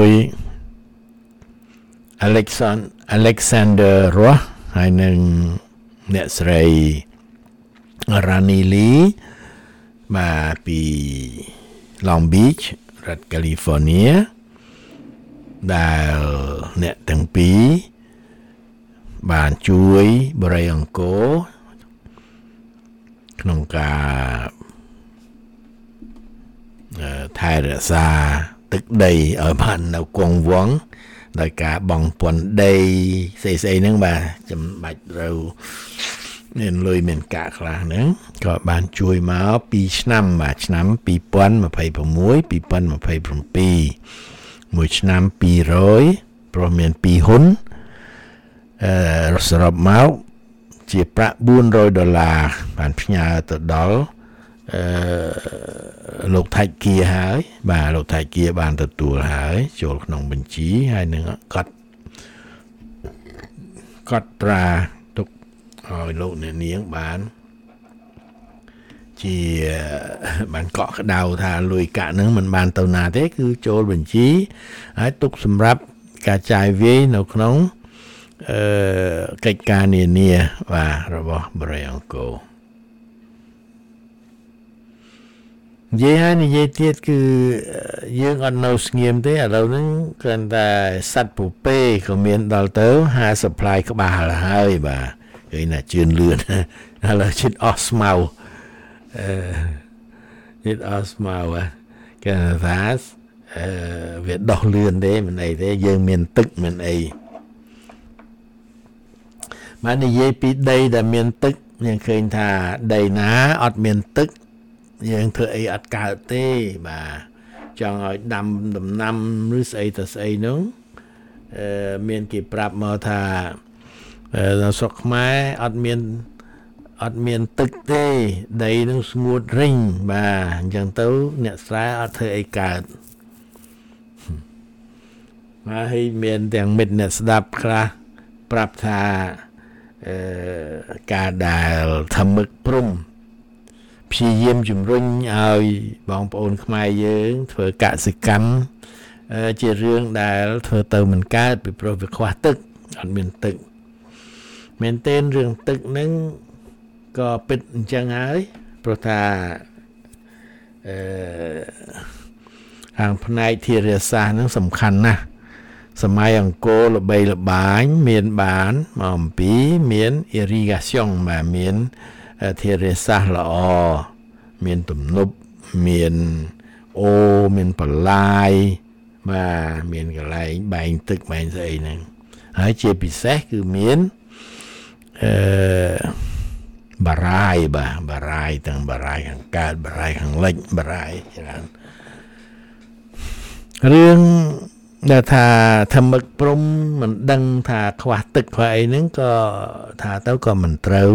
Speaker 4: Alexander Ross ហើយនឹងអ្នកស្រី Rani Lee បាទពី Long Beach រដ្ឋ California ដែលអ្នកទាំងពីរបានជួយបរិយាអង្គរក្នុងការថែរក្សាទឹកដីឲ្យបាននៅគង់វង្សដោយការបង់ពន្ធដីស្អីហ្នឹងបាទចាំបាច់ត្រូវមានលុយមានកាក់ខ្លះហ្នឹងក៏បានជួយមក2ឆ្នាំបាទឆ្នាំ2026 2027មួយឆ្នាំ200ព្រោះមាន2ហ៊ុនសរុបមកជាប្រាក់$400បានផ្ញើទៅដល់លោកថៃគៀហើយបាទលោកថៃគៀបានទទួលហើយចូលក្នុងបញ្ជីហើយនឹងកត់ត្រាទុកឲ្យលោកអ្នកនាងបានជាបានកក់ក្ដៅថាលុយកាក់ហ្នឹងមិនបានទៅណាទេគឺចូលបញ្ជីហើយទុកសម្រាប់ការចាយវាយនៅក្នុងកិច្ចការនានាបាទរបស់បរិយាអង្គរនិយាយទៀតគឺយើងអត់នៅស្ងៀមទេឥឡូវហ្នឹងគ្រាន់តែសត្វពពែក៏មានដល់ទៅ50ផ្លាយក្បាលហើយបាទឃើញណាជឿនលឿនឥឡូវជិតអស់ស្មៅគេថាវាដោះលឿនទេមិនអីទេយើងមានទឹកមិនអីបាននិយាយពីដីដែលមានទឹកយើងឃើញថាដីណាអត់មានទឹកយើងធ្វើអីអត់កើតទេបាទចង់ឲ្យដាំដំណាំឬស្អីទៅស្អីនោះមានគេប្រាប់មកថានៅស្រុកខ្មែរអត់មានទឹកទេដីនឹងស្ងួតរិញបាទអញ្ចឹងទៅអ្នកស្រែអត់ធ្វើអីកើតបាទហើយមានទាំងមិត្តអ្នកស្ដាប់ខ្លះប្រាប់ថាការដែលធ្វើមឹកព្រំព្យាយាមជំរុញឲ្យបងប្អូនខ្មែរយើងធ្វើកសិកម្មជារឿងដែលធ្វើទៅមិនកើតពីព្រោះវាខ្វះទឹកអត់មានទឹកមែនទែនរឿងទឹកហ្នឹងក៏ពិតអញ្ចឹងហើយព្រោះថាខាងផ្នែកធារាសាស្ត្រហ្នឹងសំខាន់ណាស់សម័យអង្គរល្បីល្បាញមានបានមកអំពីមាន irrigation បាទមានធារាសាស្ត្រល្អមានទំនប់មានអូមានបន្លាយបាទមានកន្លែងបែងទឹកបែងស្អីហ្នឹងហើយជាពិសេសគឺមានបារាយបាទបារាយទាំងបារាយខាងកើតបារាយខាងលិចបារាយច្រើនរឿងដែលថាធ្វើមឹកព្រំមិនដឹងថាខ្វះទឹកខ្វះអីហ្នឹងក៏ថាទៅក៏មិនត្រូវ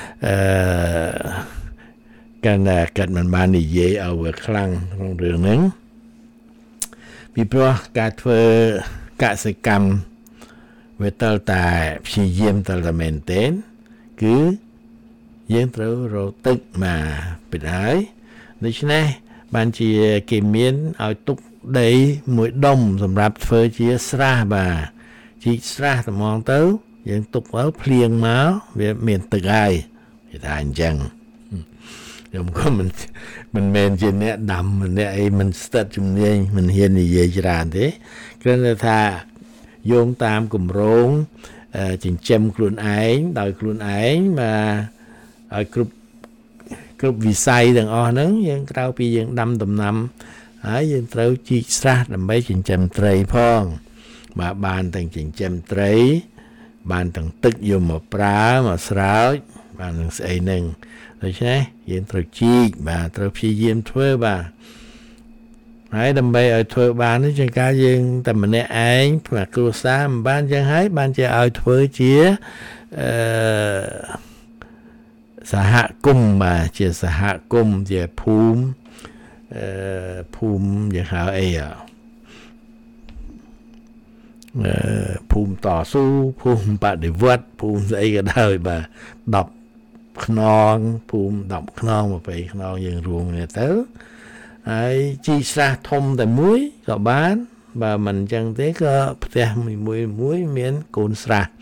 Speaker 4: កាត់មិនបាននិយាយឲ្យវាខ្លាំងក្នុងរឿងហ្នឹងពីព្រោះការធ្វើកសិកម្មវាតើតែព្យាយាមតើតែមែនទេគឺយើងត្រូវរកទឹកមកពីហើយដូច្នេះបានជាគេមានឲ្យទុកដីមួយដុំសម្រាប់ធ្វើជាស្រះបាទជីកស្រះត្មងទៅយើងទុកទៅភ្លៀងមកវាមានទឹកហើយគេថាអញ្ចឹងខ្ញុំក៏មិនមែនជាអ្នកដាំអ្នកអីមិនស្ទាត់ជំនាញមិនហ៊ាននិយាយច្រើនទេគ្រាន់តែថាយោងតាមគម្រោងចិញ្ចឹមខ្លួនឯងដោយខ្លួនឯងមកឲ្យគ្រប់វិស័យទាំងអស់ហ្នឹងយើងក្រៅពីយើងដាំដំណាំហើយយើងត្រូវជីកស្រះដើម្បីចិញ្ចឹមត្រីផងបាទបានទាំងចិញ្ចឹមត្រីបានទាំងទឹកយកមកប្រើមកស្រោចបាននឹងស្អីហ្នឹងដូច្នេះយើងត្រូវជីកបាទត្រូវព្យាយាមធ្វើបាទហើយដើម្បីឲ្យធ្វើបាននេះជាការយើងតែម្នាក់ឯងព្រោះគ្រួសារមិនបានចឹងហើយបានជាឲ្យធ្វើជាសហគមន៍បាទជាសហគមន៍ជាភូមិយើងហៅអីភូមិតស៊ូភូមិបដិវត្តភូមិស្អីក៏ដោយបាទ10ខ្នងភូមិ10ខ្នង20ខ្នងយើងរួមគ្នាទៅហើយជីស្រះធំតែមួយក៏បានបើមិនអញ្ចឹងទេក៏ផ្ទះមួយមានកូនស្រះ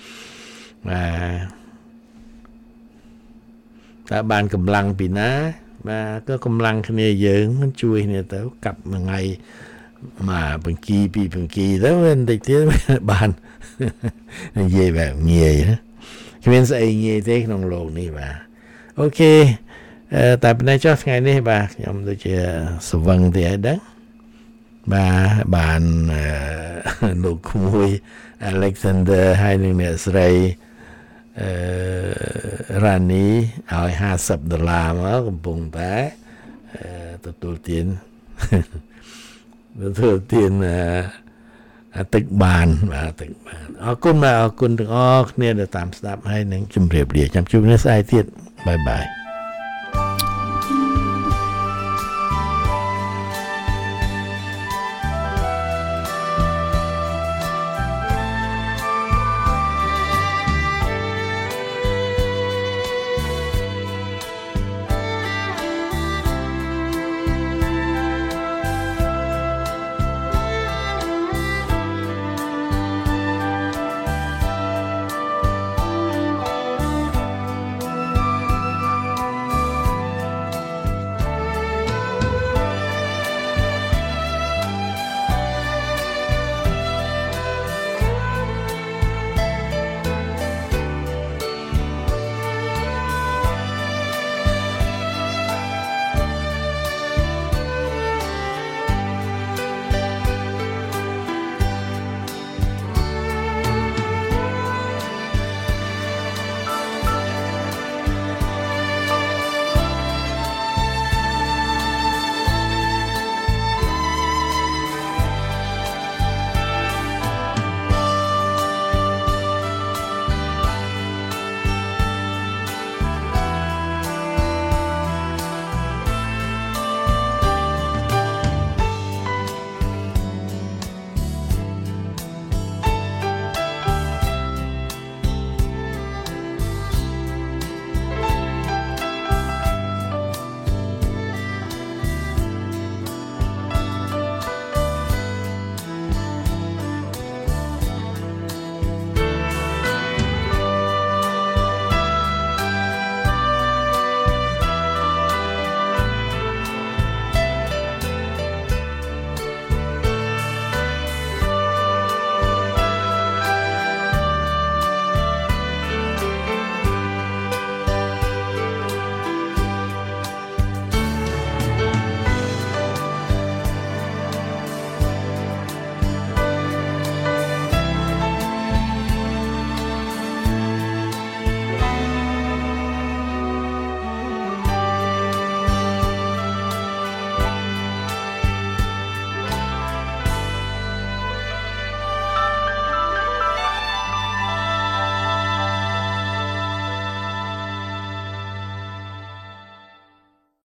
Speaker 4: បាទតែបានកម្លាំងពីណាបាទក៏កម្លាំងគ្នាយើងមិនជួយគ្នាទៅកាប់មួយថ្ងៃមកបង្គីពីបង្គីទៅបន្តិចទៀតបាននិយាយបែបងាយណាគ្មានស្អីងាយទេក្នុងโลกនេះបាទអូខេតែប៉ុណ្ណេះចុះថ្ងៃនេះបាទខ្ញុំដូចជាស្វឹងទេឲ្យដឹងបាទបានលោកក្មួយ Alexander ហើយនឹងអ្នកស្រីរ៉ានីឲ្យ$50មកកំពុងតែទទួលទានទឹកបានបាទទឹកបានអរគុណទាំងអស់គ្នាដែលតាមស្ដាប់ហើយនឹងជម្រាបលាចាំជួបគ្នាស្អែកទៀតបាយបាយ